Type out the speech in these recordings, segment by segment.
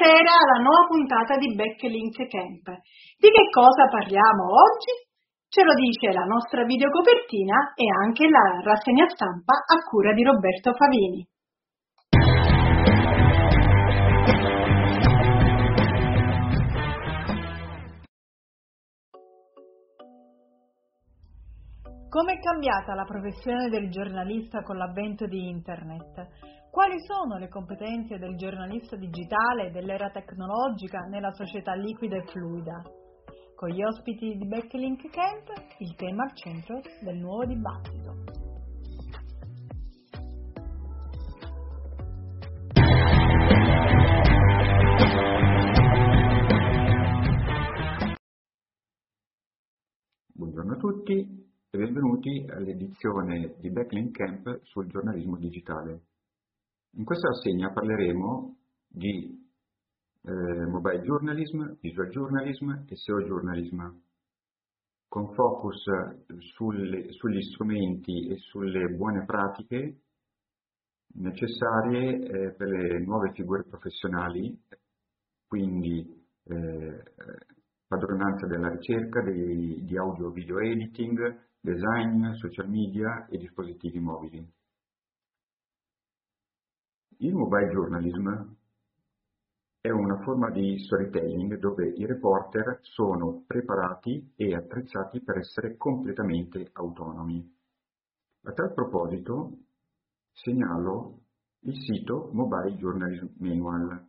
Buonasera alla nuova puntata di Backlink Camp. Di che cosa parliamo oggi? Ce lo dice la nostra videocopertina e anche la rassegna stampa a cura di Roberto Favini. Come è cambiata la professione del giornalista con l'avvento di Internet? Quali sono le competenze del giornalista digitale dell'era tecnologica nella società liquida e fluida? Con gli ospiti di Backlink Camp, il tema al centro del nuovo dibattito. Buongiorno a tutti e benvenuti all'edizione di Backlink Camp sul giornalismo digitale. In questa rassegna parleremo di mobile journalism, visual journalism e SEO journalism, con focus sugli strumenti e sulle buone pratiche necessarie per le nuove figure professionali, quindi padronanza della ricerca, di audio-video editing, design, social media e dispositivi mobili. Il mobile journalism è una forma di storytelling dove i reporter sono preparati e attrezzati per essere completamente autonomi. A tal proposito segnalo il sito Mobile Journalism Manual,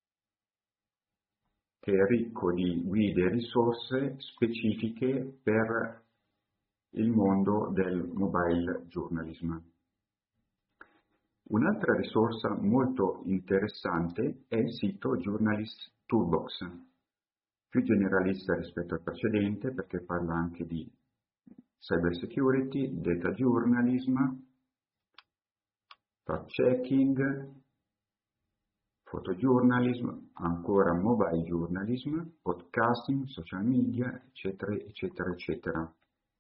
che è ricco di guide e risorse specifiche per il mondo del mobile journalism. Un'altra risorsa molto interessante è il sito Journalist Toolbox, più generalista rispetto al precedente perché parla anche di cyber security, data journalism, fact checking, photojournalism, ancora mobile journalism, podcasting, social media, eccetera, eccetera, eccetera.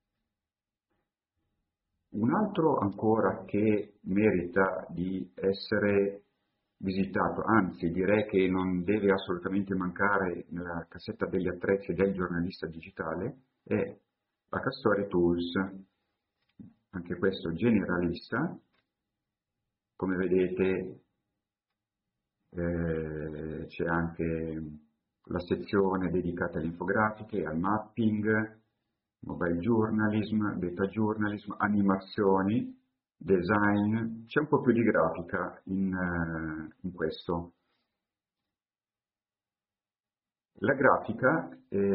Un altro ancora che merita di essere visitato, anzi direi che non deve assolutamente mancare nella cassetta degli attrezzi del giornalista digitale, è HStory Tools, anche questo generalista. Come vedete c'è anche la sezione dedicata alle infografiche, al mapping, mobile journalism, data journalism, animazioni, design, c'è un po' più di grafica in questo. La grafica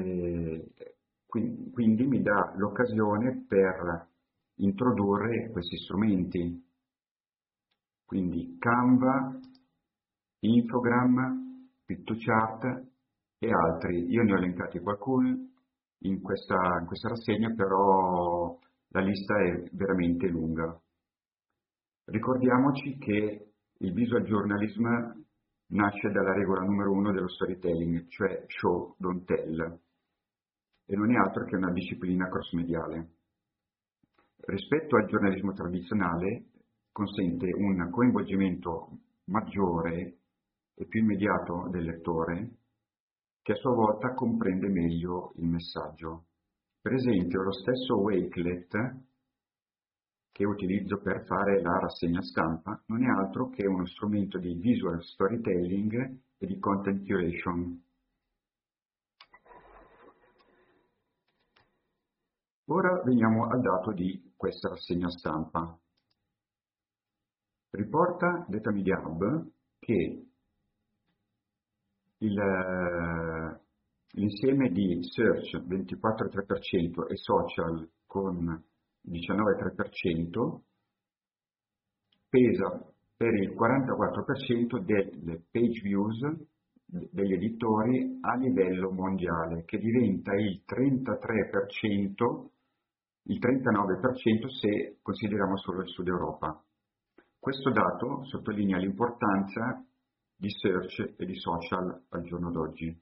quindi mi dà l'occasione per introdurre questi strumenti, quindi Canva, Infogram, Pictochart e altri. Io ne ho elencati qualcuno in questa rassegna, però la lista è veramente lunga. Ricordiamoci che il visual journalism nasce dalla regola numero 1 dello storytelling, cioè show, don't tell, e non è altro che una disciplina cross-mediale. Rispetto al giornalismo tradizionale consente un coinvolgimento maggiore e più immediato del lettore, che a sua volta comprende meglio il messaggio. Per esempio, lo stesso Wakelet che utilizzo per fare la rassegna stampa non è altro che uno strumento di visual storytelling e di content curation. Ora veniamo al dato di questa rassegna stampa. Riporta Data Media Hub che l'insieme di search 24,3% e social con 19,3% pesa per il 44% delle page views degli editori a livello mondiale, che diventa il 33%, il 39% se consideriamo solo il Sud Europa. Questo dato sottolinea l'importanza di search e di social al giorno d'oggi.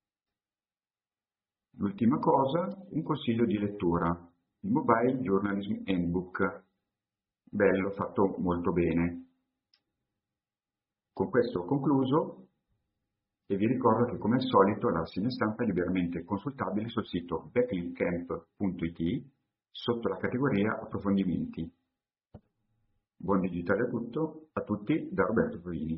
L'ultima cosa, un consiglio di lettura, il Mobile Journalism Handbook, bello, fatto molto bene. Con questo ho concluso e vi ricordo che come al solito la rassegna stampa è liberamente consultabile sul sito backlinkcamp.it sotto la categoria approfondimenti. Buon digitale a tutti da Roberto Provini.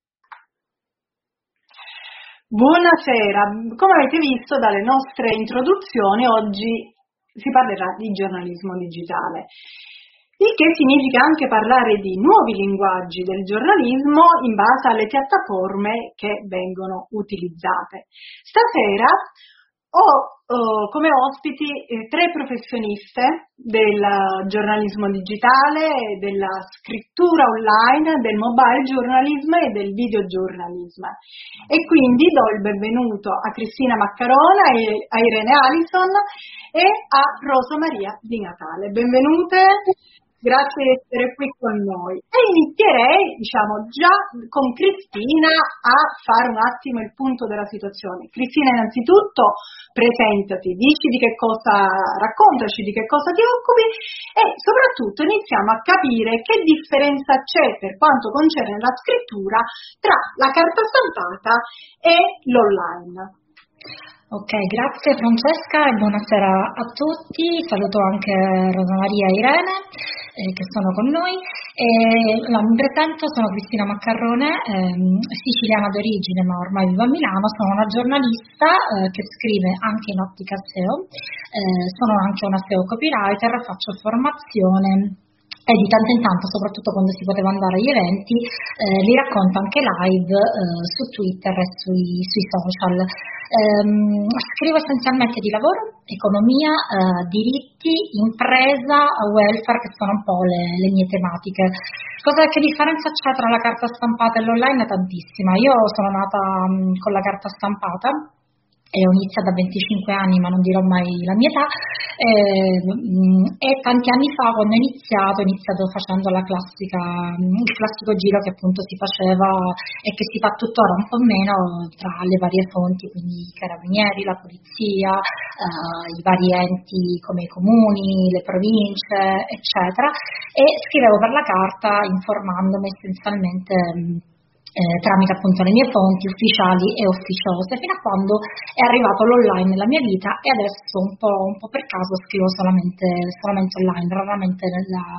Buonasera, come avete visto dalle nostre introduzioni, oggi si parlerà di giornalismo digitale, il che significa anche parlare di nuovi linguaggi del giornalismo in base alle piattaforme che vengono utilizzate. Stasera ho come ospiti tre professioniste del giornalismo digitale, della scrittura online, del mobile journalism e del videogiornalism. E quindi do il benvenuto a Cristina Maccarona e a Irene Allison e a Rosa Maria Di Natale. Benvenute. Grazie di essere qui con noi. E inizierei, già con Cristina a fare un attimo il punto della situazione. Cristina, innanzitutto presentati, raccontaci di che cosa ti occupi e soprattutto iniziamo a capire che differenza c'è per quanto concerne la scrittura tra la carta stampata e l'online. Ok, grazie Francesca e buonasera a tutti, saluto anche Rosa Maria e Irene che sono con noi. Mi presento, sono Cristina Maccarone, siciliana d'origine ma ormai vivo a Milano, sono una giornalista che scrive anche in ottica SEO, sono anche una SEO copywriter, faccio formazione e di tanto in tanto, soprattutto quando si poteva andare agli eventi, li racconto anche live su Twitter e sui social. Scrivo essenzialmente di lavoro, economia, diritti, impresa, welfare, che sono un po' le mie tematiche. Che differenza c'è tra la carta stampata e l'online? Tantissima. Io sono nata con la carta stampata e ho iniziato da 25 anni, ma non dirò mai la mia età, e tanti anni fa quando ho iniziato facendo il classico giro che appunto si faceva e che si fa tuttora un po' meno tra le varie fonti, quindi i carabinieri, la polizia, i vari enti come i comuni, le province, eccetera, e scrivevo per la carta informandomi essenzialmente tramite appunto le mie fonti ufficiali e ufficiose, fino a quando è arrivato l'online nella mia vita e adesso un po' per caso scrivo solamente online, raramente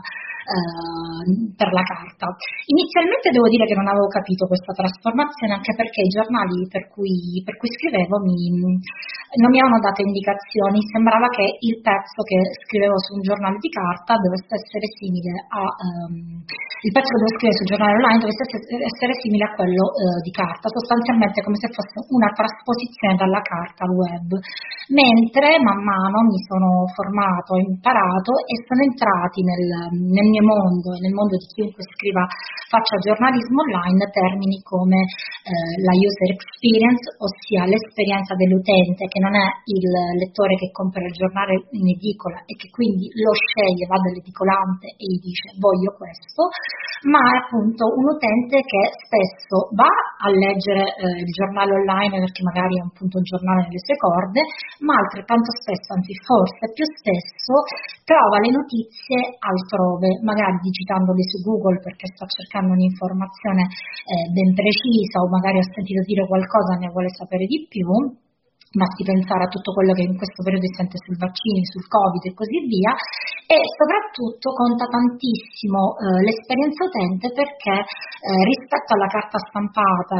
per la carta. Inizialmente devo dire che non avevo capito questa trasformazione, anche perché i giornali per cui scrivevo non mi avevano dato indicazioni, sembrava che il pezzo che scrivevo su un giornale di carta dovesse essere simile il pezzo che devo scrivere sul giornale online dovesse essere simile a quello di carta, sostanzialmente come se fosse una trasposizione dalla carta al web, mentre man mano mi sono formato, ho imparato e sono entrati nel mio mondo e nel mondo di chiunque faccia giornalismo online termini come la user experience, ossia l'esperienza dell'utente, che non è il lettore che compra il giornale in edicola e che quindi lo sceglie, va dall'edicolante e gli dice voglio questo, ma è appunto un utente che spesso va a leggere il giornale online perché magari è appunto un giornale nelle sue corde, ma altrettanto spesso, anzi forse più spesso, trova le notizie altrove, magari digitandole su Google perché sta cercando un'informazione ben precisa o magari ha sentito dire qualcosa e ne vuole sapere di più. Basti pensare a tutto quello che in questo periodo si sente sui vaccini, sul Covid e così via, e soprattutto conta tantissimo l'esperienza utente perché rispetto alla carta stampata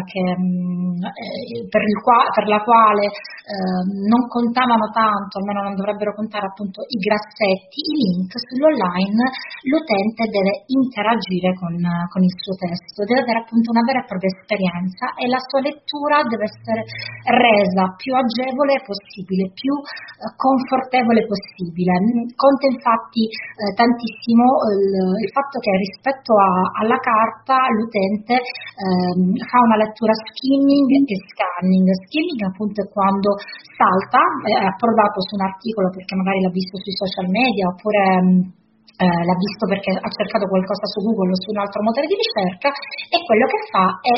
per la quale non contavano tanto, almeno non dovrebbero contare appunto i grassetti, i link, sull'online l'utente deve interagire con il suo testo, deve avere appunto una vera e propria esperienza e la sua lettura deve essere resa più agevole possibile, più confortevole possibile. Conta infatti tantissimo il fatto che rispetto alla carta l'utente fa una lettura skimming e scanning. Skimming appunto è quando salta, è approdato su un articolo perché magari l'ha visto sui social media oppure l'ha visto perché ha cercato qualcosa su Google o su un altro motore di ricerca, e quello che fa è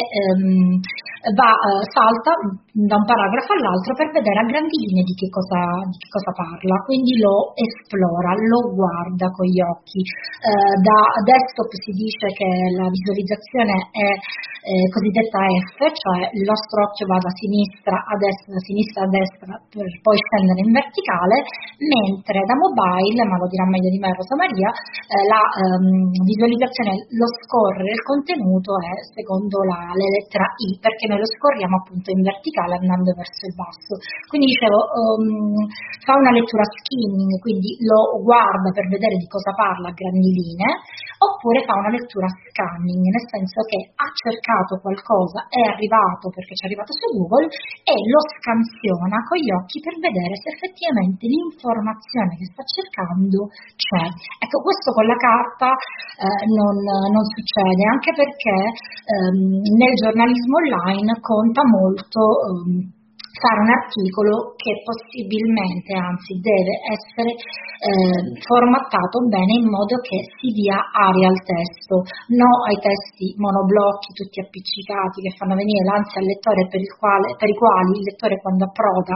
salta da un paragrafo all'altro per vedere a grandi linee di che cosa parla, quindi lo esplora, lo guarda con gli occhi. Da desktop si dice che la visualizzazione è cosiddetta F, cioè il nostro occhio va da sinistra a destra, da sinistra a destra per poi scendere in verticale, mentre da mobile, ma lo dirà meglio di me Rosa Maria, la visualizzazione, lo scorrere del contenuto è secondo la lettera I, perché noi lo scorriamo appunto in verticale andando verso il basso. Quindi dicevo, fa una lettura skimming, quindi lo guarda per vedere di cosa parla a grandi linee, oppure fa una lettura scanning, nel senso che ha cercato qualcosa, è arrivato perché ci è arrivato su Google e lo scansiona con gli occhi per vedere se effettivamente l'informazione che sta cercando c'è. Ecco, questo con la carta non succede, anche perché nel giornalismo online conta molto fare un articolo che possibilmente, anzi deve essere formattato bene in modo che si dia aria al testo, no ai testi monoblocchi tutti appiccicati che fanno venire l'ansia al lettore, per i quali il lettore quando approda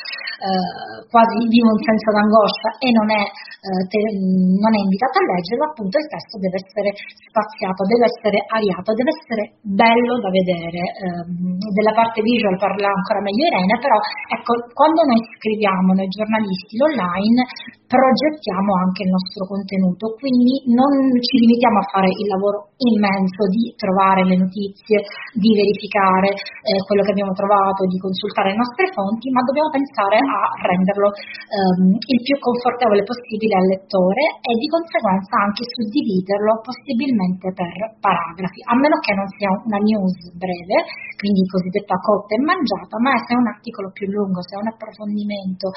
quasi vive un senso d'angoscia e non è invitato a leggerlo. Appunto il testo deve essere spaziato, deve essere ariato, deve essere bello da vedere. Della parte visual parla ancora meglio Irene, però ecco, quando noi scriviamo, noi giornalisti, l'online, progettiamo anche il nostro contenuto, quindi non ci limitiamo a fare il lavoro immenso di trovare le notizie, di verificare quello che abbiamo trovato, di consultare le nostre fonti, ma dobbiamo pensare a renderlo il più confortevole possibile al lettore e di conseguenza anche suddividerlo possibilmente per paragrafi, a meno che non sia una news breve, quindi cosiddetta cotta e mangiata, ma se è un articolo più lungo, se è un approfondimento,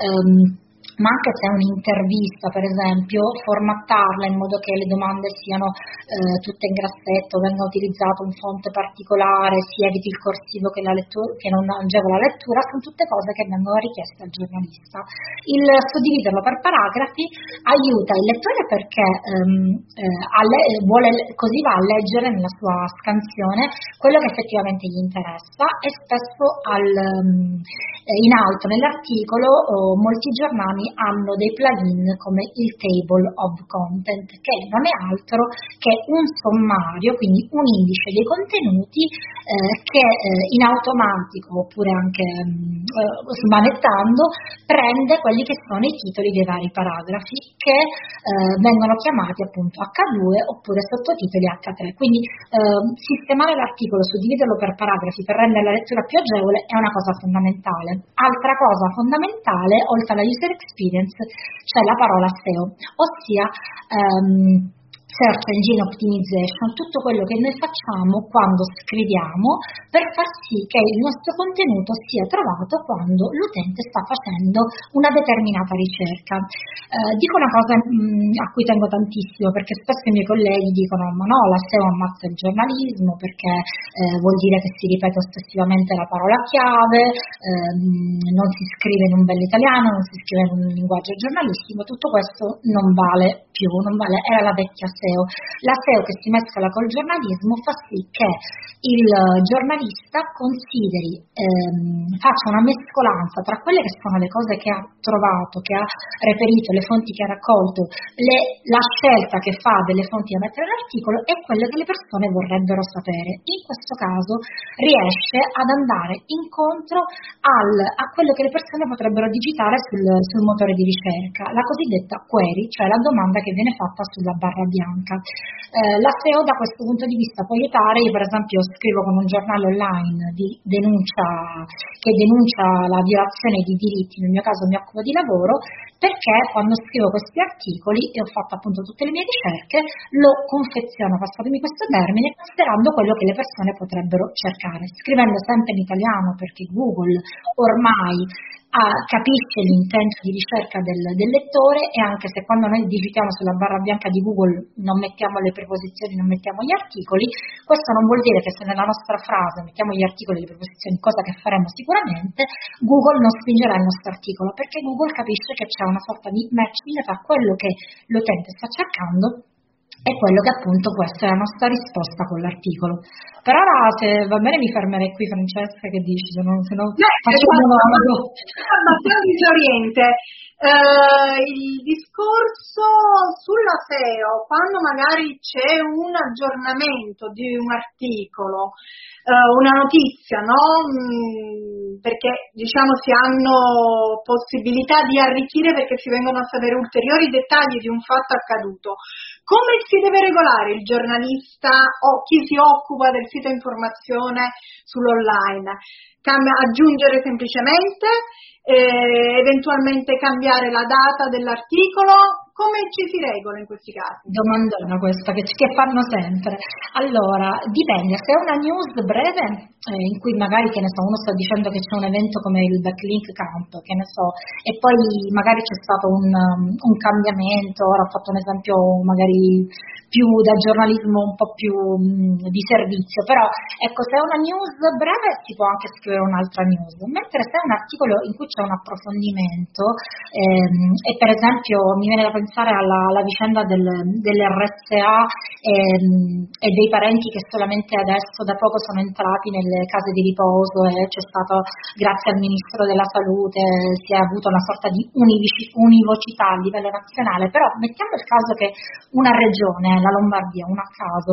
ma anche se è un'intervista, per esempio, formattarla in modo che le domande siano tutte in grassetto, venga utilizzato un font particolare, si eviti il corsivo che non agevola la lettura, sono tutte cose che vengono richieste al giornalista. Il suddividerlo per paragrafi aiuta il lettore perché così va a leggere nella sua scansione quello che effettivamente gli interessa, e spesso in alto nell'articolo molti giornali hanno dei plugin come il Table of Content, che non è altro che un sommario, quindi un indice dei contenuti che in automatico oppure anche smanettando prende quelli che sono i titoli dei vari paragrafi che vengono chiamati appunto H2 oppure sottotitoli H3. Quindi sistemare l'articolo, suddividerlo per paragrafi per rendere la lettura più agevole è una cosa fondamentale. Altra cosa fondamentale, oltre alla user experience, c'è la parola SEO, ossia Search Engine Optimization, tutto quello che noi facciamo quando scriviamo per far sì che il nostro contenuto sia trovato quando l'utente sta facendo una determinata ricerca. Dico una cosa a cui tengo tantissimo, perché spesso i miei colleghi dicono ma no, la SEO ammazza il giornalismo perché vuol dire che si ripete ossessivamente la parola chiave, non si scrive in un bel italiano, non si scrive in un linguaggio giornalistico. Tutto questo non vale più, era la vecchia SEO. La SEO che si mescola col giornalismo fa sì che il giornalista consideri, faccia una mescolanza tra quelle che sono le cose che ha trovato, che ha reperito, le fonti che ha raccolto, la scelta che fa delle fonti da mettere nell'articolo e quelle che le persone vorrebbero sapere. In questo caso riesce ad andare incontro a quello che le persone potrebbero digitare sul motore di ricerca, la cosiddetta query, cioè la domanda che viene fatta sulla barra bianca. La SEO da questo punto di vista può aiutare. Io per esempio scrivo con un giornale online che denuncia la violazione di diritti, nel mio caso mi occupo di lavoro, perché quando scrivo questi articoli e ho fatto appunto tutte le mie ricerche, lo confeziono, passatemi questo termine, considerando quello che le persone potrebbero cercare, scrivendo sempre in italiano, perché Google ormai capisce l'intento di ricerca del lettore, e anche se quando noi digitiamo sulla barra bianca di Google non mettiamo le preposizioni, non mettiamo gli articoli, questo non vuol dire che se nella nostra frase mettiamo gli articoli e le preposizioni, cosa che faremo sicuramente, Google non spingerà il nostro articolo, perché Google capisce che c'è una sorta di matching tra quello che l'utente sta cercando e quello che appunto può essere la nostra risposta con l'articolo. Per ora, se va bene, mi fermerei qui, Francesca, che dici? Se no faccio un monologo. Abbastanza disoriente. Il discorso sulla SEO, quando magari c'è un aggiornamento di un articolo, una notizia, no? Perché diciamo si hanno possibilità di arricchire perché si vengono a sapere ulteriori dettagli di un fatto accaduto. Come si deve regolare il giornalista o chi si occupa del sito informazione sull'online? Aggiungere semplicemente, eventualmente cambiare la data dell'articolo? Come ci si regola in questi casi? Domandona questa che fanno sempre. Allora, dipende, se è una news breve in cui magari, che ne so, uno sta dicendo che c'è un evento come il Backlink Camp, che ne so, e poi magari c'è stato un cambiamento, ora ho fatto un esempio magari più da giornalismo un po' più di servizio, però ecco, se è una news breve si può anche scrivere un'altra news, mentre se è un articolo in cui c'è un approfondimento e per esempio mi viene da pensare alla vicenda dell'RSA e dei parenti che solamente adesso da poco sono entrati nelle case di riposo, e c'è stato, grazie al Ministro della Salute, si è avuto una sorta di univocità a livello nazionale, però mettiamo il caso che una regione, la Lombardia, un a caso,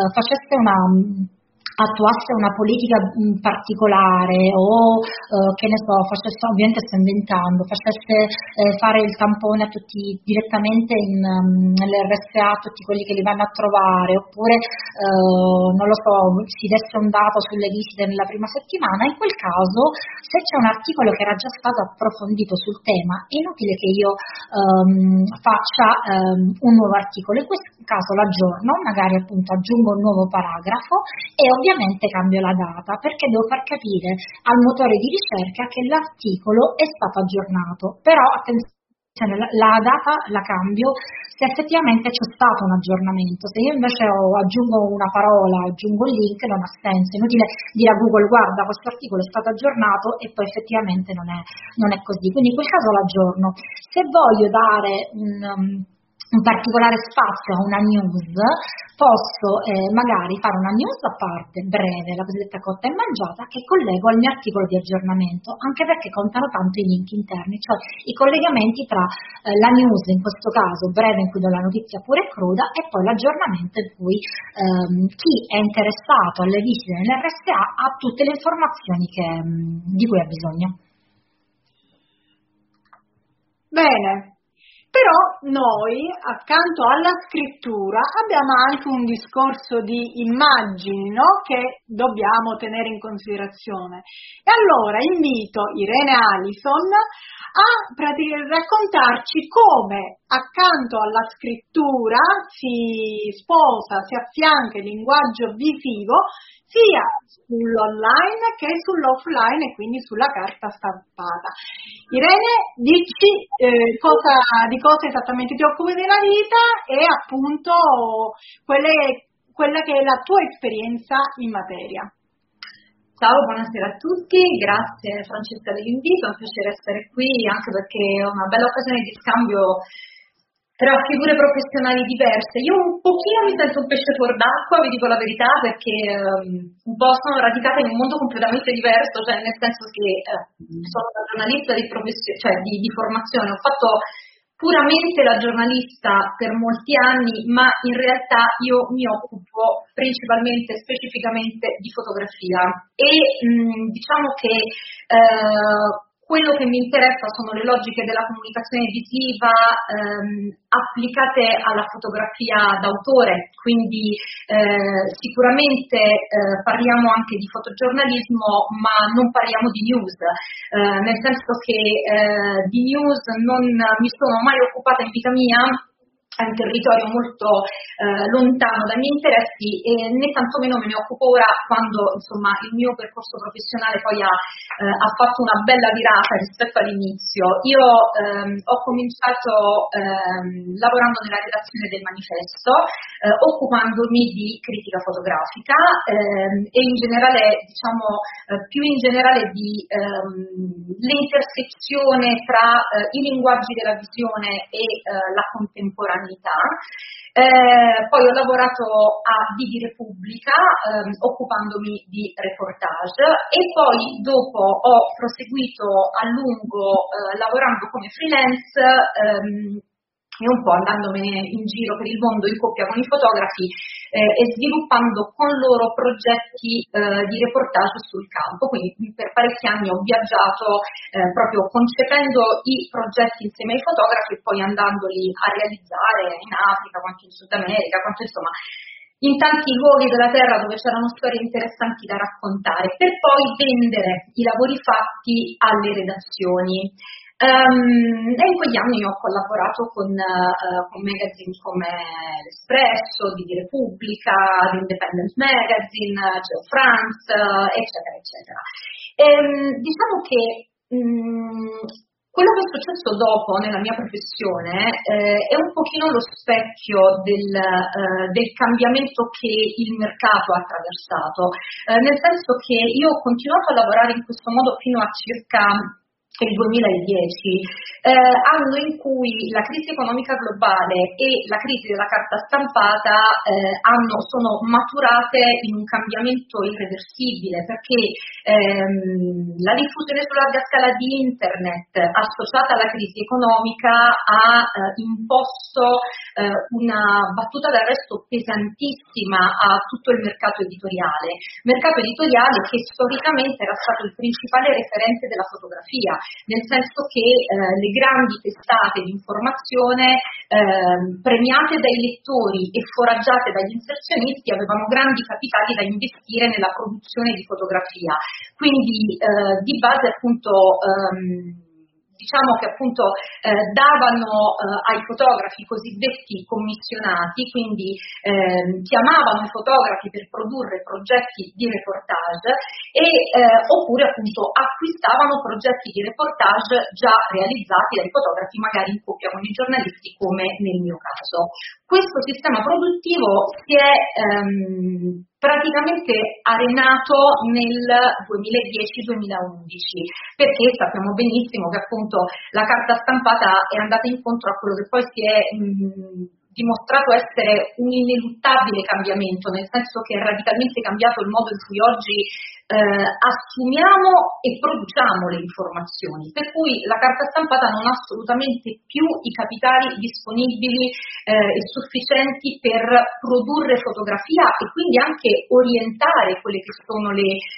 attuasse una politica particolare o che ne so, facesse, ovviamente sto inventando, facesse fare il tampone a tutti direttamente nell'RSA, a tutti quelli che li vanno a trovare, oppure non lo so, si desse un dato sulle visite nella prima settimana. In quel caso, se c'è un articolo che era già stato approfondito sul tema, è inutile che io faccia un nuovo articolo. In questo caso l'aggiorno, magari appunto aggiungo un nuovo paragrafo e ovviamente cambio la data, perché devo far capire al motore di ricerca che l'articolo è stato aggiornato. Però attenzione, la data la cambio se effettivamente c'è stato un aggiornamento. Se io invece aggiungo una parola, aggiungo il link, non ha senso. È inutile dire a Google: guarda, questo articolo è stato aggiornato, e poi effettivamente non è così. Quindi in quel caso l'aggiorno. Se voglio dare un particolare spazio a una news, posso magari fare una news a parte, breve, la cosiddetta cotta e mangiata, che collego al mio articolo di aggiornamento, anche perché contano tanto i link interni, cioè i collegamenti tra la news, in questo caso breve, in cui do la notizia pura e cruda, e poi l'aggiornamento in cui chi è interessato alle visite nell'RSA ha tutte le informazioni di cui ha bisogno. Bene. Però noi, accanto alla scrittura, abbiamo anche un discorso di immagini, no? Che dobbiamo tenere in considerazione. E allora invito Irene Allison a raccontarci come accanto alla scrittura si sposa, si affianca il linguaggio visivo sia sull'online che sull'offline, e quindi sulla carta stampata. Irene, dici di cosa esattamente ti occupi nella vita e appunto quella che è la tua esperienza in materia. Ciao, buonasera a tutti, grazie Francesca dell'invito, è un piacere essere qui, anche perché è una bella occasione di scambio tra figure professionali diverse. Io un pochino mi sento un pesce fuor d'acqua, vi dico la verità, perché un po' sono radicata in un mondo completamente diverso, cioè nel senso che sono una giornalista di formazione, ho fatto puramente la giornalista per molti anni, ma in realtà io mi occupo principalmente, specificamente di fotografia, e diciamo che quello che mi interessa sono le logiche della comunicazione visiva applicate alla fotografia d'autore, quindi sicuramente parliamo anche di fotogiornalismo, ma non parliamo di news, nel senso che di news non mi sono mai occupata in vita mia, è un territorio molto lontano dai miei interessi e né tantomeno me ne occupo ora, quando insomma il mio percorso professionale poi ha fatto una bella virata rispetto all'inizio. Io ho cominciato lavorando nella redazione del Manifesto, occupandomi di critica fotografica e in generale, più in generale di l'intersezione tra i linguaggi della visione e la contemporaneità. Poi ho lavorato a Digi Repubblica occupandomi di reportage e poi dopo ho proseguito a lungo lavorando come freelance e un po' andandomene in giro per il mondo in coppia con i fotografi e sviluppando con loro progetti di reportage sul campo. Quindi per parecchi anni ho viaggiato proprio concependo i progetti insieme ai fotografi e poi andandoli a realizzare in Africa, quanto in Sud America, quanto insomma in tanti luoghi della terra dove c'erano storie interessanti da raccontare, per poi vendere i lavori fatti alle redazioni. E in quegli anni ho collaborato con magazine come l'Espresso, Digi Repubblica, l'Independent Magazine, Geo France, eccetera, eccetera. Diciamo che quello che è successo dopo nella mia professione è un pochino lo specchio del cambiamento che il mercato ha attraversato, nel senso che io ho continuato a lavorare in questo modo fino a circa il 2010, anno in cui la crisi economica globale e la crisi della carta stampata sono maturate in un cambiamento irreversibile, perché la diffusione su larga scala di internet associata alla crisi economica ha imposto una battuta d'arresto pesantissima a tutto il mercato editoriale che storicamente era stato il principale referente della fotografia, nel senso che le grandi testate di informazione premiate dai lettori e foraggiate dagli inserzionisti avevano grandi capitali da investire nella produzione di fotografia. Quindi di base appunto diciamo che appunto davano ai fotografi cosiddetti commissionati, quindi chiamavano i fotografi per produrre progetti di reportage oppure appunto acquistavano progetti di reportage già realizzati dai fotografi, magari in coppia con i giornalisti come nel mio caso. Questo sistema produttivo si è praticamente arenato nel 2010-2011, perché sappiamo benissimo che appunto la carta stampata è andata incontro a quello che poi si è dimostrato essere un ineluttabile cambiamento, nel senso che è radicalmente cambiato il modo in cui oggi assumiamo e produciamo le informazioni, per cui la carta stampata non ha assolutamente più i capitali disponibili e sufficienti per produrre fotografia e quindi anche orientare quelle che sono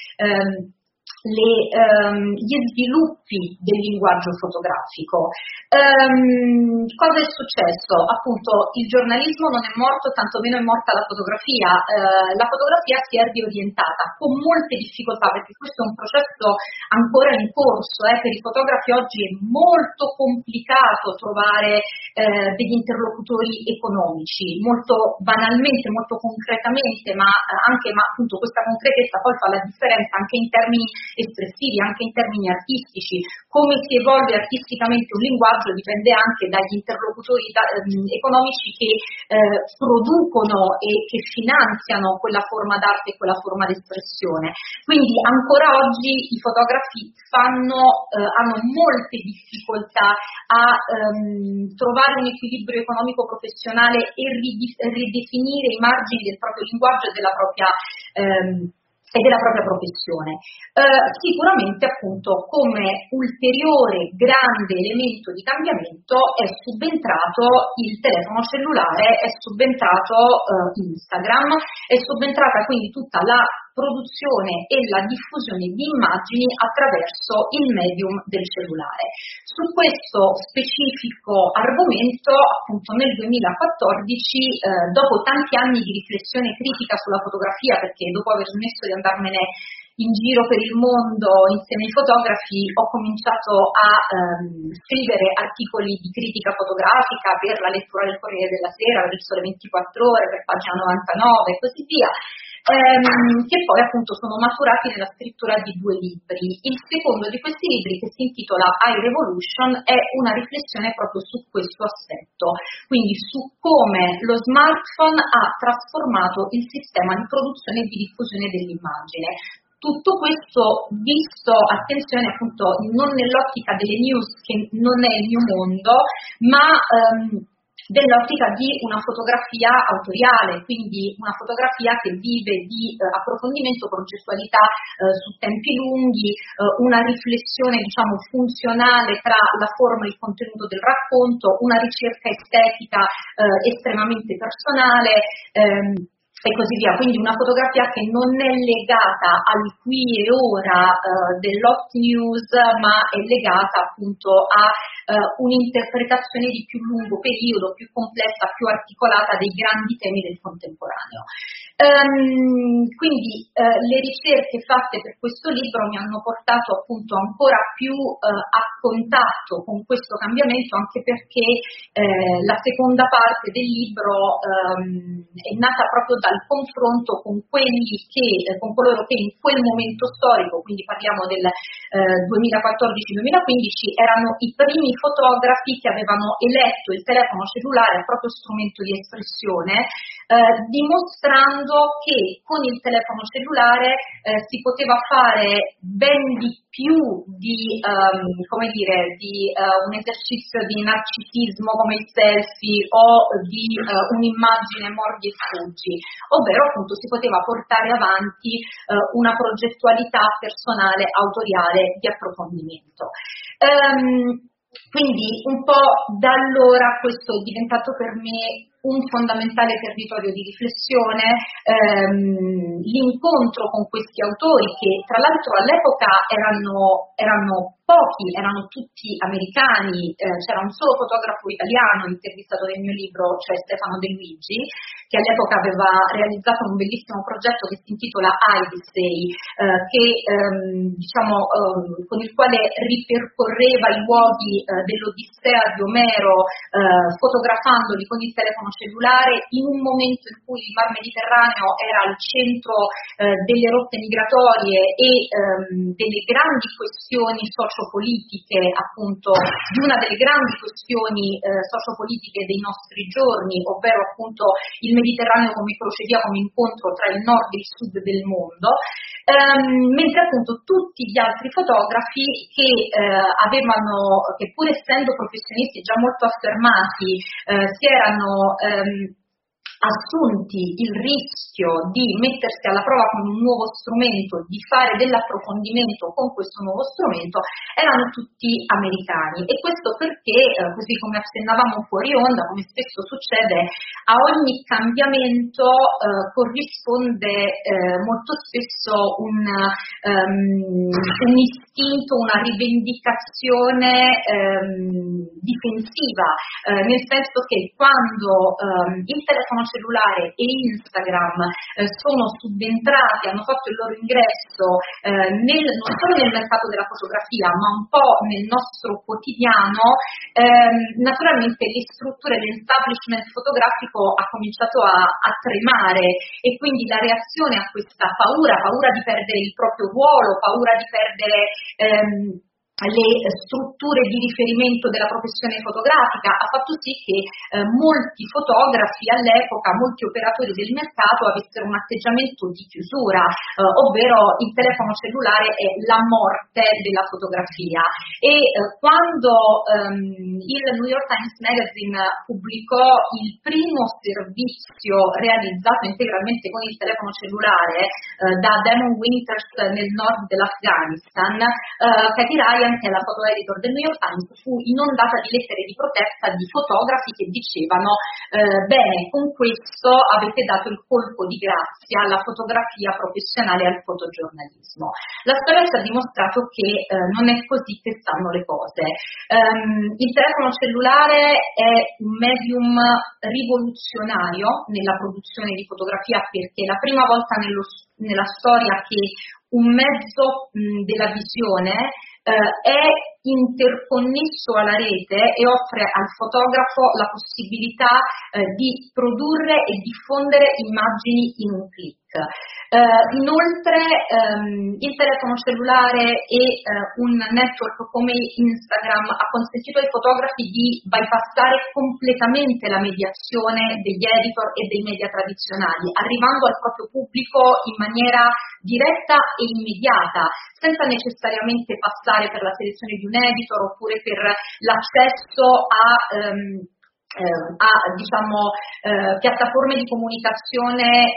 gli sviluppi del linguaggio fotografico. Cosa è successo? Appunto, il giornalismo non è morto, tantomeno è morta la fotografia. La fotografia si è riorientata con molte difficoltà, perché questo è un processo ancora in corso. Per i fotografi oggi è molto complicato trovare degli interlocutori economici, molto banalmente, molto concretamente, ma appunto questa concretezza poi fa la differenza anche in termini espressivi, anche in termini artistici. Come si evolve artisticamente un linguaggio dipende anche dagli interlocutori economici che producono e che finanziano quella forma d'arte e quella forma d'espressione. Quindi ancora oggi i fotografi hanno molte difficoltà a trovare un equilibrio economico professionale e ridefinire i margini del proprio linguaggio e della propria professione. Sicuramente appunto come ulteriore grande elemento di cambiamento è subentrato il telefono cellulare, è subentrato Instagram, è subentrata quindi tutta la produzione e la diffusione di immagini attraverso il medium del cellulare. Su questo specifico argomento, appunto nel 2014, dopo tanti anni di riflessione critica sulla fotografia, perché dopo aver smesso di andarmene in giro per il mondo insieme ai fotografi, ho cominciato a scrivere articoli di critica fotografica per la lettura del Corriere della Sera, per il Sole 24 Ore, per Pagina 99 e così via, che poi appunto sono maturati nella scrittura di 2 libri. Il secondo di questi libri, che si intitola iRevolution, è una riflessione proprio su questo aspetto, quindi su come lo smartphone ha trasformato il sistema di produzione e di diffusione dell'immagine. Tutto questo visto, attenzione, appunto, non nell'ottica delle news, che non è il mio mondo, ma dell'ottica di una fotografia autoriale, quindi una fotografia che vive di approfondimento, progettualità su tempi lunghi, una riflessione diciamo funzionale tra la forma e il contenuto del racconto, una ricerca estetica estremamente personale, e così via. Quindi una fotografia che non è legata al qui e ora dell'hot news, ma è legata appunto a un'interpretazione di più lungo periodo, più complessa, più articolata dei grandi temi del contemporaneo. Quindi le ricerche fatte per questo libro mi hanno portato appunto ancora più a contatto con questo cambiamento, anche perché la seconda parte del libro è nata proprio dal confronto con coloro che in quel momento storico, quindi parliamo del 2014-2015, erano i primi fotografi che avevano eletto il telefono cellulare al proprio strumento di espressione, dimostrando che con il telefono cellulare si poteva fare ben di più di un esercizio di narcisismo come il selfie o di un'immagine mordi e fuggi, ovvero appunto si poteva portare avanti una progettualità personale autoriale di approfondimento. Quindi un po' da allora questo è diventato per me un fondamentale territorio di riflessione, l'incontro con questi autori che tra l'altro all'epoca erano pochi, erano tutti americani, c'era un solo fotografo italiano intervistato nel mio libro, cioè Stefano De Luigi, che all'epoca aveva realizzato un bellissimo progetto che si intitola Odyssey, con il quale ripercorreva i luoghi dell'Odissea di Omero, fotografandoli con il telefono cellulare in un momento in cui il Mar Mediterraneo era al centro delle rotte migratorie e delle grandi questioni sociopolitiche, appunto di una delle grandi questioni sociopolitiche dei nostri giorni, ovvero appunto il Mediterraneo come crocevia, come incontro tra il nord e il sud del mondo, mentre appunto tutti gli altri fotografi che pur essendo professionisti già molto affermati, si erano assunti il rischio di mettersi alla prova con un nuovo strumento, di fare dell'approfondimento con questo nuovo strumento, erano tutti americani. E questo perché, così come accennavamo fuori onda, come spesso succede, a ogni cambiamento corrisponde molto spesso un istinto, una rivendicazione difensiva, nel senso che quando il telefono cellulare e Instagram sono subentrati, hanno fatto il loro ingresso non solo nel mercato della fotografia, ma un po' nel nostro quotidiano, naturalmente le strutture dell'establishment fotografico ha cominciato a tremare, e quindi la reazione a questa paura di perdere il proprio ruolo, paura di perdere le strutture di riferimento della professione fotografica, ha fatto sì che molti fotografi all'epoca, molti operatori del mercato avessero un atteggiamento di chiusura, ovvero il telefono cellulare è la morte della fotografia. E quando il New York Times Magazine pubblicò il primo servizio realizzato integralmente con il telefono cellulare da Damon Winters nel nord dell'Afghanistan, Katie Ryan, che è la foto editor del New York Times, fu inondata di lettere di protesta di fotografi che dicevano bene, con questo avete dato il colpo di grazia alla fotografia professionale e al fotogiornalismo. La storia ci ha dimostrato che non è così che stanno le cose. Il telefono cellulare è un medium rivoluzionario nella produzione di fotografia, perché è la prima volta nella storia che un mezzo della visione è interconnesso alla rete e offre al fotografo la possibilità di produrre e diffondere immagini in un click. Inoltre il telefono cellulare e un network come Instagram ha consentito ai fotografi di bypassare completamente la mediazione degli editor e dei media tradizionali, arrivando al proprio pubblico in maniera diretta e immediata, senza necessariamente passare per la selezione di un editor oppure per l'accesso a piattaforme di comunicazione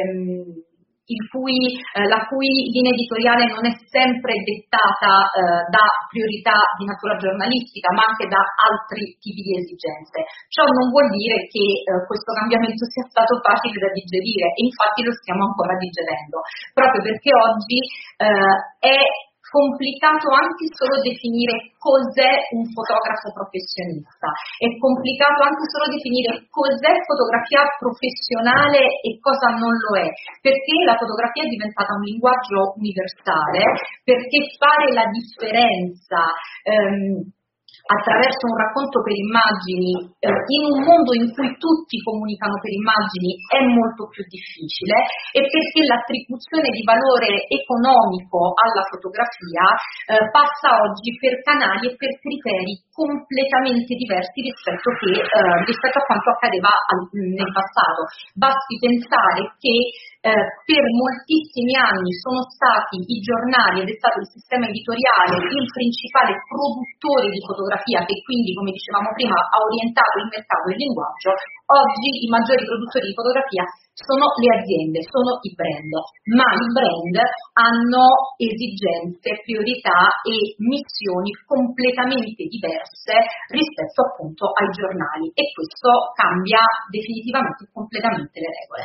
la cui linea editoriale non è sempre dettata da priorità di natura giornalistica, ma anche da altri tipi di esigenze. Ciò non vuol dire che questo cambiamento sia stato facile da digerire, e infatti lo stiamo ancora digerendo, proprio perché oggi è complicato anche solo definire cos'è un fotografo professionista, è complicato anche solo definire cos'è fotografia professionale e cosa non lo è, perché la fotografia è diventata un linguaggio universale, perché fare la differenza attraverso un racconto per immagini in un mondo in cui tutti comunicano per immagini è molto più difficile, e perché l'attribuzione di valore economico alla fotografia passa oggi per canali e per criteri completamente diversi rispetto a quanto accadeva nel passato. Basti pensare che per moltissimi anni sono stati i giornali ed è stato il sistema editoriale il principale produttore di fotografia, che quindi, come dicevamo prima, ha orientato il mercato e il linguaggio. Oggi i maggiori produttori di fotografia sono le aziende, sono i brand, ma i brand hanno esigenze, priorità e missioni completamente diverse rispetto appunto ai giornali, e questo cambia definitivamente e completamente le regole.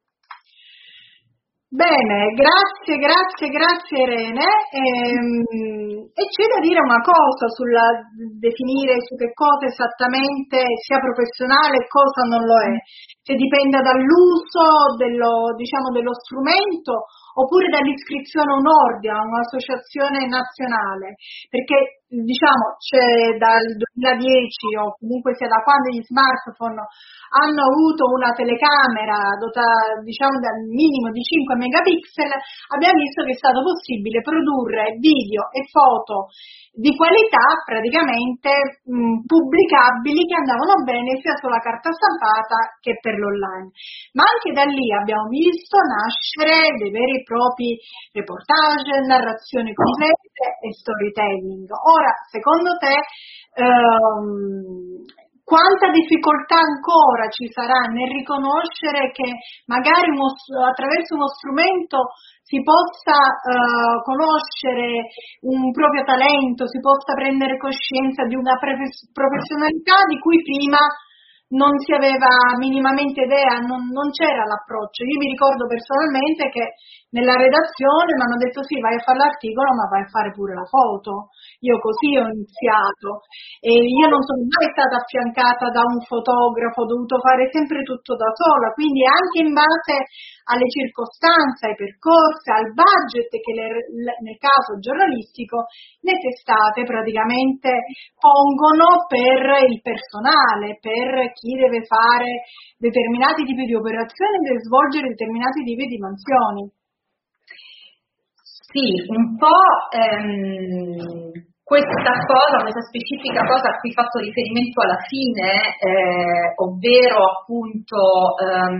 Bene, grazie Irene. E c'è da dire una cosa sulla definire su che cosa esattamente sia professionale e cosa non lo è, se dipenda dall'uso dello strumento oppure dall'iscrizione a un ordine, a un'associazione nazionale, perché c'è dal 2010 o comunque sia da quando gli smartphone hanno avuto una telecamera dotata dal minimo di 5 megapixel, abbiamo visto che è stato possibile produrre video e foto di qualità praticamente pubblicabili, che andavano bene sia sulla carta stampata che per l'online. Ma anche da lì abbiamo visto nascere dei veri e propri reportage, narrazioni complete e storytelling. Ora, secondo te, quanta difficoltà ancora ci sarà nel riconoscere che magari attraverso uno strumento si possa conoscere un proprio talento, si possa prendere coscienza di una professionalità di cui prima non si aveva minimamente idea, non c'era l'approccio. Io mi ricordo personalmente che nella redazione mi hanno detto sì, vai a fare l'articolo, ma vai a fare pure la foto. Io così ho iniziato, e io non sono mai stata affiancata da un fotografo, ho dovuto fare sempre tutto da sola, quindi anche in base alle circostanze, ai percorsi, al budget che nel caso giornalistico le testate praticamente pongono per il personale, per chi deve fare determinati tipi di operazioni e deve svolgere determinati tipi di mansioni. Sì, un po' questa specifica cosa a cui ho fatto riferimento alla fine, ovvero appunto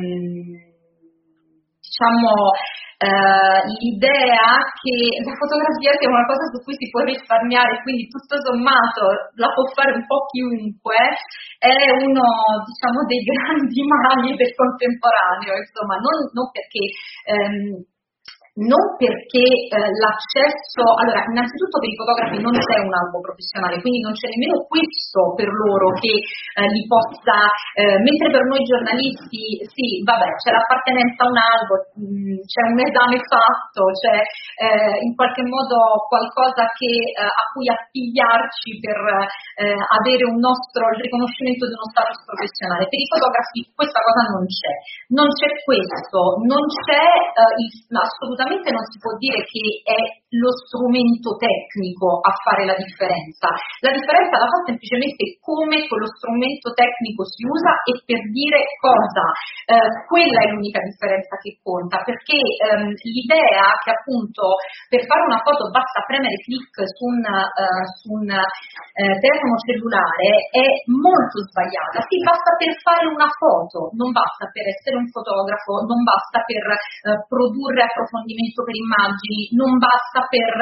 l'idea che la fotografia sia una cosa su cui si può risparmiare, quindi tutto sommato la può fare un po' chiunque, è uno dei grandi mali del contemporaneo, insomma, non perché l'accesso, allora innanzitutto per i fotografi non c'è un albo professionale, quindi non c'è nemmeno questo per loro che li possa, mentre per noi giornalisti sì, vabbè, c'è l'appartenenza a un albo, c'è un esame fatto, c'è in qualche modo qualcosa a cui appigliarci per avere il riconoscimento di uno status professionale. Per i fotografi questa cosa non c'è questo, non c'è assolutamente assolutamente non si può dire che è lo strumento tecnico a fare la differenza la fa semplicemente come quello strumento tecnico si usa e per dire cosa. Quella è l'unica differenza che conta, perché l'idea che appunto per fare una foto basta premere clic su un telefono cellulare è molto sbagliata. Sì, basta per fare una foto, non basta per essere un fotografo, non basta per produrre approfondimento per immagini, non basta per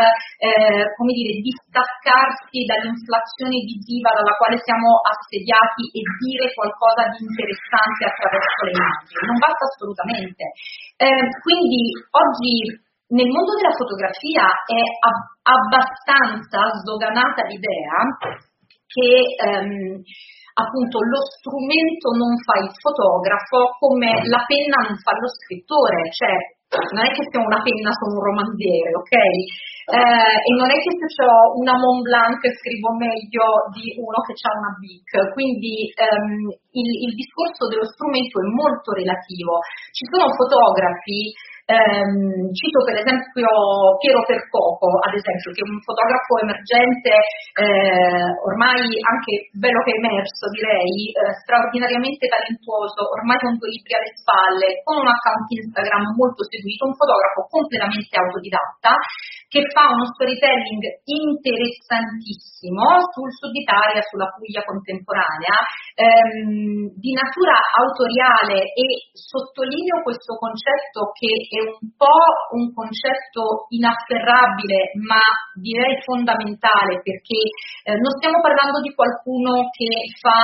distaccarsi dall'inflazione visiva dalla quale siamo assediati e dire qualcosa di interessante attraverso le immagini, non basta assolutamente. Quindi oggi nel mondo della fotografia è abbastanza sdoganata l'idea che appunto lo strumento non fa il fotografo come la penna non fa lo scrittore, cioè non è che se ho una penna sono un romanziere, ok? E non è che se ho una Mont Blanc scrivo meglio di uno che ha una Bic, quindi il discorso dello strumento è molto relativo. Ci sono fotografi, cito per esempio Piero Percoco, ad esempio, che è un fotografo emergente, ormai anche bello che emerso direi, straordinariamente talentuoso, ormai con 2 libri alle spalle, con un account Instagram molto seguito, un fotografo completamente autodidatta, che fa uno storytelling interessantissimo sul Sud Italia, sulla Puglia contemporanea, di natura autoriale, e sottolineo questo concetto che è un po' un concetto inafferrabile, ma direi fondamentale, perché non stiamo parlando di qualcuno che fa,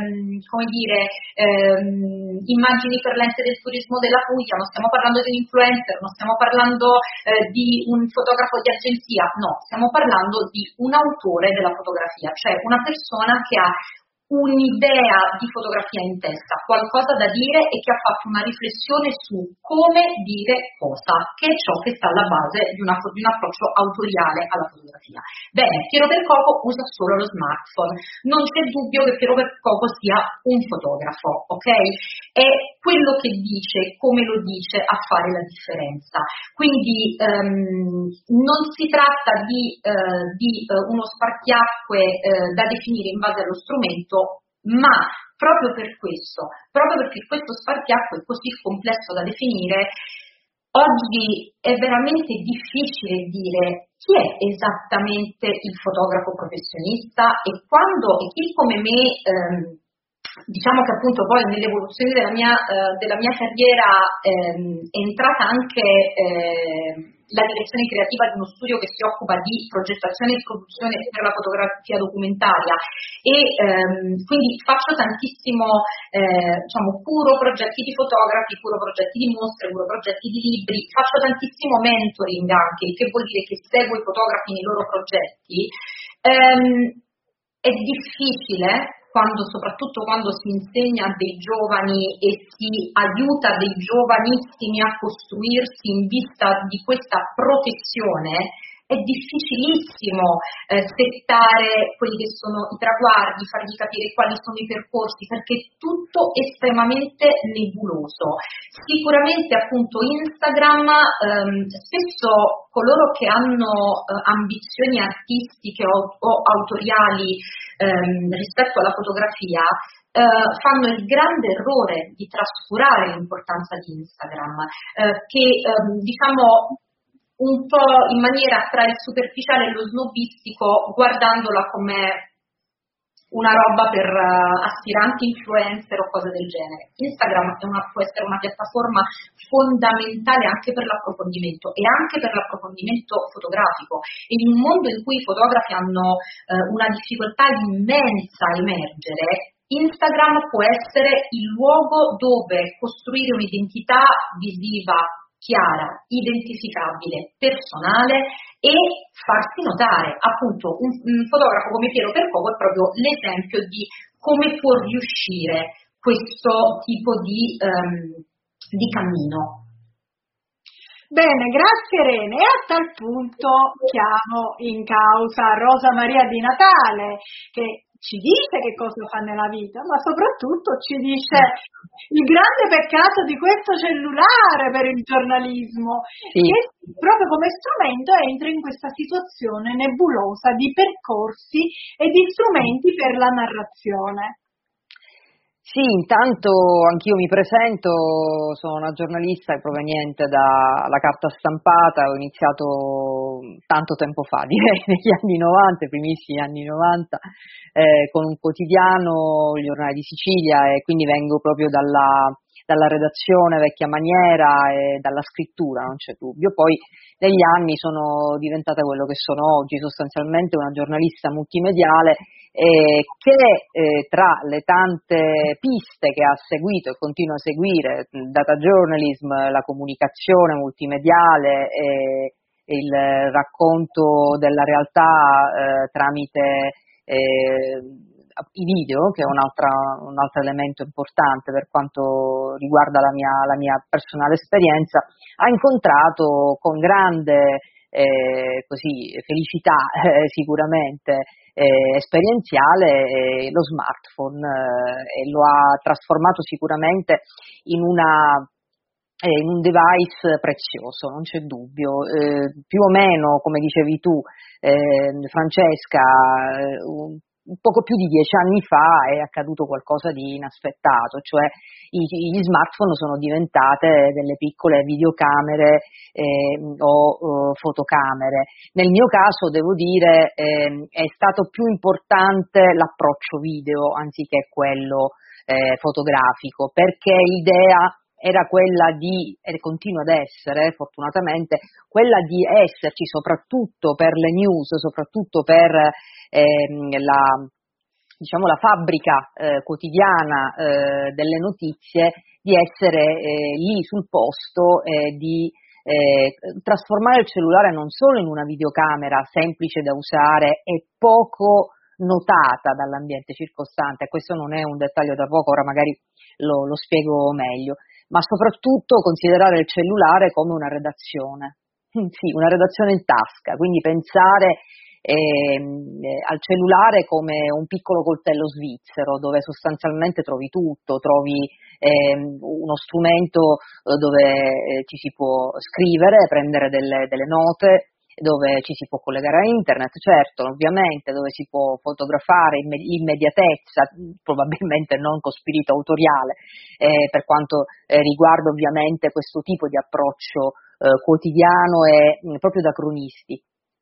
immagini per l'ente del turismo della Puglia, non stiamo parlando di un influencer, non stiamo parlando di un fotografo di agenzia, no, stiamo parlando di un autore della fotografia, cioè una persona che ha un'idea di fotografia in testa, qualcosa da dire e che ha fatto una riflessione su come dire cosa, che è ciò che sta alla base di un approccio autoriale alla fotografia. Bene, Piero Percoco usa solo lo smartphone, non c'è dubbio che Piero Percoco sia un fotografo, ok? È quello che dice, come lo dice, a fare la differenza. Quindi non si tratta di uno spartiacque da definire in base allo strumento, ma proprio perché questo spartiacque è così complesso da definire, oggi è veramente difficile dire chi è esattamente il fotografo professionista e chi come me, diciamo che appunto poi nell'evoluzione della mia carriera è entrata anche la direzione creativa di uno studio che si occupa di progettazione e produzione per la fotografia documentaria, e quindi faccio tantissimo curo progetti di fotografi, curo progetti di mostre, curo progetti di libri, faccio tantissimo mentoring anche, il che vuol dire che seguo i fotografi nei loro progetti. È difficile soprattutto quando si insegna a dei giovani e si aiuta dei giovanissimi a costruirsi in vista di questa professione, è difficilissimo settare quelli che sono i traguardi, fargli capire quali sono i percorsi, perché è tutto estremamente nebuloso. Sicuramente appunto Instagram, spesso coloro che hanno ambizioni artistiche o autoriali rispetto alla fotografia fanno il grande errore di trascurare l'importanza di Instagram, che diciamo un po' in maniera tra il superficiale e lo snobbistico, guardandola come una roba per aspiranti influencer o cose del genere. Instagram può essere una piattaforma fondamentale anche per l'approfondimento e anche per l'approfondimento fotografico. E in un mondo in cui i fotografi hanno una difficoltà immensa a emergere, Instagram può essere il luogo dove costruire un'identità visiva chiara, identificabile, personale e farsi notare. Appunto, un fotografo come Piero Percoco è proprio l'esempio di come può riuscire questo tipo di cammino. Bene, grazie Irene. E a tal punto chiamo in causa Rosa Maria Di Natale, che ci dice che cosa fa nella vita, ma soprattutto ci dice il grande peccato di questo cellulare per il giornalismo, che proprio come strumento entra in questa situazione nebulosa di percorsi e di strumenti per la narrazione. Sì, intanto anch'io mi presento, sono una giornalista proveniente dalla carta stampata, ho iniziato tanto tempo fa, direi negli anni 90, i primissimi anni 90, con un quotidiano, il Giornale di Sicilia, e quindi vengo proprio dalla redazione vecchia maniera e dalla scrittura, non c'è dubbio. Poi negli anni sono diventata quello che sono oggi, sostanzialmente una giornalista multimediale, che tra le tante piste che ha seguito e continua a seguire, data journalism, la comunicazione multimediale e il racconto della realtà tramite i video, che è un altro elemento importante per quanto riguarda la mia personale esperienza, ha incontrato con grande felicità sicuramente esperienziale lo smartphone, e lo ha trasformato sicuramente in un device prezioso, non c'è dubbio. Più o meno, come dicevi tu, Francesca, un poco più di 10 anni fa è accaduto qualcosa di inaspettato, cioè gli smartphone sono diventate delle piccole videocamere o fotocamere. Nel mio caso, devo dire, è stato più importante l'approccio video anziché quello fotografico, perché l'idea era quella e continua ad essere, fortunatamente, quella di esserci soprattutto per le news, soprattutto per la fabbrica quotidiana delle notizie, di essere lì sul posto, di trasformare il cellulare non solo in una videocamera semplice da usare e poco notata dall'ambiente circostante, questo non è un dettaglio da poco, ora magari lo spiego meglio, ma soprattutto considerare il cellulare come una redazione, sì, una redazione in tasca, quindi pensare al cellulare come un piccolo coltello svizzero dove sostanzialmente trovi tutto, trovi uno strumento dove ci si può scrivere, prendere delle note, dove ci si può collegare a internet, certo, ovviamente, dove si può fotografare l'immediatezza, probabilmente non con spirito autoriale, per quanto riguarda ovviamente questo tipo di approccio quotidiano e proprio da cronisti.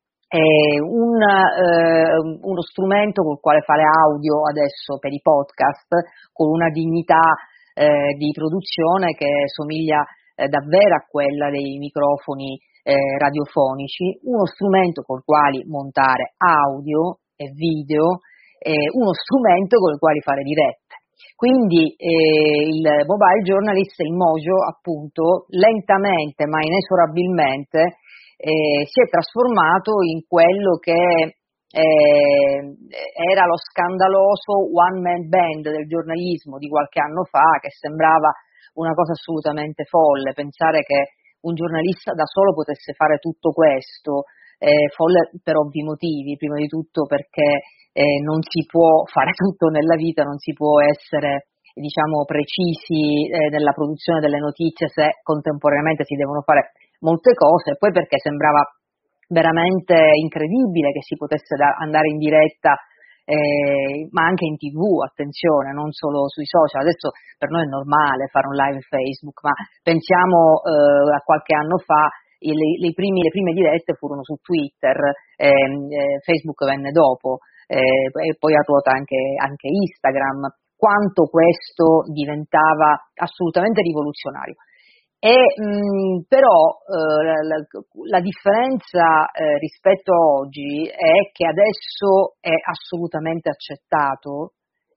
Uno strumento col quale fare audio adesso per i podcast, con una dignità di produzione che somiglia davvero a quella dei microfoni radiofonici, uno strumento col quale montare audio e video, uno strumento col quale fare dirette. Quindi il mobile journalist, il Mojo, appunto, lentamente ma inesorabilmente si è trasformato in quello che era lo scandaloso one man band del giornalismo di qualche anno fa, che sembrava una cosa assolutamente folle, pensare che un giornalista da solo potesse fare tutto questo, folle per ovvi motivi, prima di tutto perché non si può fare tutto nella vita, non si può essere precisi nella produzione delle notizie se contemporaneamente si devono fare molte cose, e poi perché sembrava veramente incredibile che si potesse andare in diretta, ma anche in TV, attenzione, non solo sui social. Adesso per noi è normale fare un live Facebook, ma pensiamo a qualche anno fa, le prime dirette furono su Twitter, Facebook venne dopo, e poi a ruota anche Instagram, quanto questo diventava assolutamente rivoluzionario. Però la differenza rispetto a oggi è che adesso è assolutamente accettato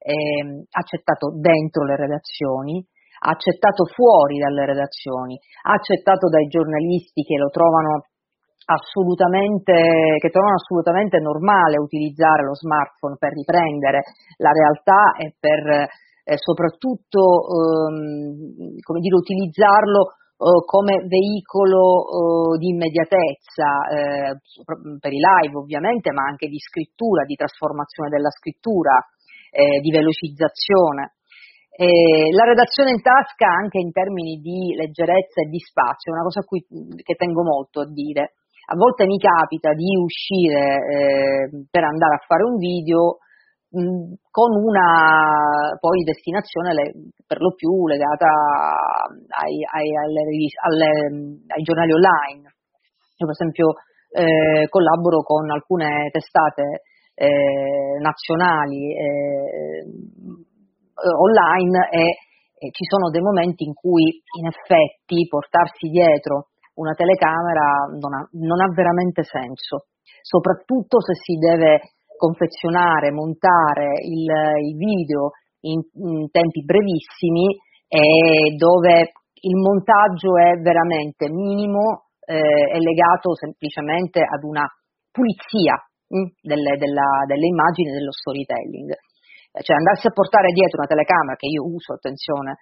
dentro le redazioni, accettato fuori dalle redazioni, accettato dai giornalisti che trovano assolutamente normale utilizzare lo smartphone per riprendere la realtà e per soprattutto utilizzarlo come veicolo di immediatezza per i live ovviamente, ma anche di scrittura, di trasformazione della scrittura, di velocizzazione. La redazione in tasca anche in termini di leggerezza e di spazio è una cosa che tengo molto a dire. A volte mi capita di uscire per andare a fare un video con una poi destinazione per lo più legata ai giornali online. Io per esempio collaboro con alcune testate nazionali online e ci sono dei momenti in cui in effetti portarsi dietro una telecamera non ha veramente senso, soprattutto se si deve confezionare, montare il video in tempi brevissimi e dove il montaggio è veramente minimo, è legato semplicemente ad una pulizia delle immagini e dello storytelling. Cioè andarsi a portare dietro una telecamera che io uso, attenzione,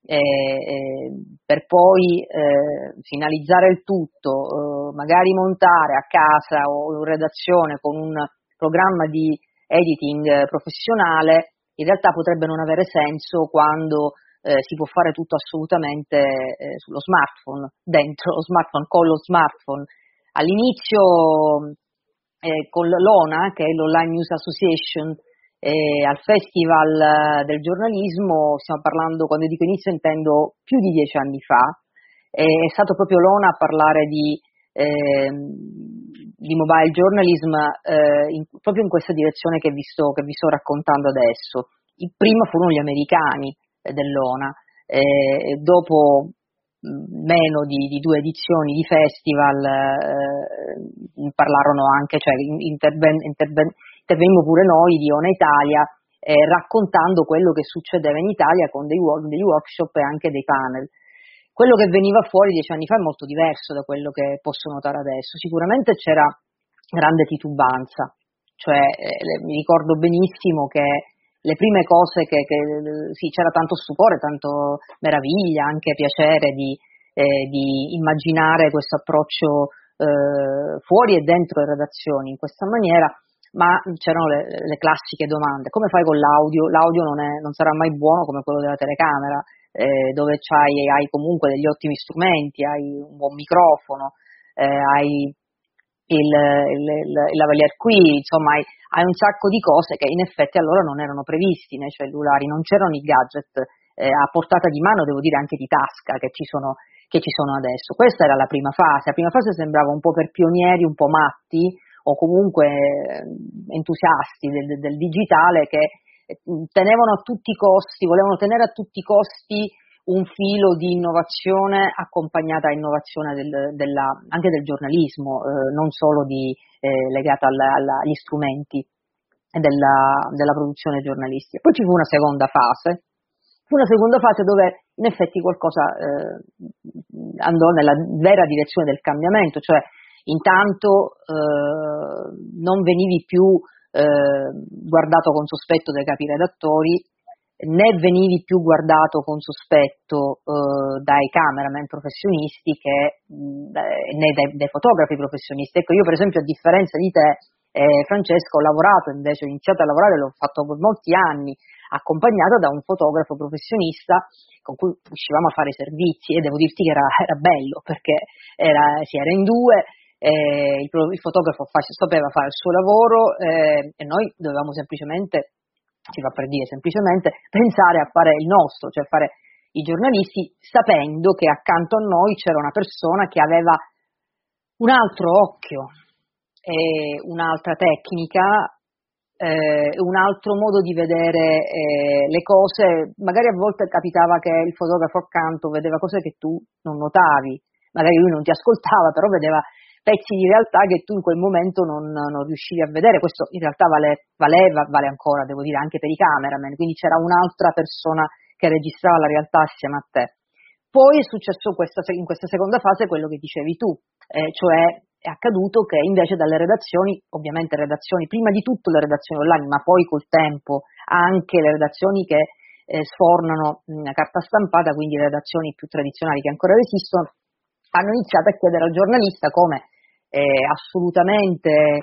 per poi finalizzare il tutto, magari montare a casa o in redazione con un programma di editing professionale, in realtà potrebbe non avere senso quando si può fare tutto assolutamente sullo smartphone, dentro lo smartphone, con lo smartphone. All'inizio con l'ONA, che è l'Online News Association, al Festival del giornalismo, stiamo parlando, quando dico inizio intendo più di 10 anni fa, è stato proprio l'ONA a parlare di mobile journalism proprio in questa direzione che vi sto raccontando adesso. Prima furono gli americani dell'ONA, dopo meno di 2 edizioni di festival parlarono anche, cioè intervenimmo pure noi di ONA Italia raccontando quello che succedeva in Italia con degli workshop e anche dei panel. Quello che veniva fuori 10 anni fa è molto diverso da quello che posso notare adesso. Sicuramente c'era grande titubanza, cioè mi ricordo benissimo che le prime cose sì, c'era tanto stupore, tanto meraviglia, anche piacere di immaginare questo approccio fuori e dentro le redazioni in questa maniera, ma c'erano le classiche domande: come fai con l'audio? L'audio non sarà mai buono come quello della telecamera, dove hai comunque degli ottimi strumenti, hai un buon microfono, hai il lavalier qui, insomma hai un sacco di cose che in effetti allora non erano previsti nei cellulari, non c'erano i gadget a portata di mano, devo dire anche di tasca che ci sono adesso. Questa era la prima fase. La prima fase sembrava un po' per pionieri, un po' matti o comunque entusiasti del digitale, che tenevano a tutti i costi, volevano tenere a tutti i costi un filo di innovazione accompagnata a innovazione anche del giornalismo, non solo legata agli strumenti della produzione giornalistica. Poi ci fu una seconda fase dove in effetti qualcosa andò nella vera direzione del cambiamento, cioè intanto non venivi più guardato con sospetto dai capi redattori, né venivi più guardato con sospetto dai cameraman professionisti né dai fotografi professionisti. Ecco, io per esempio, a differenza di te, Francesca, ho iniziato a lavorare, l'ho fatto per molti anni, accompagnata da un fotografo professionista con cui uscivamo a fare servizi, e devo dirti che era bello, perché si era in due, il fotografo sapeva fare il suo lavoro e noi dovevamo semplicemente, si fa per dire, semplicemente pensare a fare il nostro, cioè fare i giornalisti, sapendo che accanto a noi c'era una persona che aveva un altro occhio, un'altra tecnica, un altro modo di vedere le cose. Magari a volte capitava che il fotografo accanto vedeva cose che tu non notavi, magari lui non ti ascoltava, però vedeva pezzi di realtà che tu in quel momento non riuscivi a vedere. Questo in realtà vale ancora, devo dire, anche per i cameraman, quindi c'era un'altra persona che registrava la realtà assieme a te. Poi è successo in questa seconda fase quello che dicevi tu, cioè è accaduto che invece dalle redazioni, ovviamente prima di tutto le redazioni online, ma poi col tempo anche le redazioni che sfornano carta stampata, quindi le redazioni più tradizionali che ancora esistono, hanno iniziato a chiedere al giornalista, come assolutamente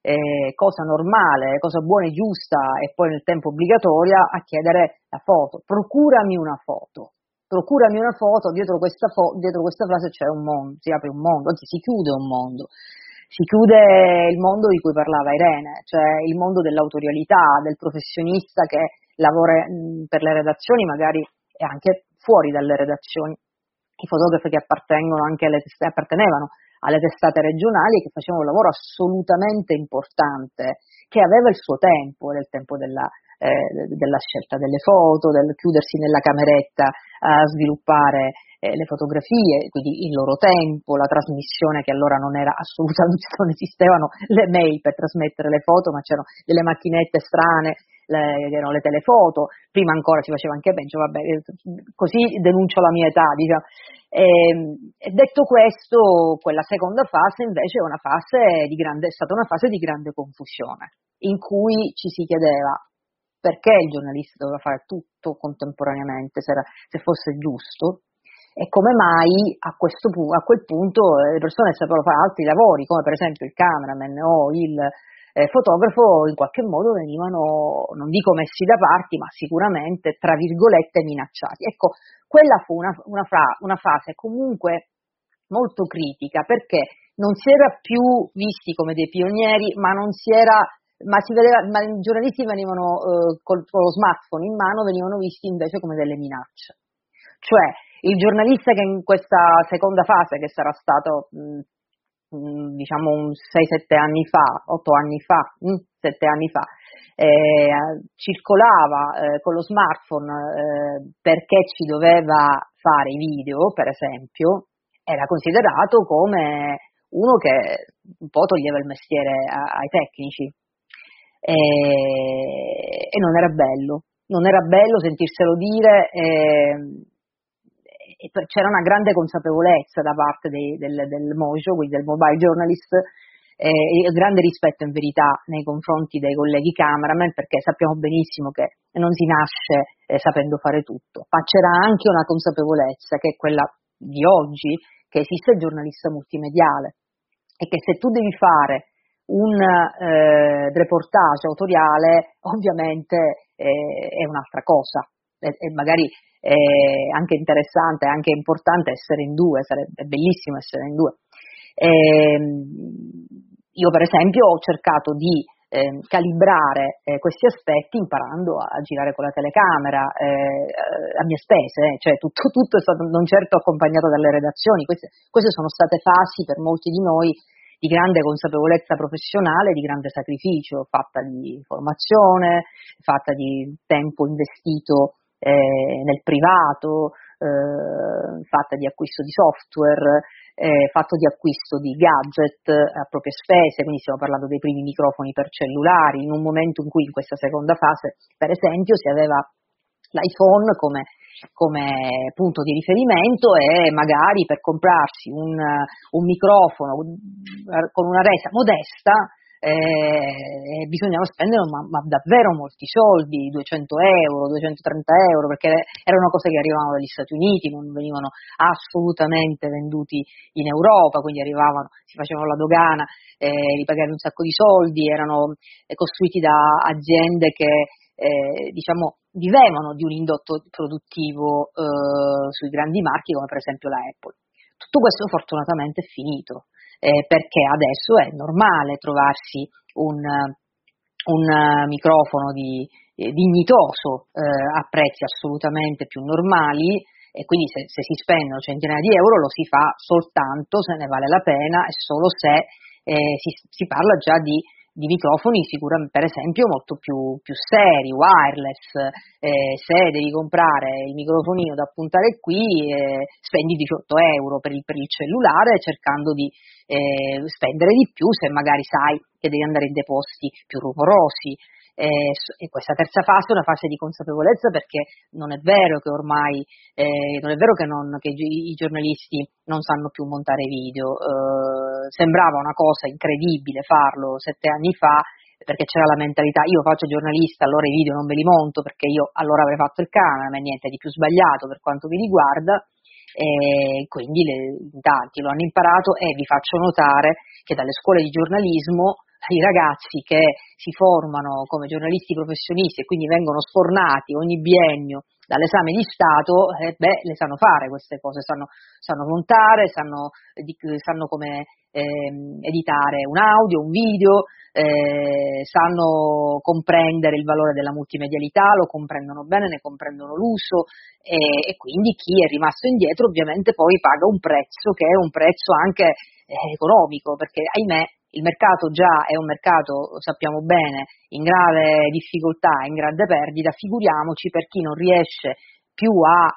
cosa normale, cosa buona e giusta e poi nel tempo obbligatoria, a chiedere la foto. Procurami una foto, dietro questa frase c'è un mondo, si apre un mondo, anzi si chiude un mondo. Si chiude il mondo di cui parlava Irene, cioè il mondo dell'autorialità, del professionista che lavora per le redazioni, magari e anche fuori dalle redazioni, i fotografi che appartenevano alle testate regionali e che facevano un lavoro assolutamente importante, che aveva il suo tempo, era il tempo della scelta delle foto, del chiudersi nella cameretta a sviluppare le fotografie, quindi il loro tempo, la trasmissione, che allora non esistevano le mail per trasmettere le foto, ma c'erano delle macchinette strane, erano le telefoto, prima ancora si faceva anche peggio, vabbè, così denuncio la mia età, diciamo. E detto questo, quella seconda fase invece è stata una fase di grande confusione, in cui ci si chiedeva perché il giornalista doveva fare tutto contemporaneamente, se fosse giusto, e come mai a quel punto le persone sapevano fare altri lavori, come per esempio il cameraman o il fotografo, in qualche modo venivano, non dico messi da parte, ma sicuramente, tra virgolette, minacciati. Ecco, quella fu una fase comunque molto critica, perché non si era più visti come dei pionieri, ma i giornalisti venivano con lo smartphone in mano, venivano visti invece come delle minacce. Cioè, il giornalista che in questa seconda fase, che sarà stato diciamo 6-7 anni fa, 8 anni fa, 7 anni fa, circolava con lo smartphone perché ci doveva fare i video, per esempio, era considerato come uno che un po' toglieva il mestiere ai tecnici, e non era bello sentirselo dire. C'era una grande consapevolezza da parte del MOJO, quindi del mobile journalist, e grande rispetto in verità nei confronti dei colleghi cameraman, perché sappiamo benissimo che non si nasce sapendo fare tutto, ma c'era anche una consapevolezza, che è quella di oggi, che esiste il giornalista multimediale e che se tu devi fare un reportage autoriale, ovviamente è un'altra cosa, e magari è anche interessante, è anche importante essere in due, sarebbe bellissimo essere in due. Io per esempio ho cercato di calibrare questi aspetti imparando a girare con la telecamera a mie spese, cioè tutto è stato non certo accompagnato dalle redazioni. Queste sono state fasi per molti di noi di grande consapevolezza professionale, di grande sacrificio, fatta di formazione, fatta di tempo investito nel privato, fatta di acquisto di software, fatto di acquisto di gadget a proprie spese, quindi stiamo parlando dei primi microfoni per cellulari, in un momento in cui in questa seconda fase, per esempio, si aveva l'iPhone come punto di riferimento, e magari per comprarsi un microfono con una resa modesta bisognava spendere ma davvero molti soldi, 200 euro, 230 euro, perché erano cose che arrivavano dagli Stati Uniti, non venivano assolutamente venduti in Europa, quindi si facevano la dogana, li pagavi un sacco di soldi, erano costruiti da aziende che diciamo vivevano di un indotto produttivo sui grandi marchi, come per esempio la Apple. Tutto questo fortunatamente è finito, perché adesso è normale trovarsi un microfono dignitoso a prezzi assolutamente più normali, e quindi se si spendono centinaia di euro lo si fa soltanto se ne vale la pena, e solo se si parla già di microfoni sicuramente, per esempio, molto più seri, wireless. Se devi comprare il microfonino da puntare qui, spendi 18 euro per il cellulare, cercando di spendere di più se magari sai che devi andare in dei posti più rumorosi. E questa terza fase è una fase di consapevolezza, perché non è vero che ormai non è vero che i giornalisti non sanno più montare video. Sembrava una cosa incredibile farlo 7 anni fa, perché c'era la mentalità: io faccio giornalista, allora i video non me li monto, perché io allora avrei fatto il cameraman, niente di più sbagliato per quanto mi riguarda. e quindi in tanti lo hanno imparato, e vi faccio notare che dalle scuole di giornalismo i ragazzi che si formano come giornalisti professionisti e quindi vengono sfornati ogni biennio dall'esame di Stato, le sanno fare queste cose, sanno montare, sanno come editare un audio, un video, sanno comprendere il valore della multimedialità, lo comprendono bene, ne comprendono l'uso, e quindi chi è rimasto indietro ovviamente poi paga un prezzo che è un prezzo anche economico, perché ahimè il mercato già è un mercato, sappiamo bene, in grave difficoltà, in grande perdita, figuriamoci per chi non riesce più a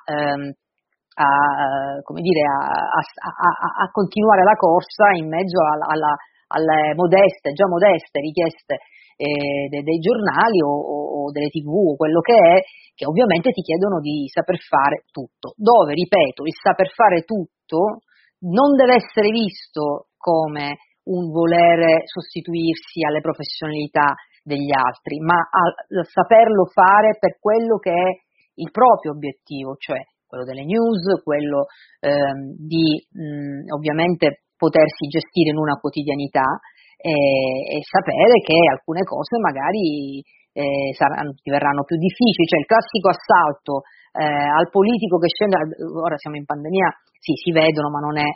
continuare la corsa in mezzo alle già modeste richieste dei giornali o delle TV o quello che è, che ovviamente ti chiedono di saper fare tutto, dove, ripeto, il saper fare tutto non deve essere visto come un volere sostituirsi alle professionalità degli altri, ma a saperlo fare per quello che è il proprio obiettivo, cioè quello delle news, quello di ovviamente potersi gestire in una quotidianità e sapere che alcune cose magari diverranno più difficili, cioè il classico assalto al politico che scende, ora siamo in pandemia, sì, si vedono, ma non è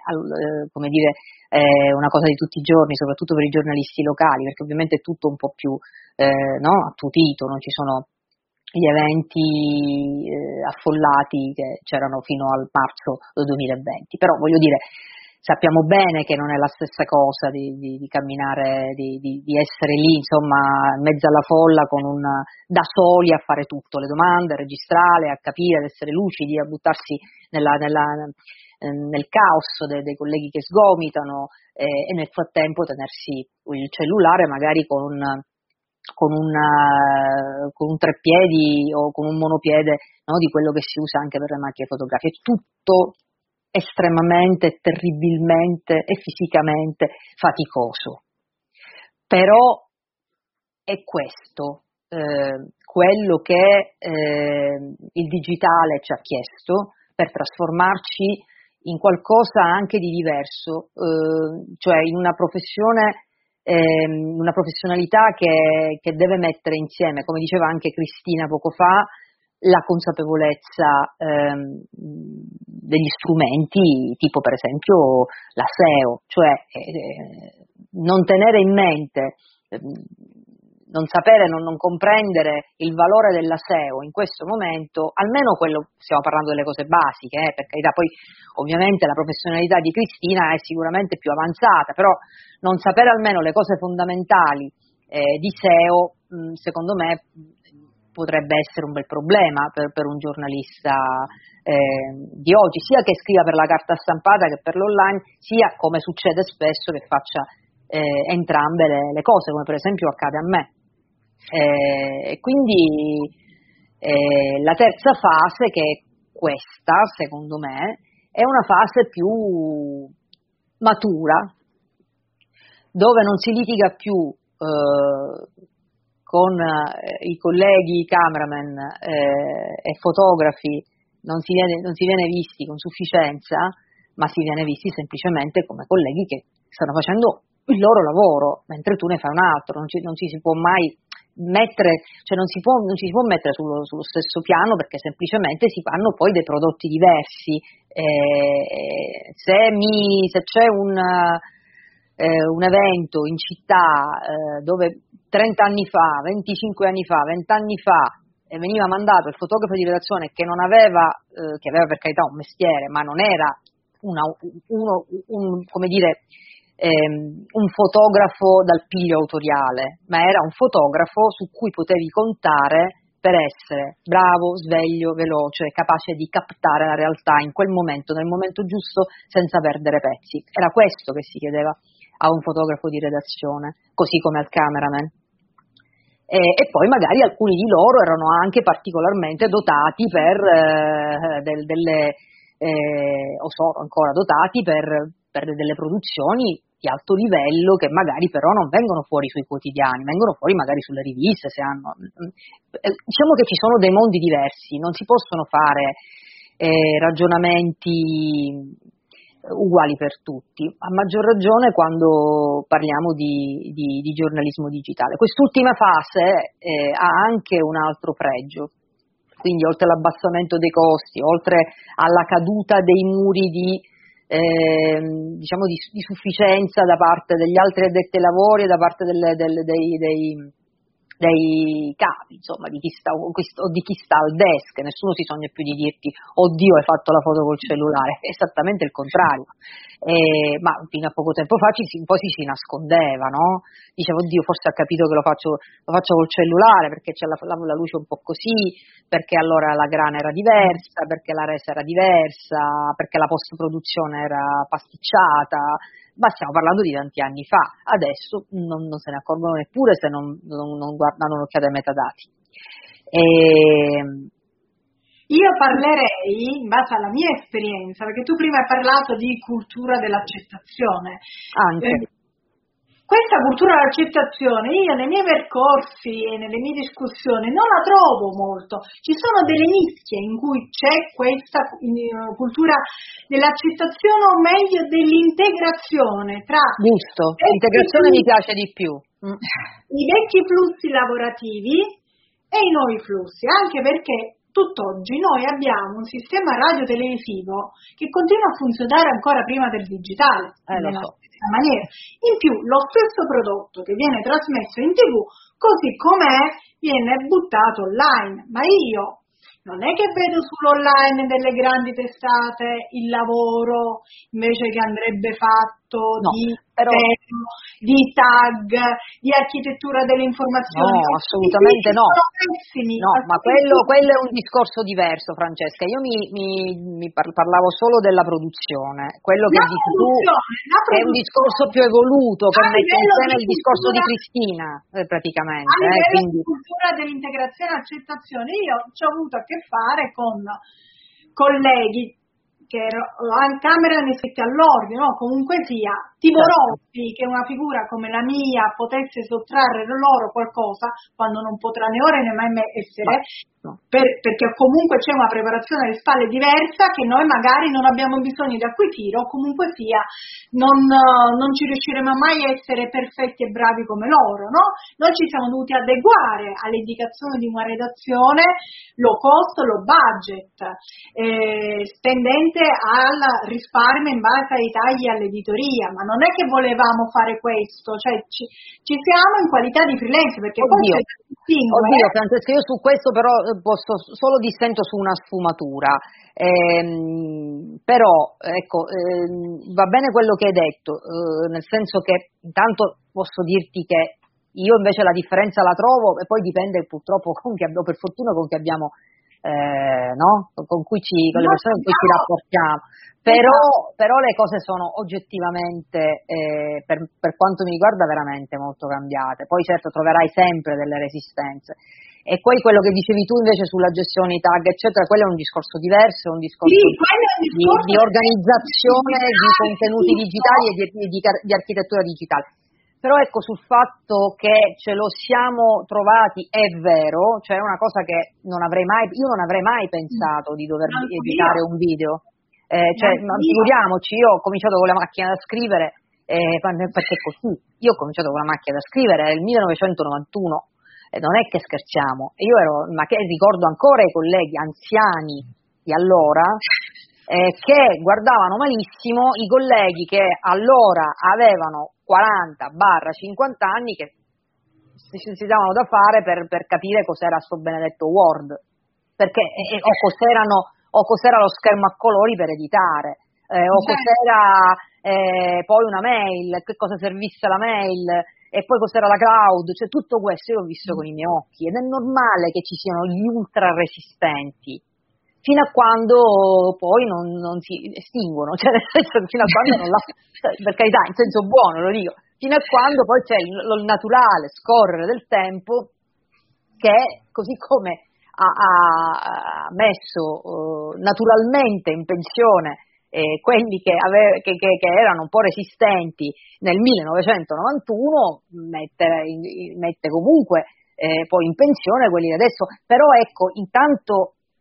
una cosa di tutti i giorni, soprattutto per i giornalisti locali, perché ovviamente è tutto un po' più attutito, non ci sono gli eventi affollati che c'erano fino al marzo 2020, però voglio dire, sappiamo bene che non è la stessa cosa di camminare, di essere lì, insomma, in mezzo alla folla da soli a fare tutto, le domande, a registrare, a capire, ad essere lucidi, a buttarsi nel caos dei colleghi che sgomitano e nel frattempo tenersi il cellulare magari con un treppiedi o con un monopiede, no, di quello che si usa anche per le macchine fotografiche. Tutto estremamente, terribilmente e fisicamente faticoso. Però è questo quello che il digitale ci ha chiesto per trasformarci in qualcosa anche di diverso, cioè in una professione, una professionalità che deve mettere insieme, come diceva anche Cristina poco fa, la consapevolezza degli strumenti, tipo per esempio la SEO, cioè non tenere in mente, non sapere, non comprendere il valore della SEO in questo momento, almeno quello, stiamo parlando delle cose basiche, per carità, poi ovviamente la professionalità di Cristina è sicuramente più avanzata, però non sapere almeno le cose fondamentali di SEO, secondo me, potrebbe essere un bel problema per un giornalista di oggi, sia che scriva per la carta stampata che per l'online, sia, come succede spesso, che faccia entrambe le cose, come per esempio accade a me. E quindi la terza fase, che è questa, secondo me, è una fase più matura, dove non si litiga più con i colleghi cameraman e fotografi, non si viene visti con sufficienza, ma si viene visti semplicemente come colleghi che stanno facendo il loro lavoro, mentre tu ne fai un altro, non ci si può mai mettere, cioè non si può mettere sullo stesso piano, perché semplicemente si fanno poi dei prodotti diversi. Se c'è un evento in città dove 30 anni fa, 25 anni fa, 20 anni fa veniva mandato il fotografo di redazione che non aveva, che aveva per carità un mestiere, ma non era un fotografo dal piglio autoriale, ma era un fotografo su cui potevi contare per essere bravo, sveglio, veloce, capace di captare la realtà in quel momento, nel momento giusto, senza perdere pezzi. Era questo che si chiedeva a un fotografo di redazione, così come al cameraman. E poi magari alcuni di loro erano anche particolarmente dotati per o sono ancora dotati per delle produzioni di alto livello, che magari però non vengono fuori sui quotidiani, vengono fuori magari sulle riviste, se hanno. Diciamo che ci sono dei mondi diversi, non si possono fare ragionamenti uguali per tutti, a maggior ragione quando parliamo di giornalismo digitale. Quest'ultima fase ha anche un altro pregio, quindi oltre all'abbassamento dei costi, oltre alla caduta dei muri diciamo di sufficienza da parte degli altri addetti ai lavori e da parte dei capi, insomma, di chi sta o di chi sta al desk. Nessuno si sogna più di dirti oddio hai fatto la foto col cellulare, è esattamente il contrario. Ma fino a poco tempo fa un po' si nascondeva, no? Diceva oddio forse ha capito che lo faccio col cellulare perché c'è la luce un po' così, perché allora la grana era diversa, perché la resa era diversa, perché la post produzione era pasticciata. Ma stiamo parlando di tanti anni fa, adesso non se ne accorgono neppure se non guardano un'occhiata ai metadati. Io parlerei in base alla mia esperienza, perché tu prima hai parlato di cultura dell'accettazione. Anche. Questa cultura dell'accettazione io nei miei percorsi e nelle mie discussioni non la trovo molto. Ci sono delle nicchie in cui c'è questa cultura dell'accettazione, o meglio dell'integrazione tra... Giusto, l'integrazione mi piace di più. I vecchi flussi lavorativi e i nuovi flussi, anche perché tutt'oggi noi abbiamo un sistema radiotelevisivo che continua a funzionare ancora prima del digitale. Lo so. Maniera. In più lo stesso prodotto che viene trasmesso in TV così com'è viene buttato online, ma io non è che vedo sull'online delle grandi testate il lavoro invece che andrebbe fatto di tag, di architettura delle informazioni. No, assolutamente no. No, ma quello è un discorso diverso, Francesca. Io mi parlavo solo della produzione. Quello che dici tu è un discorso più evoluto, che mette insieme il discorso di Cristina, praticamente. A livello di cultura dell'integrazione e accettazione, io ci ho avuto a che fare con colleghi che in camera ne iscritti all'ordine, no? Comunque sia, timorosi che una figura come la mia potesse sottrarre loro qualcosa quando non potrà né ora né mai essere, perché comunque c'è una preparazione alle spalle diversa che noi magari non abbiamo bisogno di acquisire, o comunque sia non ci riusciremo mai a essere perfetti e bravi come loro, no? Noi ci siamo dovuti adeguare alle indicazioni di una redazione low cost, low budget, tendente al risparmio in base ai tagli all'editoria, ma non è che volevamo fare questo, cioè ci siamo in qualità di freelance, perché Oddio, Francesca, io su questo però posso solo dissento su una sfumatura, però ecco, va bene quello che hai detto, nel senso che intanto posso dirti che io invece la differenza la trovo, e poi dipende purtroppo per fortuna con chi abbiamo no? con le persone con cui ci rapportiamo, però le cose sono oggettivamente per quanto mi riguarda veramente molto cambiate. Poi certo troverai sempre delle resistenze, e poi quello che dicevi tu invece sulla gestione tag eccetera, quello è un discorso diverso, è un discorso di organizzazione di contenuti digitali e di architettura digitale. Però ecco, sul fatto che ce lo siamo trovati è vero, cioè è una cosa che io non avrei mai pensato di dover editare un video, figuriamoci, io ho cominciato con la macchina da scrivere, perché così, io ho cominciato con la macchina da scrivere nel 1991, e non è che scherziamo, ma che ricordo ancora i colleghi anziani di allora, che guardavano malissimo i colleghi che allora avevano 40-50 anni, che si davano da fare per capire cos'era sto benedetto Word, perché o cos'era lo schermo a colori per editare, o cos'era poi una mail, che cosa servisse la mail, e poi cos'era la cloud, cioè tutto questo io l'ho visto con i miei occhi, ed è normale che ci siano gli ultra resistenti, fino a quando poi non si estinguono, cioè nel senso che fino a quando per carità, in senso buono lo dico, fino a quando poi c'è il naturale scorrere del tempo, che così come ha messo naturalmente in pensione quelli che erano un po' resistenti nel 1991, mette comunque poi in pensione quelli di adesso. Però ecco, intanto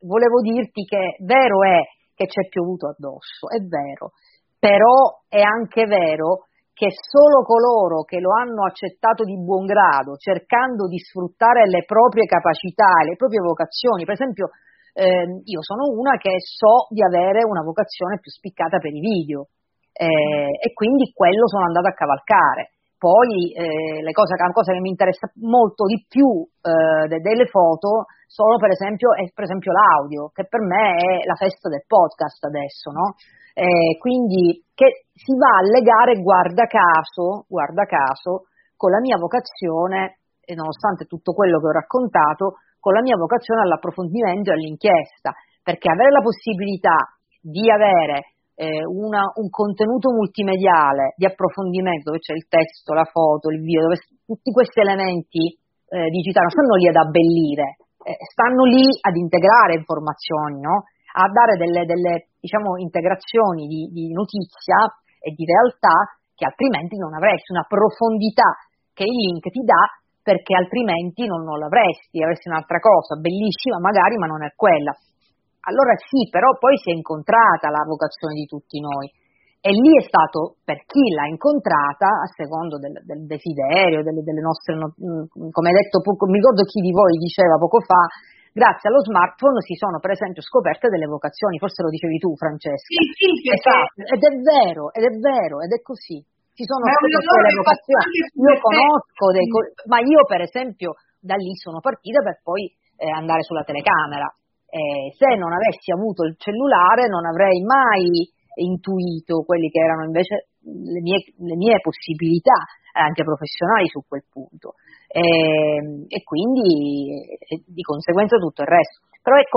volevo dirti che vero è che c'è piovuto addosso, è vero, però è anche vero che solo coloro che lo hanno accettato di buon grado, cercando di sfruttare le proprie capacità e le proprie vocazioni, per esempio io sono una che so di avere una vocazione più spiccata per i video e quindi quello sono andata a cavalcare. Poi la cosa che mi interessa molto di più delle foto sono per esempio l'audio, che per me è la festa del podcast adesso, no? Quindi che si va a legare guarda caso con la mia vocazione, e nonostante tutto quello che ho raccontato, con la mia vocazione all'approfondimento e all'inchiesta, perché avere la possibilità di avere un contenuto multimediale di approfondimento dove c'è il testo, la foto, il video, dove tutti questi elementi digitali non stanno lì ad abbellire, stanno lì ad integrare informazioni, no? A dare delle diciamo integrazioni di notizia e di realtà che altrimenti non avresti, una profondità che il link ti dà, perché altrimenti non l'avresti, avresti un'altra cosa, bellissima magari, ma non è quella. Allora sì, però poi si è incontrata la vocazione di tutti noi, e lì è stato, per chi l'ha incontrata, a secondo del desiderio, delle nostre, come hai detto poco, mi ricordo chi di voi diceva poco fa, grazie allo smartphone si sono per esempio scoperte delle vocazioni, forse lo dicevi tu Francesca. Sì, esatto, ed è vero, ed è così. Si sono scoperte le vocazioni. Io conosco ma io per esempio da lì sono partita per poi andare sulla telecamera. Se non avessi avuto il cellulare non avrei mai intuito quelli che erano invece le mie possibilità anche professionali su quel punto, e quindi di conseguenza tutto il resto. Però ecco,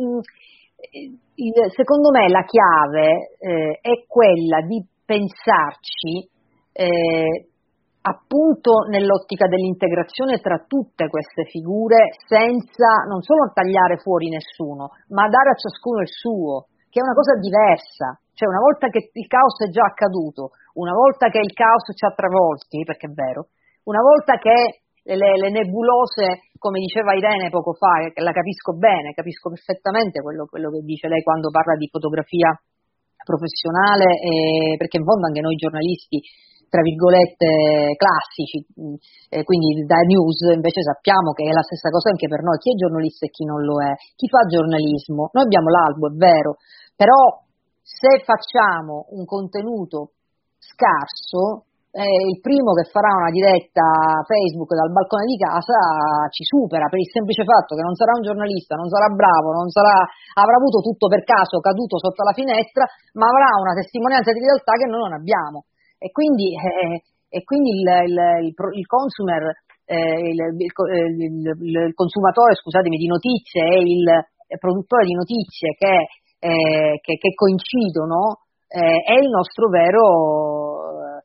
secondo me la chiave è quella di pensarci appunto nell'ottica dell'integrazione tra tutte queste figure, senza non solo tagliare fuori nessuno, ma dare a ciascuno il suo, che è una cosa diversa. Cioè, una volta che il caos è già accaduto, una volta che il caos ci ha travolti, perché è vero, una volta che le nebulose, come diceva Irene poco fa, che la capisco bene, capisco perfettamente quello che dice lei quando parla di fotografia professionale, perché in fondo anche noi giornalisti, tra virgolette, classici, quindi da news, invece sappiamo che è la stessa cosa anche per noi, chi è giornalista e chi non lo è, chi fa giornalismo. Noi abbiamo l'albo, è vero, però se facciamo un contenuto scarso, il primo che farà una diretta Facebook dal balcone di casa ci supera, per il semplice fatto che non sarà un giornalista, non sarà bravo, avrà avuto tutto per caso caduto sotto la finestra, ma avrà una testimonianza di realtà che noi non abbiamo. E quindi il consumer, il consumatore, scusatemi, di notizie e il produttore di notizie che coincidono è il nostro vero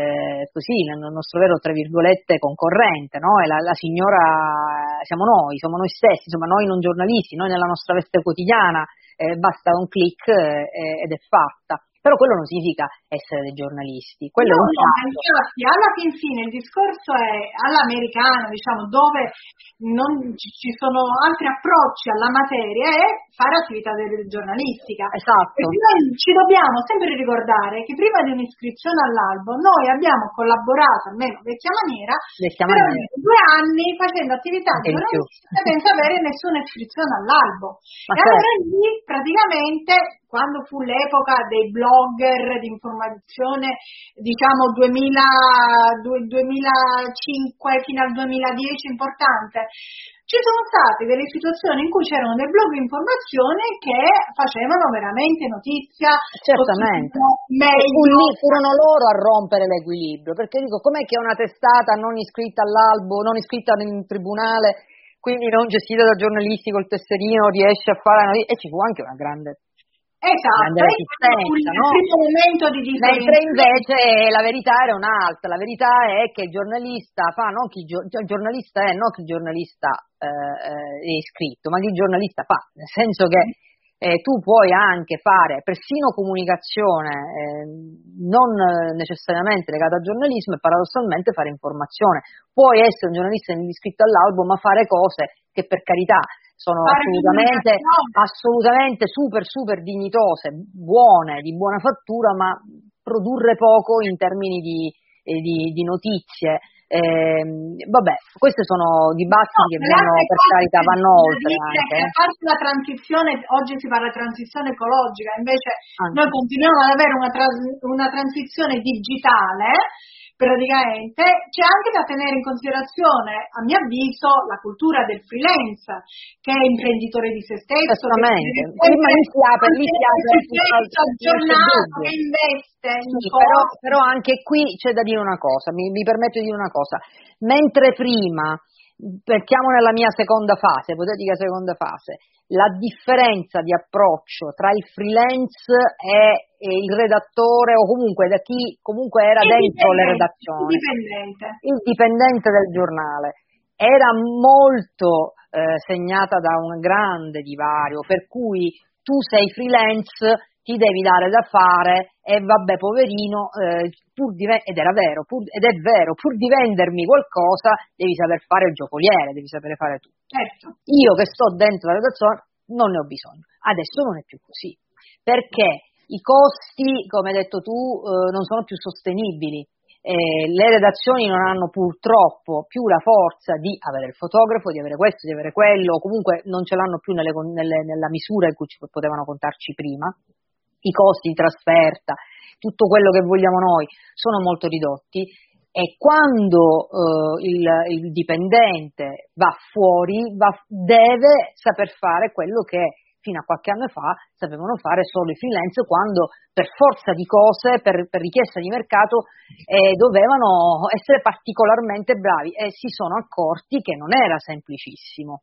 tra virgolette concorrente, no? E la signora siamo noi stessi, insomma noi non giornalisti, noi nella nostra veste quotidiana, basta un click ed è fatta. Però quello non significa essere dei giornalisti. Quello no, infatti, alla fine il discorso è all'americano, diciamo, dove non ci sono altri approcci alla materia, è fare attività giornalistica. Esatto. Perché noi ci dobbiamo sempre ricordare che prima di un'iscrizione all'albo noi abbiamo collaborato, almeno vecchia maniera, per 2 anni facendo attività giornalistica senza avere nessuna iscrizione all'albo. Allora lì praticamente, quando fu l'epoca dei blogger di informazione, diciamo 2005 fino al 2010 importante, ci sono state delle situazioni in cui c'erano dei blog di informazione che facevano veramente notizia. Certamente. Furono loro a rompere l'equilibrio, perché dico, com'è che una testata non iscritta all'albo, non iscritta in tribunale, quindi non gestita da giornalisti col tesserino, riesce a fare, e ci fu anche una grande resistenza, no? Primo momento di mentre invece la verità era un'altra. La verità è che il giornalista fa non chi il giornalista è, non chi il giornalista è iscritto, ma chi il giornalista fa, nel senso che tu puoi anche fare persino comunicazione non necessariamente legata al giornalismo e paradossalmente fare informazione. Puoi essere un giornalista iscritto all'albo ma fare cose che per carità sono assolutamente super dignitose, buone, di buona fattura, ma produrre poco in termini di notizie. Vabbè, questi sono dibattiti che per carità vanno oltre anche. A parte la transizione, oggi si parla di transizione ecologica, invece noi continuiamo ad avere una transizione digitale. Praticamente c'è anche da tenere in considerazione, a mio avviso, la cultura del freelance, che è imprenditore di se stesso, assolutamente. Prima lì si apre aggiornato, che investe in però anche qui c'è da dire una cosa, mi permetto di dire una cosa, mentre prima, mettiamo nella mia ipotetica seconda fase, la differenza di approccio tra il freelance e il redattore, o comunque da chi comunque era dentro le redazioni, il dipendente del giornale, era molto segnata da un grande divario, per cui tu sei freelance, ti devi dare da fare e vabbè poverino, ed è vero, pur di vendermi qualcosa devi saper fare il giocoliere, devi sapere fare tutto. Certo. Io che sto dentro la redazione non ne ho bisogno, adesso non è più così, perché i costi, come hai detto tu, non sono più sostenibili. Le redazioni non hanno purtroppo più la forza di avere il fotografo, di avere questo, di avere quello, o comunque non ce l'hanno più nella misura in cui potevano contarci prima. I costi di trasferta, tutto quello che vogliamo noi, sono molto ridotti, e quando il dipendente va fuori deve saper fare quello che fino a qualche anno fa sapevano fare solo i freelance, quando per forza di cose, per richiesta di mercato, dovevano essere particolarmente bravi, e si sono accorti che non era semplicissimo,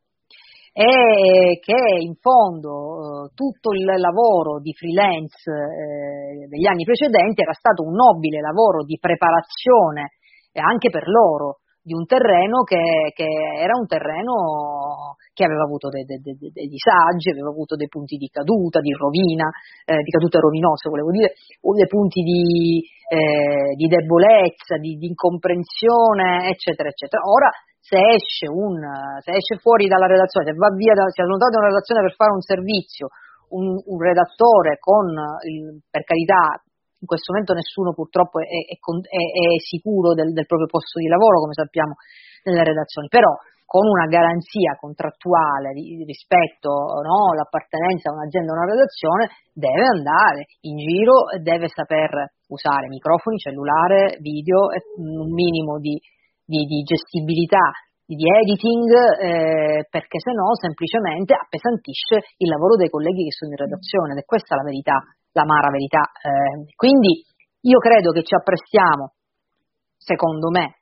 e che in fondo tutto il lavoro di freelance degli anni precedenti era stato un nobile lavoro di preparazione anche per loro di un terreno che era un terreno che aveva avuto dei disagi, aveva avuto dei punti di caduta, di rovina, di cadute rovinose volevo dire, o dei punti di debolezza, di incomprensione, eccetera, eccetera. Ora se esce fuori dalla redazione, se va via, si è allontanato da una redazione per fare un servizio, un redattore per carità, in questo momento nessuno purtroppo è sicuro del proprio posto di lavoro, come sappiamo nelle redazioni, però con una garanzia contrattuale rispetto, no, l'appartenenza a un'azienda o a una redazione, deve andare in giro e deve saper usare microfoni, cellulare, video, e un minimo di gestibilità, di editing, perché sennò semplicemente appesantisce il lavoro dei colleghi che sono in redazione, ed è questa la verità, l'amara verità. Quindi io credo che ci apprestiamo, secondo me,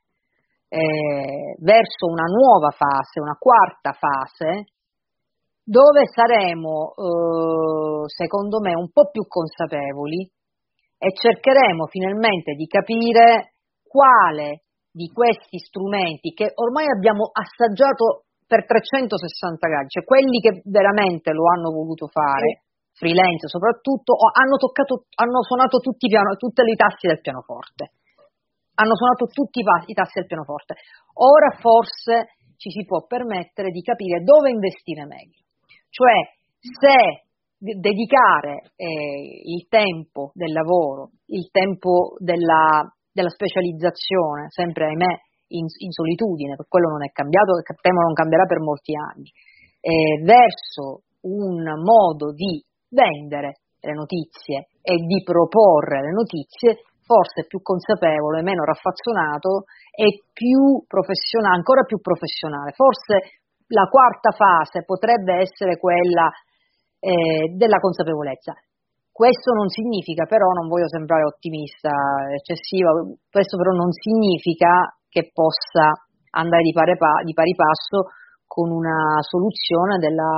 verso una nuova fase, una quarta fase, dove saremo, secondo me, un po' più consapevoli e cercheremo finalmente di capire quale di questi strumenti che ormai abbiamo assaggiato per 360 gradi, cioè quelli che veramente lo hanno voluto fare, freelance soprattutto, hanno suonato tutte le tassi del pianoforte, hanno suonato tutti i tassi del pianoforte. Ora forse ci si può permettere di capire dove investire meglio, cioè se dedicare il tempo del lavoro, il tempo della specializzazione, sempre ahimè in solitudine, per quello non è cambiato e temo non cambierà per molti anni, verso un modo di vendere le notizie e di proporre le notizie forse più consapevole, meno raffazzonato e più professionale, ancora più professionale. Forse la quarta fase potrebbe essere quella della consapevolezza. Questo non significa però, non voglio sembrare ottimista eccessiva, questo però non significa che possa andare di pari passo con una soluzione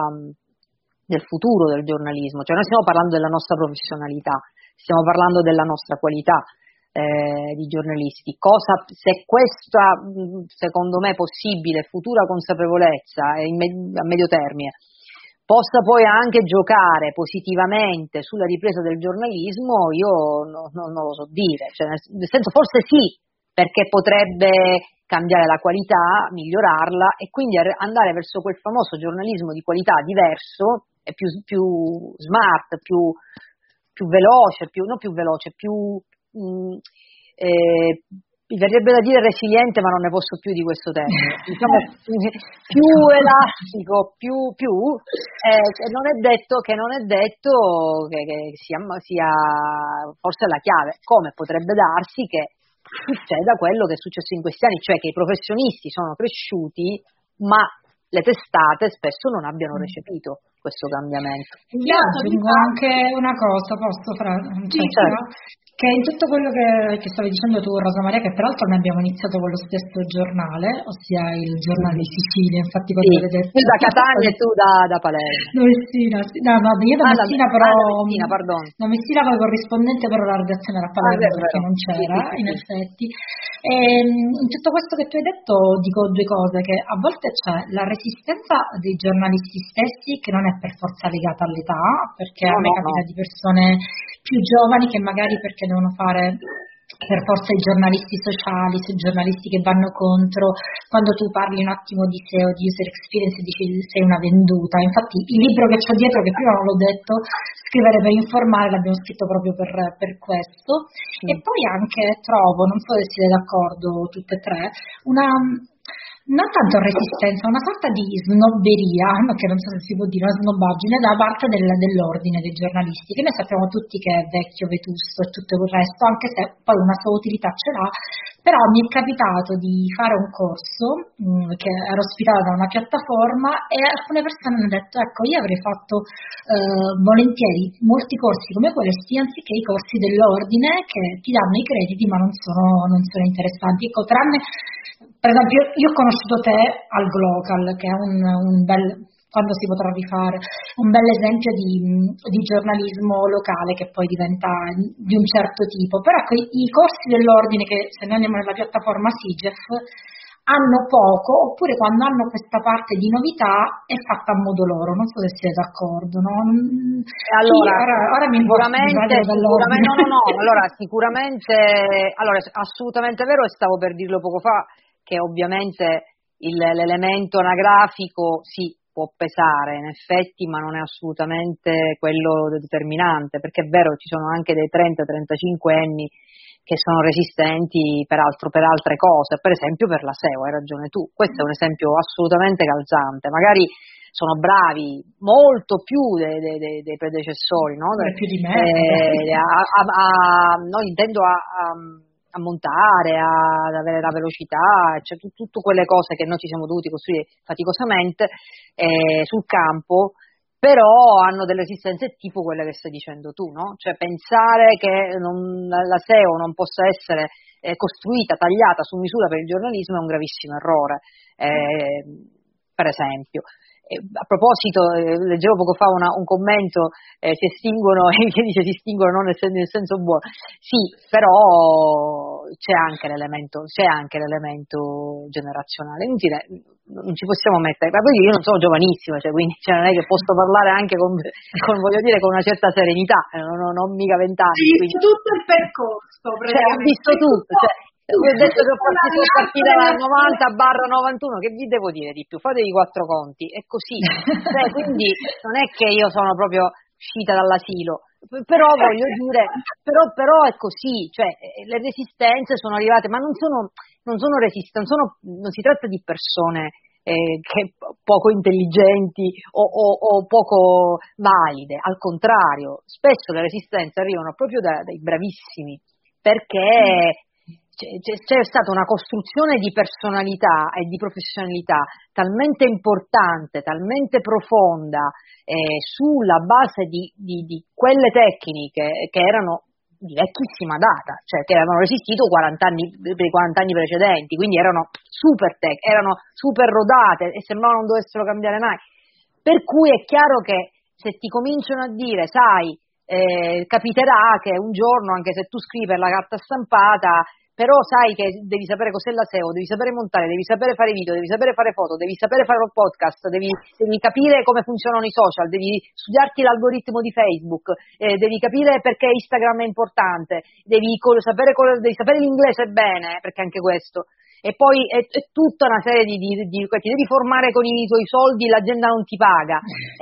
del futuro del giornalismo. Cioè noi stiamo parlando della nostra professionalità, stiamo parlando della nostra qualità di giornalisti. Se questa, secondo me, possibile futura consapevolezza a medio termine possa poi anche giocare positivamente sulla ripresa del giornalismo, io non lo so dire, cioè nel senso forse sì, perché potrebbe cambiare la qualità, migliorarla e quindi andare verso quel famoso giornalismo di qualità diverso e più smart, più veloce, mi verrebbe da dire resiliente, ma non ne posso più di questo termine, diciamo più elastico, non è detto che sia forse la chiave, come potrebbe darsi che succeda quello che è successo in questi anni, cioè che i professionisti sono cresciuti, ma le testate spesso non abbiano recepito questo cambiamento. Io aggiungo anche una cosa, posso Francesca? Che in tutto quello che stavi dicendo tu, Rosa Maria, che peraltro noi abbiamo iniziato con lo stesso giornale, ossia il Giornale di Sicilia, infatti quando avete detto... Io da Catania e tu da Palermo. Da Messina, sì. No, io da Messina però... Da Messina poi corrispondente, però la redazione era a Palermo perché non c'era, in effetti. E in tutto questo che tu hai detto dico due cose, che a volte c'è la resistenza dei giornalisti stessi, che non è per forza legata all'età, perché a me capita di persone più giovani che magari perché devono fare per forza i giornalisti sociali, i giornalisti che vanno contro, quando tu parli un attimo di SEO, di user experience, dici sei una venduta. Infatti il libro che c'ho dietro, che prima non l'ho detto, Scrivere per informare, l'abbiamo scritto proprio per questo. E poi anche trovo, non so se siete d'accordo tutte e tre, non tanto resistenza, una sorta di snobberia, che non so se si può dire, una snobbaggine da parte dell'ordine dei giornalisti, che noi sappiamo tutti che è vecchio, vetusto e tutto il resto, anche se poi una sua utilità ce l'ha, però mi è capitato di fare un corso che ero ospitata da una piattaforma e alcune persone hanno detto, ecco, io avrei fatto volentieri molti corsi come questi anziché i corsi dell'ordine che ti danno i crediti ma non sono interessanti. Ecco, tranne per esempio, io ho conosciuto te al Glocal, che è un bel, quando si potrà rifare, un bel esempio di giornalismo locale che poi diventa di un certo tipo. Però ecco, i corsi dell'ordine, che se noi andiamo nella piattaforma SIGEF, hanno poco, oppure quando hanno questa parte di novità è fatta a modo loro, non so se siete d'accordo, no? Allora mi sicuramente allora assolutamente vero, e stavo per dirlo poco fa, che ovviamente l'elemento anagrafico sì, può pesare in effetti, ma non è assolutamente quello determinante, perché è vero, ci sono anche dei 30-35 anni che sono resistenti per altre cose, per esempio per la SEO, hai ragione tu, questo è un esempio assolutamente calzante, magari sono bravi molto più dei predecessori, no? Più di me. No, intendo a montare, ad avere la velocità, cioè tutte quelle cose che noi ci siamo dovuti costruire faticosamente sul campo, però hanno delle resistenze tipo quelle che stai dicendo tu, no? Cioè pensare che la SEO non possa essere costruita, tagliata su misura per il giornalismo è un gravissimo errore, per esempio. A proposito, leggevo poco fa un commento, si estinguono, che dice si estinguono non nel senso buono, sì, però c'è anche l'elemento generazionale, inutile, non ci possiamo mettere, ma poi io non sono giovanissima, cioè, quindi non è che posso parlare anche con voglio dire, con una certa serenità, non ho mica 20 anni. Hai visto tutto il percorso, ho visto tutto, ho detto che sono partita dal 90/91, che vi devo dire di più? Fatevi 4 conti, è così. Quindi non è che io sono proprio uscita dall'asilo, però voglio dire, però è così, cioè le resistenze sono arrivate, ma non sono resistenze, non si tratta di persone che poco intelligenti o poco valide, al contrario, spesso le resistenze arrivano proprio dai bravissimi, perché c'è stata una costruzione di personalità e di professionalità talmente importante, talmente profonda, sulla base di quelle tecniche che erano di vecchissima data, cioè che avevano resistito 40 anni, per i 40 anni precedenti, quindi erano super rodate e sembravano non dovessero cambiare mai. Per cui è chiaro che se ti cominciano a dire, sai, capiterà che un giorno, anche se tu scrivi per la carta stampata, però sai che devi sapere cos'è la SEO, devi sapere montare, devi sapere fare video, devi sapere fare foto, devi sapere fare un podcast, devi capire come funzionano i social, devi studiarti l'algoritmo di Facebook, devi capire perché Instagram è importante, devi sapere l'inglese bene, perché anche questo. E poi è tutta una serie ti devi formare con i tuoi soldi, l'azienda non ti paga.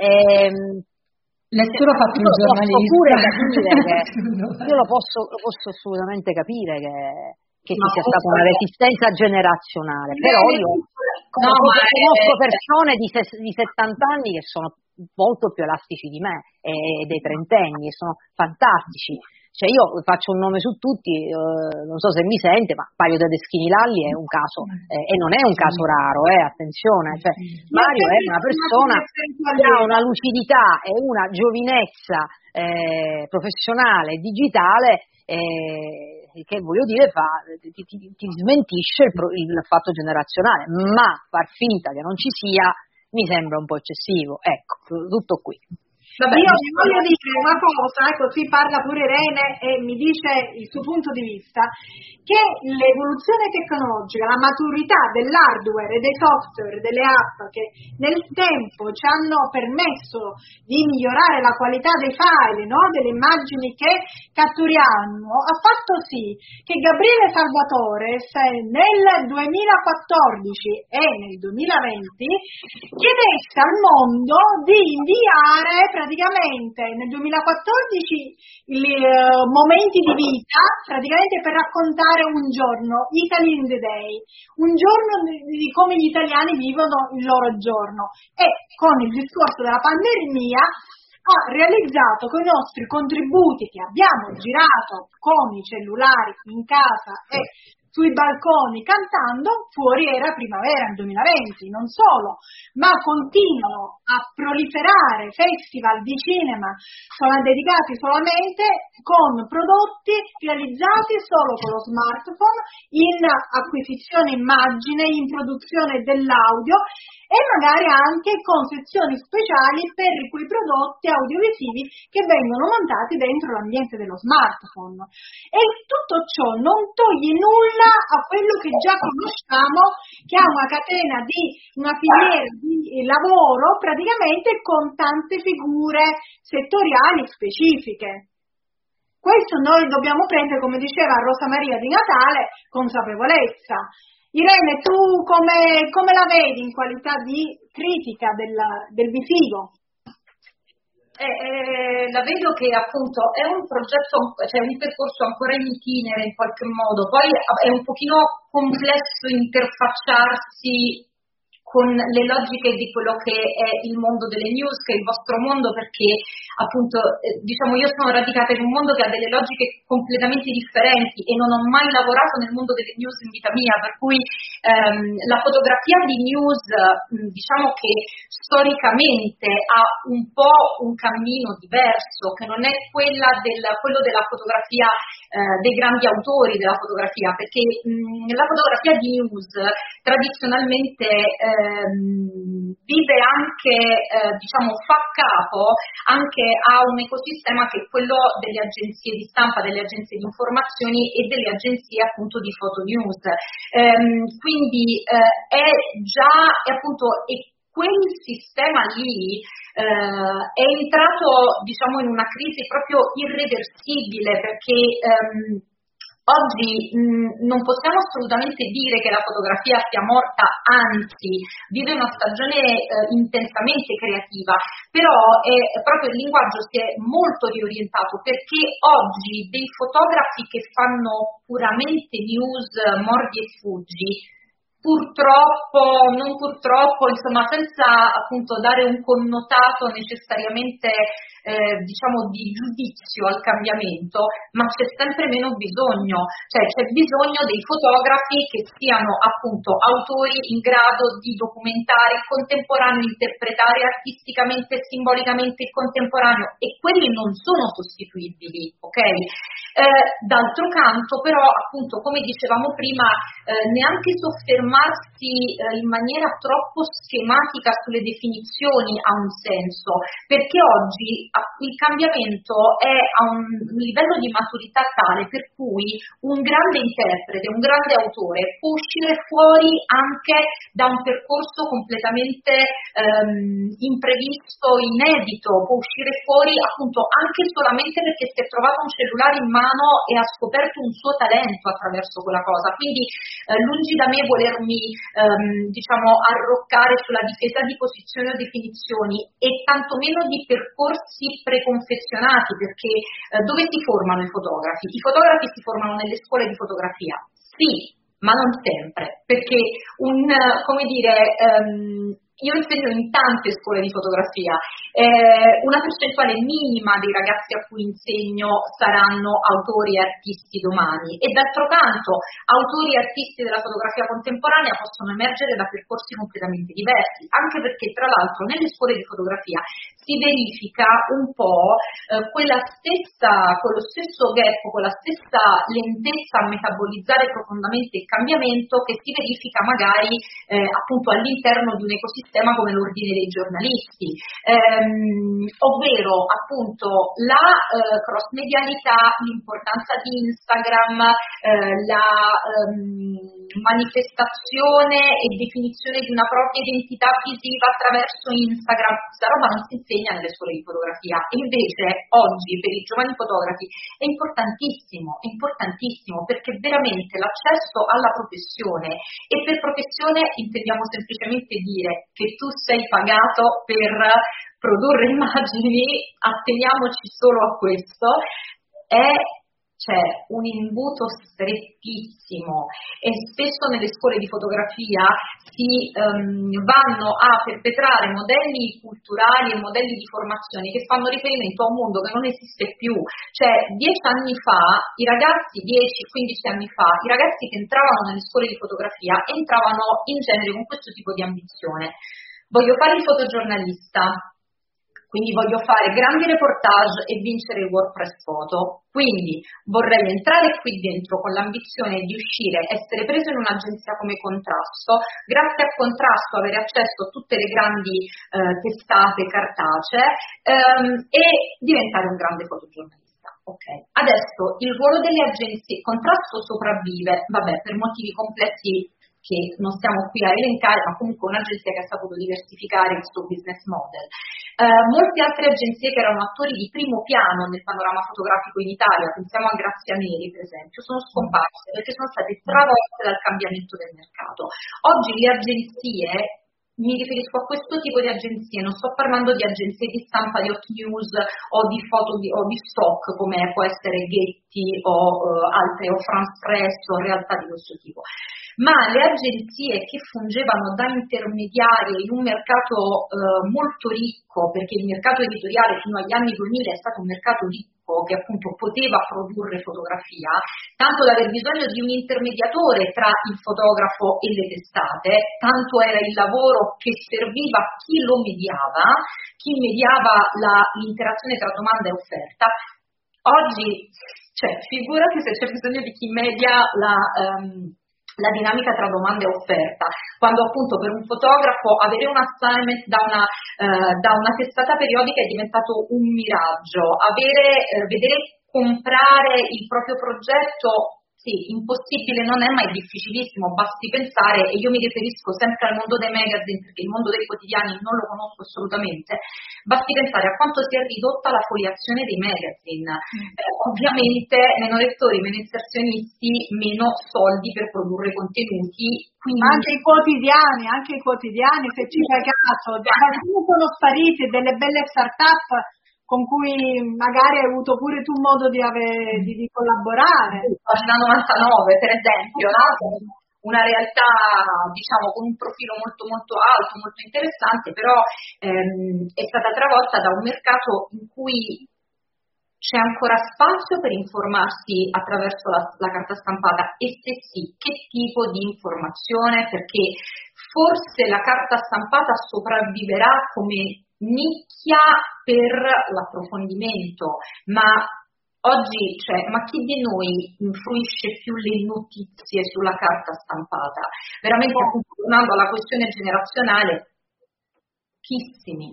Nessuno ha fatto il giornalista. Io lo posso assolutamente capire che ci sia stata una resistenza generazionale, però io conosco persone di 70 anni che sono molto più elastici di me e dei trentenni e sono fantastici. Cioè io faccio un nome su tutti, non so se mi sente, ma Mario Tedeschini Lalli è un caso, e non è un caso raro, attenzione, cioè, Mario è una persona che ha una lucidità e una giovinezza professionale, digitale, che voglio dire ti smentisce il fatto generazionale, ma far finta che non ci sia mi sembra un po' eccessivo, ecco, tutto qui. Vabbè, io vi voglio dire una cosa, così parla pure Irene e mi dice il suo punto di vista, che l'evoluzione tecnologica, la maturità dell'hardware e dei software, delle app che nel tempo ci hanno permesso di migliorare la qualità dei file, no? Delle immagini che catturiamo, ha fatto sì che Gabriele Salvatore nel 2014 e nel 2020 chiedesse al mondo di inviare praticamente nel 2014 i momenti di vita praticamente per raccontare un giorno, Italy in the Day, un giorno di come gli italiani vivono il loro giorno, e con il discorso della pandemia ha realizzato con i nostri contributi che abbiamo girato con i cellulari in casa e sui balconi cantando, fuori era primavera nel 2020, non solo, ma continuano a proliferare festival di cinema dedicati solamente con prodotti realizzati solo con lo smartphone, in acquisizione immagine, in produzione dell'audio e magari anche con sezioni speciali per quei prodotti audiovisivi che vengono montati dentro l'ambiente dello smartphone. E tutto ciò non toglie nulla a quello che già conosciamo, che ha una catena una filiera di lavoro praticamente con tante figure settoriali specifiche. Questo noi dobbiamo prendere, come diceva Rosa Maria Di Natale, consapevolezza. Irene, tu come la vedi in qualità di critica del visivo? La vedo che appunto è un progetto, cioè un percorso ancora in itinere in qualche modo, poi è un pochino complesso interfacciarsi con le logiche di quello che è il mondo delle news, che è il vostro mondo, perché appunto diciamo io sono radicata in un mondo che ha delle logiche completamente differenti e non ho mai lavorato nel mondo delle news in vita mia, per cui la fotografia di news diciamo che storicamente ha un po' un cammino diverso, che non è quello della fotografia dei grandi autori della fotografia, perché la fotografia di news tradizionalmente vive anche, fa capo anche a un ecosistema che è quello delle agenzie di stampa, delle agenzie di informazioni e delle agenzie appunto di foto news. Quindi quel sistema lì è entrato in una crisi proprio irreversibile, perché oggi non possiamo assolutamente dire che la fotografia sia morta, anzi vive una stagione intensamente creativa, però proprio il linguaggio si è molto riorientato, perché oggi dei fotografi che fanno puramente news mordi e fuggi, senza appunto dare un connotato necessariamente di giudizio al cambiamento, ma c'è sempre meno bisogno, cioè c'è bisogno dei fotografi che siano appunto autori in grado di documentare il contemporaneo, interpretare artisticamente e simbolicamente il contemporaneo, e quelli non sono sostituibili, ok? D'altro canto però appunto, come dicevamo prima, neanche soffermarsi in maniera troppo schematica sulle definizioni ha un senso, perché oggi il cambiamento è a un livello di maturità tale per cui un grande interprete, un grande autore può uscire fuori anche da un percorso completamente imprevisto, inedito, può uscire fuori appunto anche solamente perché si è trovato un cellulare in mano e ha scoperto un suo talento attraverso quella cosa. Quindi lungi da me volermi arroccare sulla difesa di posizioni o definizioni e tantomeno di percorsi preconfezionati, perché dove si formano i fotografi? I fotografi si formano nelle scuole di fotografia, sì, ma non sempre, perché io insegno in tante scuole di fotografia, una percentuale minima dei ragazzi a cui insegno saranno autori e artisti domani, e d'altro canto autori e artisti della fotografia contemporanea possono emergere da percorsi completamente diversi, anche perché tra l'altro nelle scuole di fotografia si verifica un po' quello stesso gap, quella stessa lentezza a metabolizzare profondamente il cambiamento che si verifica magari appunto all'interno di un ecosistema come l'ordine dei giornalisti, ovvero appunto la cross-medialità, l'importanza di Instagram, la manifestazione e definizione di una propria identità visiva attraverso Instagram. Questa roba non si insegna nelle scuole di fotografia, e invece oggi per i giovani fotografi è importantissimo, perché veramente l'accesso alla professione, e per professione intendiamo semplicemente dire che tu sei pagato per produrre immagini, atteniamoci solo a questo, c'è un imbuto strettissimo, e spesso nelle scuole di fotografia si vanno a perpetrare modelli culturali e modelli di formazione che fanno riferimento a un mondo che non esiste più. Cioè 10 anni fa, 10-15 anni fa, i ragazzi che entravano nelle scuole di fotografia entravano in genere con questo tipo di ambizione: voglio fare il fotogiornalista, quindi voglio fare grandi reportage e vincere il WordPress Photo, quindi vorrei entrare qui dentro con l'ambizione di uscire, essere preso in un'agenzia come Contrasto, grazie a Contrasto avere accesso a tutte le grandi testate cartacee e diventare un grande fotogiornalista. Ok, adesso il ruolo delle agenzie, Contrasto sopravvive, per motivi complessi che non stiamo qui a elencare, ma comunque un'agenzia che ha saputo diversificare il suo business model. Molte altre agenzie che erano attori di primo piano nel panorama fotografico in Italia, pensiamo a Grazia Neri per esempio, sono scomparse perché sono state travolte dal cambiamento del mercato. Oggi le agenzie, mi riferisco a questo tipo di agenzie, non sto parlando di agenzie di stampa, di hot news o di foto o di stock come può essere Getty o altre, o France Press o realtà di questo tipo, ma le agenzie che fungevano da intermediarie in un mercato molto ricco, perché il mercato editoriale fino agli anni 2000 è stato un mercato ricco che appunto poteva produrre fotografia, tanto da aver bisogno di un intermediatore tra il fotografo e le testate, tanto era il lavoro che serviva a chi lo mediava, chi mediava l'interazione tra domanda e offerta. Oggi, figurati se c'è bisogno di chi media la dinamica tra domanda e offerta, quando appunto per un fotografo avere un assignment da una testata periodica è diventato un miraggio, vedere comprare il proprio progetto, sì, impossibile non è, ma è difficilissimo, basti pensare, e io mi riferisco sempre al mondo dei magazine perché il mondo dei quotidiani non lo conosco assolutamente, basti pensare a quanto si è ridotta la foliazione dei magazine. Ovviamente meno lettori, meno inserzionisti, meno soldi per produrre contenuti. Quindi... Anche i quotidiani, se ci fai caso, sono spariti delle belle start-up con cui magari hai avuto pure tu modo di collaborare. Pagina 99 per esempio, no? Una realtà con un profilo molto molto alto, molto interessante, però è stata travolta da un mercato in cui c'è ancora spazio per informarsi attraverso la carta stampata, e se sì, che tipo di informazione? Perché forse la carta stampata sopravviverà come nicchia per l'approfondimento, ma oggi ma chi di noi influisce più le notizie sulla carta stampata? Veramente, appunto, tornando alla questione generazionale, pochissimi.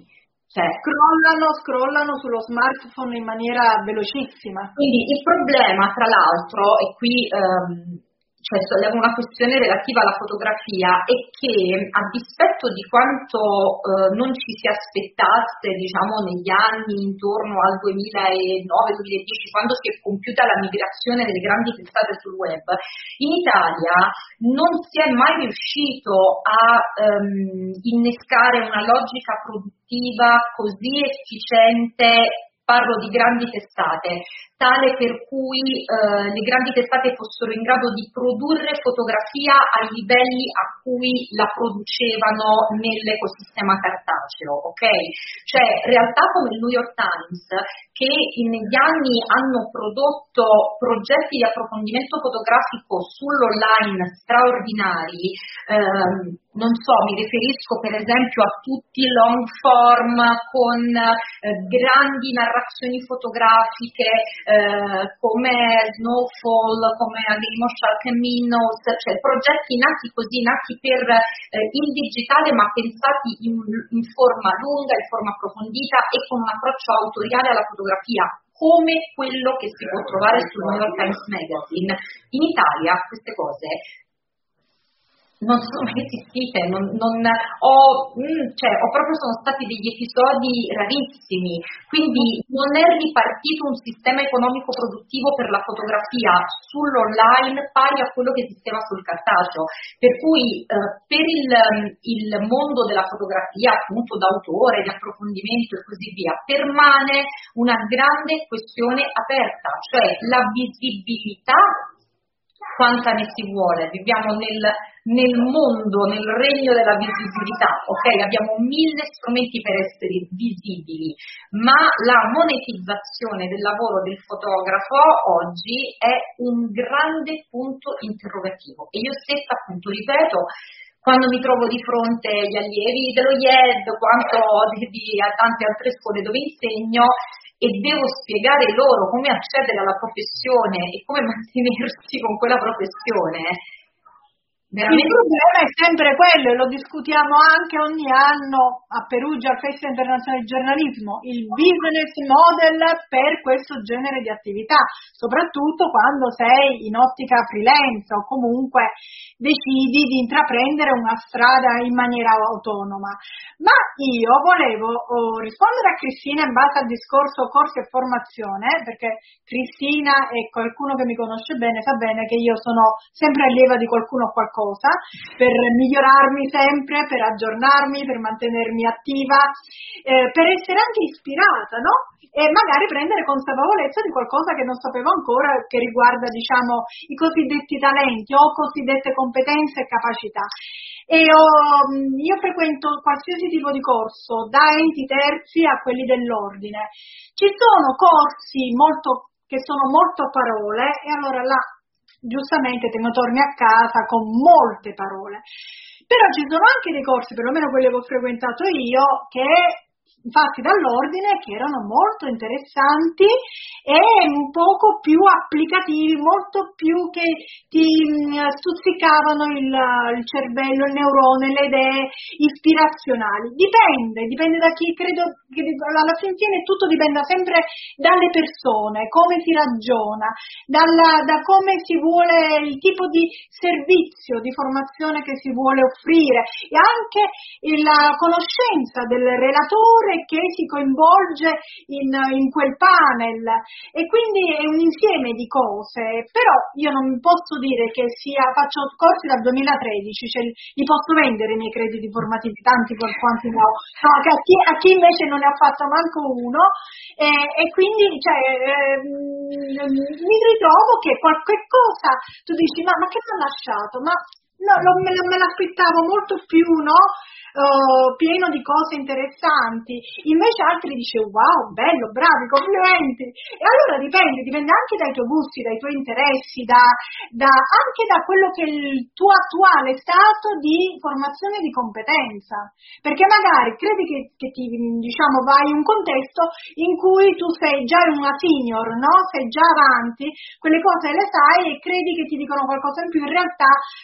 Cioè, scrollano sullo smartphone in maniera velocissima. Quindi il problema, tra l'altro, e qui cioè sollevo una questione relativa alla fotografia, è che a dispetto di quanto non ci si aspettasse, diciamo, negli anni intorno al 2009-2010, quando si è compiuta la migrazione delle grandi testate sul web, in Italia non si è mai riuscito a innescare una logica produttiva così efficiente, parlo di grandi testate, tale per cui le grandi testate fossero in grado di produrre fotografia ai livelli a cui la producevano nell'ecosistema cartaceo, ok? Cioè realtà come il New York Times, che negli anni hanno prodotto progetti di approfondimento fotografico sull'online straordinari, non so, mi riferisco per esempio a tutti i long form con grandi narrazioni fotografiche come Snowfall, come A Game of Shark and Minnows, cioè progetti nati così, nati per il digitale ma pensati in forma lunga, in forma approfondita e con un approccio autoriale alla fotografia, come quello che si può trovare sul New York Times Magazine. In Italia queste cose non sono esistite, sono stati degli episodi rarissimi, quindi non è ripartito un sistema economico produttivo per la fotografia sull'online pari a quello che esisteva sul cartaceo, per cui per il mondo della fotografia appunto d'autore, di approfondimento e così via, permane una grande questione aperta, cioè la visibilità. Quanta ne si vuole? Viviamo nel mondo, nel regno della visibilità, ok? Abbiamo 1000 strumenti per essere visibili, ma la monetizzazione del lavoro del fotografo oggi è un grande punto interrogativo. E io stessa, appunto, ripeto, quando mi trovo di fronte agli allievi dello IED, quanto a tante altre scuole dove insegno, e devo spiegare loro come accedere alla professione e come mantenersi con quella professione, veramente. Il problema è sempre quello, e lo discutiamo anche ogni anno a Perugia al Festival Internazionale di Giornalismo, il business model per questo genere di attività, soprattutto quando sei in ottica freelance o comunque decidi di intraprendere una strada in maniera autonoma. Ma io volevo rispondere a Cristina in base al discorso corsi e formazione, perché Cristina e qualcuno che mi conosce bene sa bene che io sono sempre allieva di qualcuno o qualcosa, per migliorarmi sempre, per aggiornarmi, per mantenermi attiva, per essere anche ispirata, no? E magari prendere consapevolezza di qualcosa che non sapevo ancora, che riguarda, diciamo, i cosiddetti talenti o cosiddette competenze e capacità. E io frequento qualsiasi tipo di corso, da enti terzi a quelli dell'ordine. Ci sono corsi che sono molto parole, e allora là giustamente te ne torni a casa con molte parole. Però ci sono anche dei corsi, perlomeno quelli che ho frequentato io, che fatti dall'ordine, che erano molto interessanti e un poco più applicativi, molto più che ti stuzzicavano il cervello, il neurone, le idee ispirazionali. Dipende da chi, credo che alla fine tutto dipende sempre dalle persone, come si ragiona, da come si vuole, il tipo di servizio, di formazione che si vuole offrire, e anche la conoscenza del relatore che si coinvolge in quel panel, e quindi è un insieme di cose. Però io non posso dire che faccio corsi dal 2013, cioè li posso vendere i miei crediti formativi, tanti per quanti ne ho, no, a chi invece non ne ha fatto manco uno, e quindi mi ritrovo che qualche cosa tu dici ma che mi ha lasciato, ma no, me l'aspettavo molto più, no? Pieno di cose interessanti, invece altri dice wow, bello, bravi, complimenti. E allora dipende anche dai tuoi gusti, dai tuoi interessi, anche da quello che è il tuo attuale stato di formazione di competenza, perché magari credi che ti, diciamo, vai in un contesto in cui tu sei già una senior, no? Sei già avanti, quelle cose le sai e credi che ti dicono qualcosa in più, in realtà loro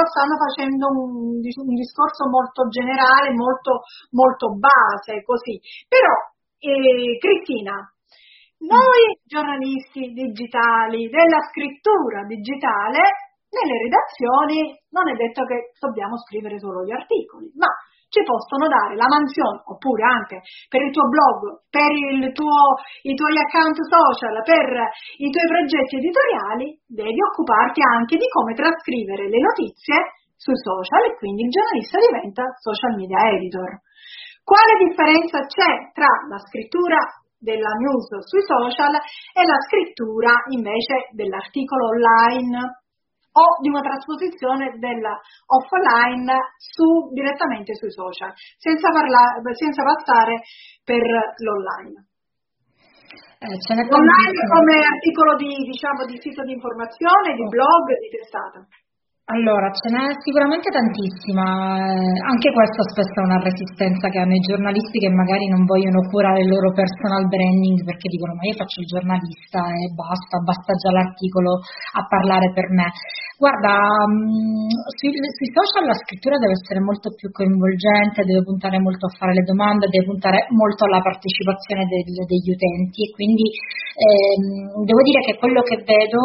stanno facendo un discorso molto generale, molto base, così. Però, Cristina, noi giornalisti digitali, della scrittura digitale, nelle redazioni non è detto che dobbiamo scrivere solo gli articoli, ma ci possono dare la mansione, oppure anche per il tuo blog, per i tuoi account social, per i tuoi progetti editoriali, devi occuparti anche di come trascrivere le notizie sui social, e quindi il giornalista diventa social media editor. Quale differenza c'è tra la scrittura della news sui social e la scrittura invece dell'articolo online o di una trasposizione della offline direttamente sui social, senza passare per l'online? L'online come articolo di sito di informazione, di blog, di testata. Allora, ce n'è sicuramente tantissima, anche questo spesso è una resistenza che hanno i giornalisti, che magari non vogliono curare il loro personal branding perché dicono: ma io faccio il giornalista e basta già l'articolo a parlare per me. Guarda, sui social la scrittura deve essere molto più coinvolgente, deve puntare molto a fare le domande, deve puntare molto alla partecipazione degli utenti, e quindi devo dire che quello che vedo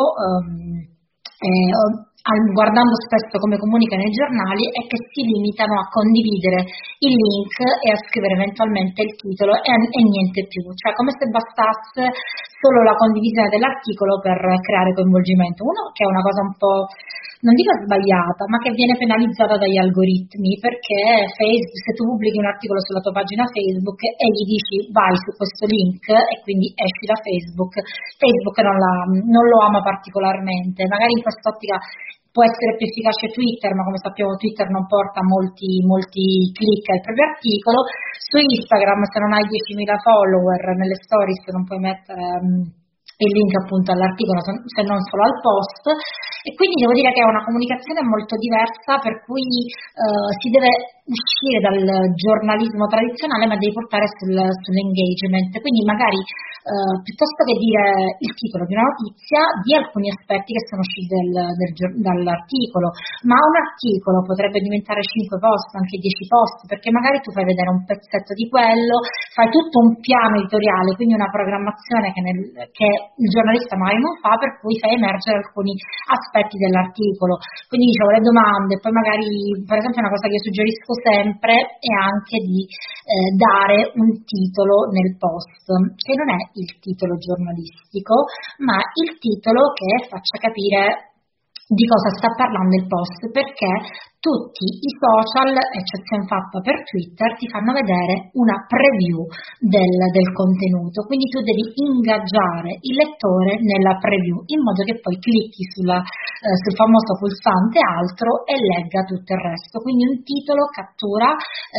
guardando spesso come comunicano i giornali è che si limitano a condividere il link e a scrivere eventualmente il titolo e niente più, cioè come se bastasse solo la condivisione dell'articolo per creare coinvolgimento. Uno, che è una cosa un po', non dico sbagliata, ma che viene penalizzata dagli algoritmi, perché Facebook, se tu pubblichi un articolo sulla tua pagina Facebook e gli dici vai su questo link e quindi esci da Facebook non lo ama particolarmente. Magari in quest'ottica può essere più efficace Twitter, ma come sappiamo Twitter non porta molti click al proprio articolo. Su Instagram, se non hai 10.000 follower nelle stories, non puoi mettere il link appunto all'articolo, se non solo al post, e quindi devo dire che è una comunicazione molto diversa, per cui si deve uscire dal giornalismo tradizionale, ma devi portare sull'engagement. Quindi magari piuttosto che dire il titolo di una notizia, di alcuni aspetti che sono usciti dall'articolo, ma un articolo potrebbe diventare 5 post, anche 10 post, perché magari tu fai vedere un pezzetto di quello, fai tutto un piano editoriale, quindi una programmazione che il giornalista magari non fa, per cui fai emergere alcuni aspetti dell'articolo. Quindi dicevo, le domande, poi magari, per esempio, una cosa che io suggerisco sempre è anche di dare un titolo nel post, che non è il titolo giornalistico, ma il titolo che faccia capire di cosa sta parlando il post, perché tutti i social, eccezione fatta per Twitter, ti fanno vedere una preview del contenuto, quindi tu devi ingaggiare il lettore nella preview, in modo che poi clicchi sul famoso pulsante altro e legga tutto il resto. Quindi un titolo cattura,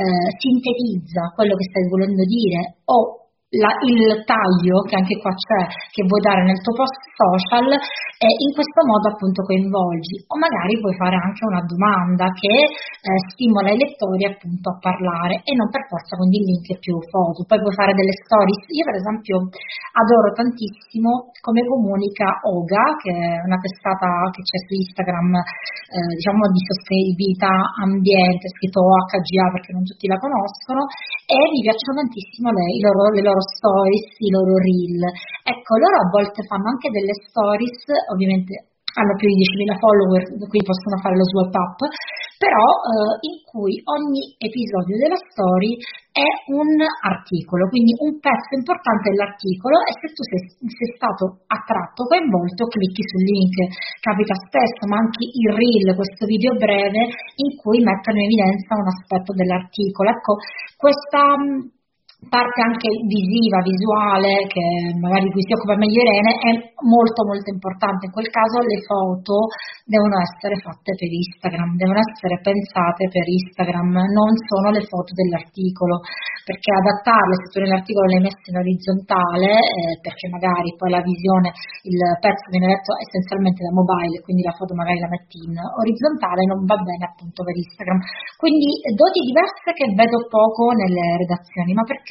sintetizza quello che stai volendo dire, o il taglio che anche qua c'è, che vuoi dare nel tuo post social, e in questo modo appunto coinvolgi, o magari puoi fare anche una domanda che stimola i lettori appunto a parlare, e non per forza quindi il link è più foto. Poi puoi fare delle stories. Io per esempio adoro tantissimo come comunica Oga, che è una testata che c'è su Instagram, diciamo di sostenibilità ambiente, scritto OHGA perché non tutti la conoscono, e mi piacciono tantissimo le loro stories, i loro reel. Ecco, loro a volte fanno anche delle stories, ovviamente hanno più di 10.000 follower, quindi possono fare lo swipe up, però in cui ogni episodio della story è un articolo, quindi un pezzo importante dell'articolo, e se tu sei stato attratto, coinvolto, clicchi sul link. Capita spesso, ma anche il reel, questo video breve in cui mettono in evidenza un aspetto dell'articolo. Ecco, questa parte anche visiva, visuale, che magari di cui si occupa meglio Irene, è molto molto importante. In quel caso le foto devono essere fatte per Instagram, devono essere pensate per Instagram, non sono le foto dell'articolo, perché adattarle, se tu nell'articolo le hai messe in orizzontale, perché magari poi la visione, il pezzo viene letto essenzialmente da mobile, quindi la foto magari la metti in orizzontale, non va bene appunto per Instagram. Quindi doti diverse che vedo poco nelle redazioni, ma perché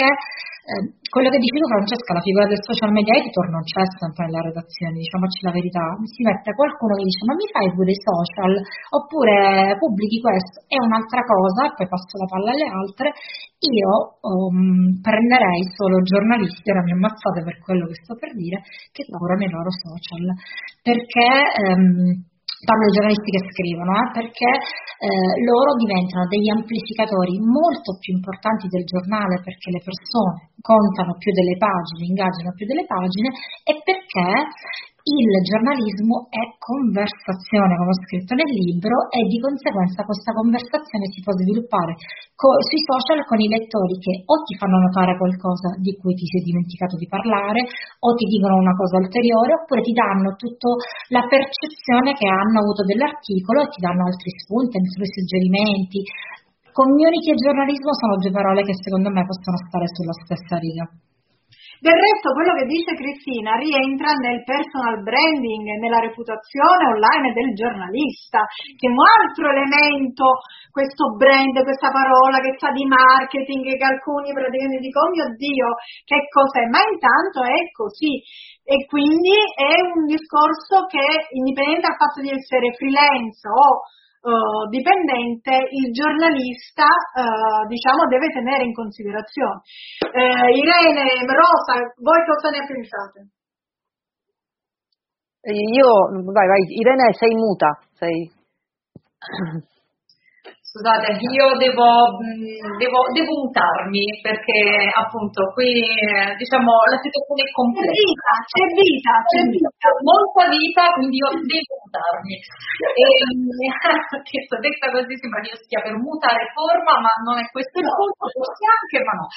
perché quello che dici tu, Francesca, la figura del social media editor non c'è sempre nella redazione, diciamoci la verità, si mette qualcuno che dice ma mi fai pure i social, oppure pubblichi questo, è un'altra cosa, e poi passo la palla alle altre. Io prenderei solo giornalisti, ora mi ammazzate per quello che sto per dire, che curano i loro social, perché parlo di giornalisti che scrivono, perché loro diventano degli amplificatori molto più importanti del giornale, perché le persone contano più delle pagine, ingaggiano più delle pagine, e perché il giornalismo è conversazione, come ho scritto nel libro, e di conseguenza questa conversazione si può sviluppare sui social con i lettori, che o ti fanno notare qualcosa di cui ti sei dimenticato di parlare, o ti dicono una cosa ulteriore, oppure ti danno tutta la percezione che hanno avuto dell'articolo e ti danno altri spunti, altri suggerimenti. Community e giornalismo sono due parole che secondo me possono stare sulla stessa riga. Del resto, quello che dice Cristina rientra nel personal branding, nella reputazione online del giornalista, che è un altro elemento, questo brand, questa parola che sa di marketing, che alcuni praticamente dicono, oh mio Dio, che cos'è? Ma intanto è così. E quindi è un discorso che, indipendente dal fatto di essere freelance o dipendente, il giornalista deve tenere in considerazione. Irene, Rosa, voi cosa ne pensate? Vai, Irene, sei muta. Scusate, io devo mutarmi, perché appunto qui la situazione è complessa. C'è vita, molta vita, quindi io devo mutarmi. Detta così sembra che io stia per mutare forma, ma non è questo il punto, forse anche, ma no.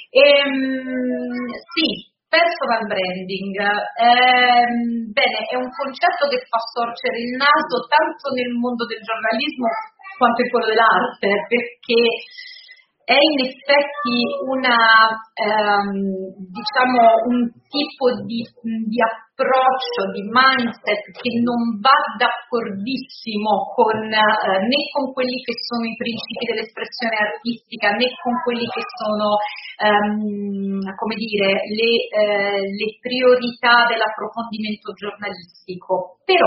Sì, personal branding, bene, è un concetto che fa storcere il naso tanto nel mondo del giornalismo quanto in quello dell'arte, perché è in effetti un tipo di approccio, di mindset che non va d'accordissimo né con quelli che sono i principi dell'espressione artistica, né con quelli che sono le priorità dell'approfondimento giornalistico. Però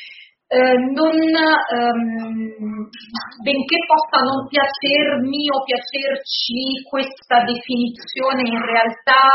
benché possa non piacermi o piacerci questa definizione, in realtà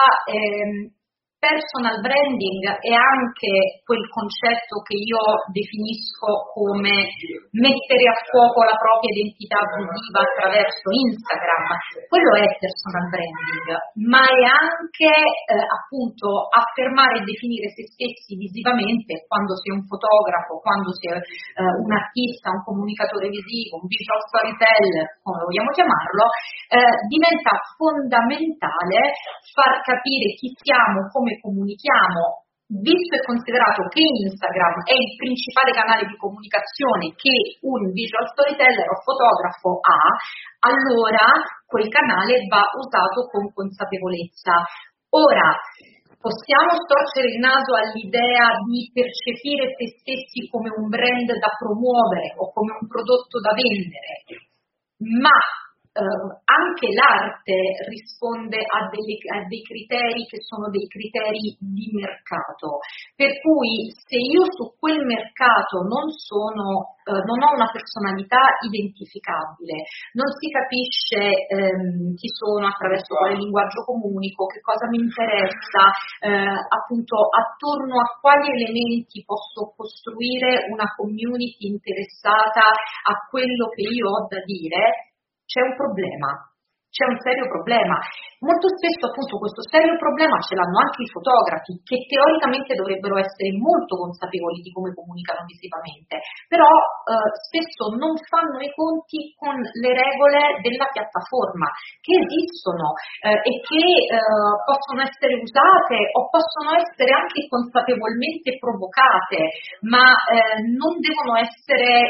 personal branding è anche quel concetto che io definisco come mettere a fuoco la propria identità visiva attraverso Instagram. Quello è personal branding, ma è anche appunto affermare e definire se stessi visivamente, quando si è un fotografo, quando si è un artista, un comunicatore visivo, un visual storyteller, come vogliamo chiamarlo, diventa fondamentale far capire chi siamo, come comunichiamo, visto e considerato che Instagram è il principale canale di comunicazione che un visual storyteller o fotografo ha, allora quel canale va usato con consapevolezza. Ora, possiamo storcere il naso all'idea di percepire se stessi come un brand da promuovere o come un prodotto da vendere, ma anche l'arte risponde a dei criteri che sono dei criteri di mercato, per cui se io su quel mercato non ho una personalità identificabile, non si capisce chi sono, attraverso quale linguaggio comunico, che cosa mi interessa, appunto attorno a quali elementi posso costruire una community interessata a quello che io ho da dire, c'è un problema, c'è un serio problema. Molto spesso appunto questo serio problema ce l'hanno anche i fotografi, che teoricamente dovrebbero essere molto consapevoli di come comunicano visivamente, però spesso non fanno i conti con le regole della piattaforma, che esistono e che possono essere usate o possono essere anche consapevolmente provocate, ma non devono essere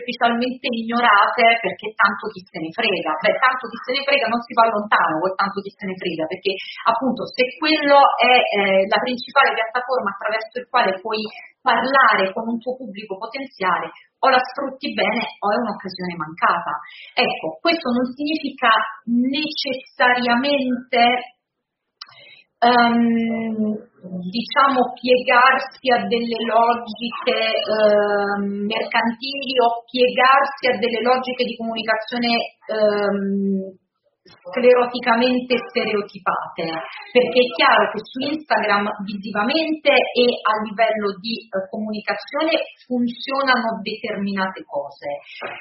superficialmente ignorate perché tanto chi se ne frega. Tanto chi se ne frega non si va lontano, quel tanto chi se ne frega, perché appunto se quello è la principale piattaforma attraverso il quale puoi parlare con un tuo pubblico potenziale, o la sfrutti bene o è un'occasione mancata. Ecco, questo non significa necessariamente diciamo piegarsi a delle logiche mercantili o piegarsi a delle logiche di comunicazione scleroticamente stereotipate, perché è chiaro che su Instagram visivamente e a livello di comunicazione funzionano determinate cose.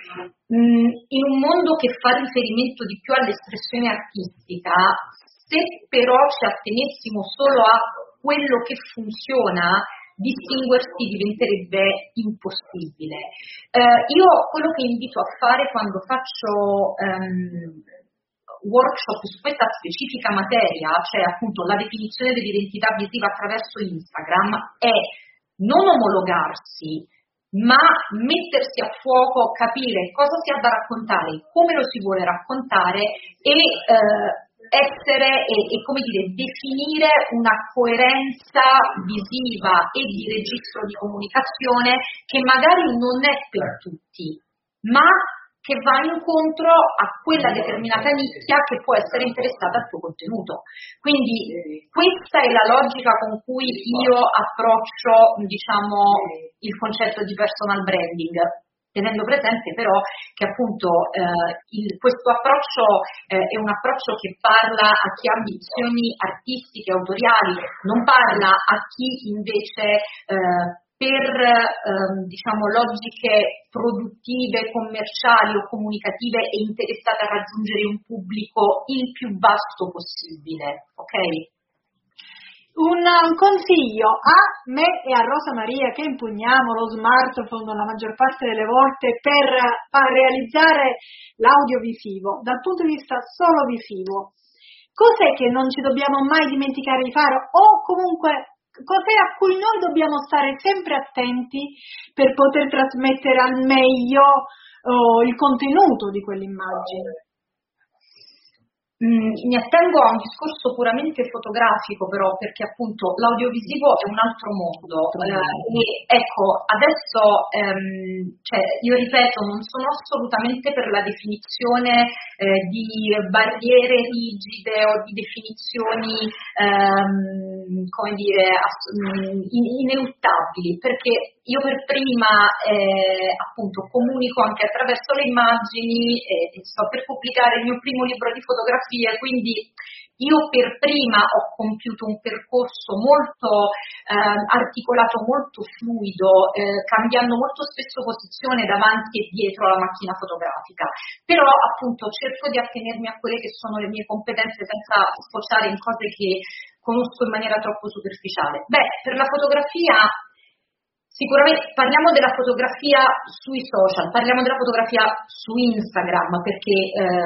In un mondo che fa riferimento di più all'espressione artistica, se però ci attenessimo solo a quello che funziona, distinguersi diventerebbe impossibile. Io quello che invito a fare quando faccio workshop su questa specifica materia, cioè appunto la definizione dell'identità visiva attraverso Instagram, è non omologarsi, ma mettersi a fuoco, capire cosa si ha da raccontare, come lo si vuole raccontare e essere e come dire, definire una coerenza visiva e di registro di comunicazione che magari non è per tutti, ma che va incontro a quella determinata nicchia che può essere interessata al tuo contenuto. Quindi questa è la logica con cui io approccio, diciamo, il concetto di personal branding, tenendo presente però che appunto questo approccio è un approccio che parla a chi ha ambizioni artistiche, autoriali, non parla a chi invece per diciamo logiche produttive, commerciali o comunicative è interessata a raggiungere un pubblico il più vasto possibile, ok? Un consiglio a me e a Rosa Maria che impugniamo lo smartphone la maggior parte delle volte per far realizzare l'audiovisivo dal punto di vista solo visivo. Cos'è che non ci dobbiamo mai dimenticare di fare o comunque cos'è a cui noi dobbiamo stare sempre attenti per poter trasmettere al meglio il contenuto di quell'immagine? Mi attengo a un discorso puramente fotografico però, perché appunto l'audiovisivo è un altro mondo e ecco adesso cioè, io ripeto, non sono assolutamente per la definizione di barriere rigide o di definizioni come dire ineluttabili, perché io per prima appunto comunico anche attraverso le immagini e sto per pubblicare il mio primo libro di fotografia, quindi io per prima ho compiuto un percorso molto articolato, molto fluido, cambiando molto spesso posizione davanti e dietro alla macchina fotografica, però appunto cerco di attenermi a quelle che sono le mie competenze senza sfociare in cose che conosco in maniera troppo superficiale. Per la fotografia sicuramente parliamo della fotografia sui social, parliamo della fotografia su Instagram, perché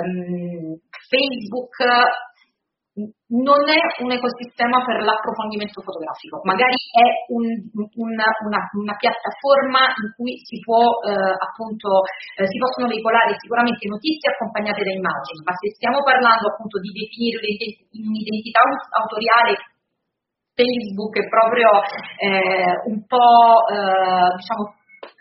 Facebook non è un ecosistema per l'approfondimento fotografico, magari è una piattaforma in cui si può appunto si possono veicolare sicuramente notizie accompagnate da immagini, ma se stiamo parlando appunto di definire un'identità autoriale, Facebook è proprio un po' diciamo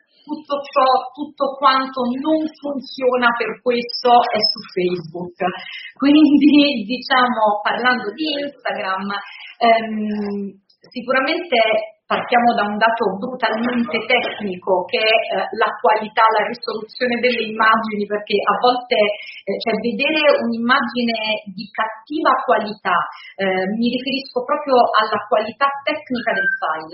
tutto quanto non funziona per questo è su Facebook. Quindi diciamo parlando di Instagram sicuramente partiamo da un dato brutalmente tecnico che è la qualità, la risoluzione delle immagini, perché a volte cioè vedere un'immagine di cattiva qualità, mi riferisco proprio alla qualità tecnica del file,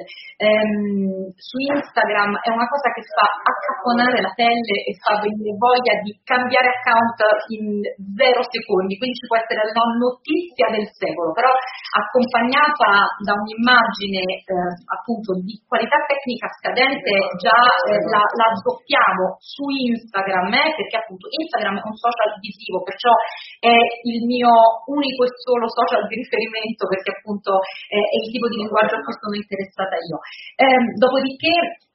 su Instagram è una cosa che fa accapponare la pelle e fa venire voglia di cambiare account in 0 secondi, quindi ci può essere la notizia del secolo, però accompagnata da un'immagine appunto di qualità tecnica scadente già la addoppiamo su Instagram, perché appunto Instagram è un social visivo, perciò è il mio unico e solo social di riferimento, perché appunto è il tipo di linguaggio a cui sono interessata io. Dopodiché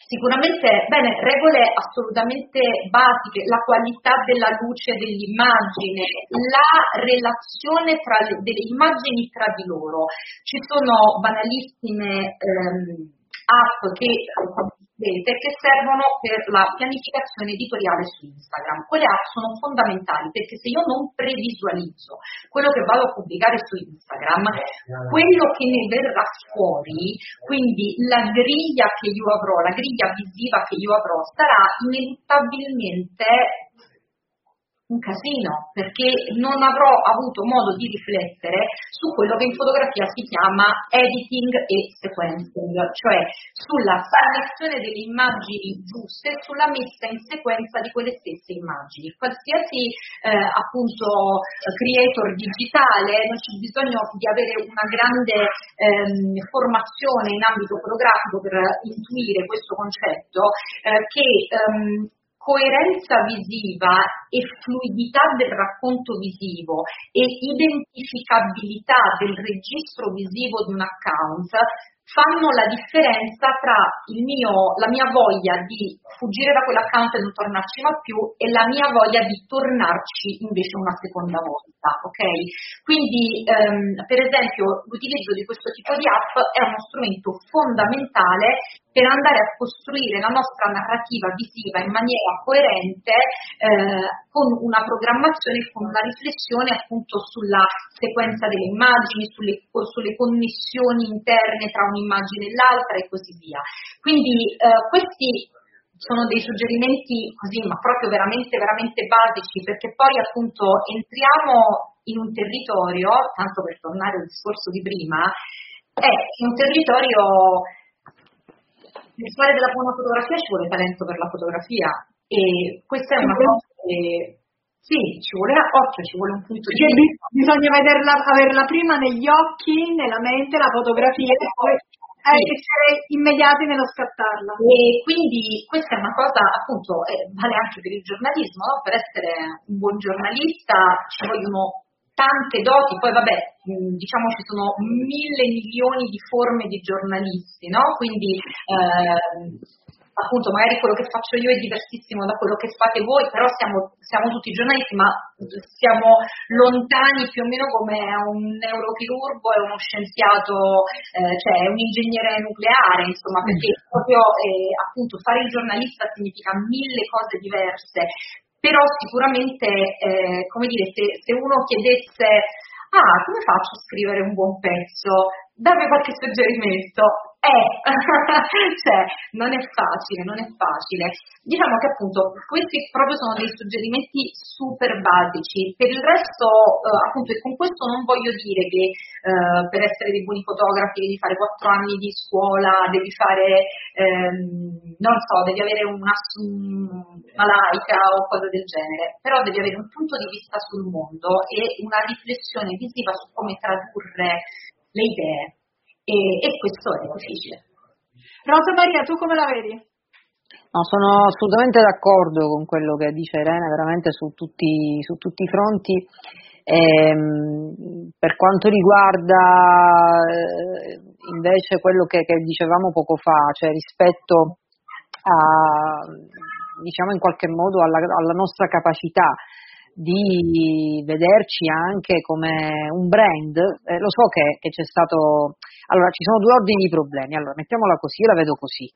Sicuramente, bene, regole assolutamente basiche, la qualità della luce dell'immagine, la relazione delle immagini tra di loro. Ci sono banalissime app che servono per la pianificazione editoriale su Instagram. Quelle app sono fondamentali perché se io non previsualizzo quello che vado a pubblicare su Instagram, quello che ne verrà fuori, quindi la griglia che io avrò, la griglia visiva che io avrò, sarà ineluttabilmente un casino, perché non avrò avuto modo di riflettere su quello che in fotografia si chiama editing e sequencing, cioè sulla selezione delle immagini giuste, sulla messa in sequenza di quelle stesse immagini. Qualsiasi appunto creator digitale, non c'è bisogno di avere una grande formazione in ambito fotografico per intuire questo concetto, che coerenza visiva e fluidità del racconto visivo e identificabilità del registro visivo di un account fanno la differenza tra la mia voglia di fuggire da quell'account e non tornarci mai più e la mia voglia di tornarci invece una seconda volta, ok? Quindi per esempio l'utilizzo di questo tipo di app è uno strumento fondamentale per andare a costruire la nostra narrativa visiva in maniera coerente con una programmazione, con una riflessione appunto sulla sequenza delle immagini, sulle connessioni interne tra un'immagine e l'altra e così via. Quindi questi sono dei suggerimenti così, ma proprio veramente, veramente basici, perché poi appunto entriamo in un territorio, tanto per tornare al discorso di prima, è un territorio. Per fare della buona fotografia ci vuole talento per la fotografia e questa è una cosa che sì, ci vuole occhio, ci vuole un punto di vista. Bisogna averla prima negli occhi, nella mente, la fotografia e poi essere immediati nello scattarla. E quindi questa è una cosa, appunto, vale anche per il giornalismo, no? Per essere un buon giornalista ci vogliono tante doti, poi vabbè, diciamo ci sono 1.000 milioni di forme di giornalisti, no? Quindi appunto magari quello che faccio io è diversissimo da quello che fate voi, però siamo tutti giornalisti, ma siamo lontani più o meno come un neurochirurgo e uno scienziato, cioè un ingegnere nucleare, insomma, perché proprio appunto fare il giornalista significa 1.000 cose diverse. Però sicuramente, come dire, se uno chiedesse come faccio a scrivere un buon pezzo? Dammi qualche suggerimento. Cioè, non è facile. Diciamo che appunto questi proprio sono dei suggerimenti super basici. Per il resto, appunto, e con questo non voglio dire che per essere dei buoni fotografi devi fare 4 anni di scuola, devi fare, non so, devi avere una Leica o cose del genere, però devi avere un punto di vista sul mondo e una riflessione visiva su come tradurre le idee e questo è difficile. Rosa Maria, tu come la vedi? No, sono assolutamente d'accordo con quello che dice Irene, veramente su tutti i fronti. Per quanto riguarda invece quello che dicevamo poco fa, cioè rispetto a, diciamo in qualche modo alla nostra capacità di vederci anche come un brand, lo so che c'è stato, allora ci sono 2 ordini di problemi, allora mettiamola così, io la vedo così.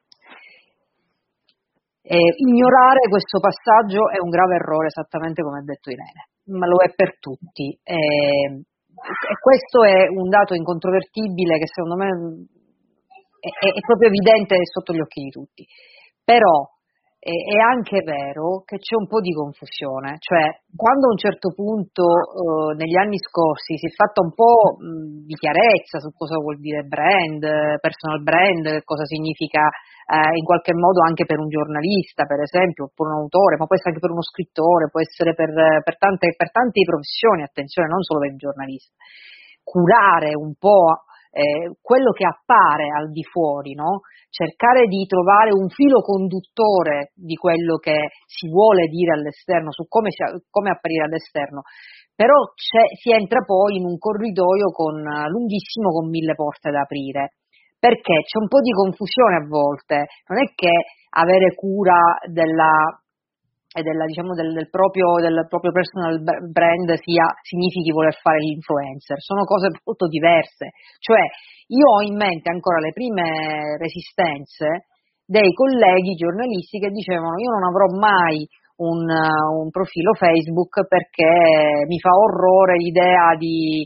Ignorare questo passaggio è un grave errore, esattamente come ha detto Irene, ma lo è per tutti. E questo è un dato incontrovertibile che secondo me è proprio evidente e sotto gli occhi di tutti. Però è anche vero che c'è un po' di confusione, cioè quando a un certo punto negli anni scorsi si è fatta un po' di chiarezza su cosa vuol dire brand, personal brand, che cosa significa in qualche modo anche per un giornalista, per esempio, o per un autore, ma può essere anche per uno scrittore, può essere per tante professioni, attenzione, non solo per il giornalista. Curare un po' quello che appare al di fuori, no? Cercare di trovare un filo conduttore di quello che si vuole dire all'esterno, su come apparire all'esterno, però si entra poi in un corridoio lunghissimo con 1000 porte da aprire, perché c'è un po' di confusione a volte, non è che avere cura diciamo, del proprio personal brand significhi voler fare l'influencer. Sono cose molto diverse. Cioè, io ho in mente ancora le prime resistenze dei colleghi giornalisti che dicevano: io non avrò mai un profilo Facebook perché mi fa orrore l'idea di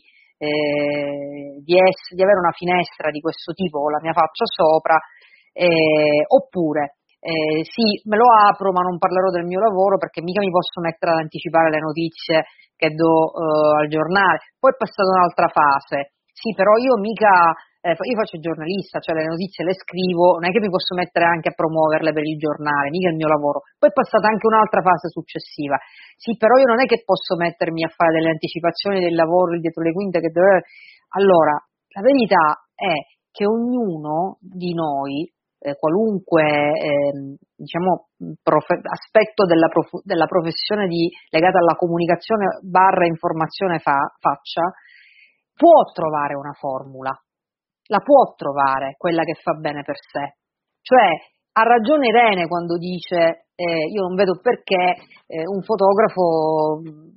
avere una finestra di questo tipo con la mia faccia sopra, oppure sì, me lo apro ma non parlerò del mio lavoro perché mica mi posso mettere ad anticipare le notizie che do al giornale. Poi è passata un'altra fase: sì, però io mica io faccio il giornalista, cioè le notizie le scrivo, non è che mi posso mettere anche a promuoverle per il giornale, mica il mio lavoro. Poi è passata anche un'altra fase successiva: sì, però io non è che posso mettermi a fare delle anticipazioni del lavoro, il dietro le quinte che deve... Allora, la verità è che ognuno di noi, qualunque diciamo aspetto della professione legata alla comunicazione / informazione faccia, può trovare una formula, la può trovare quella che fa bene per sé. Cioè, ha ragione Irene quando dice io non vedo perché un fotografo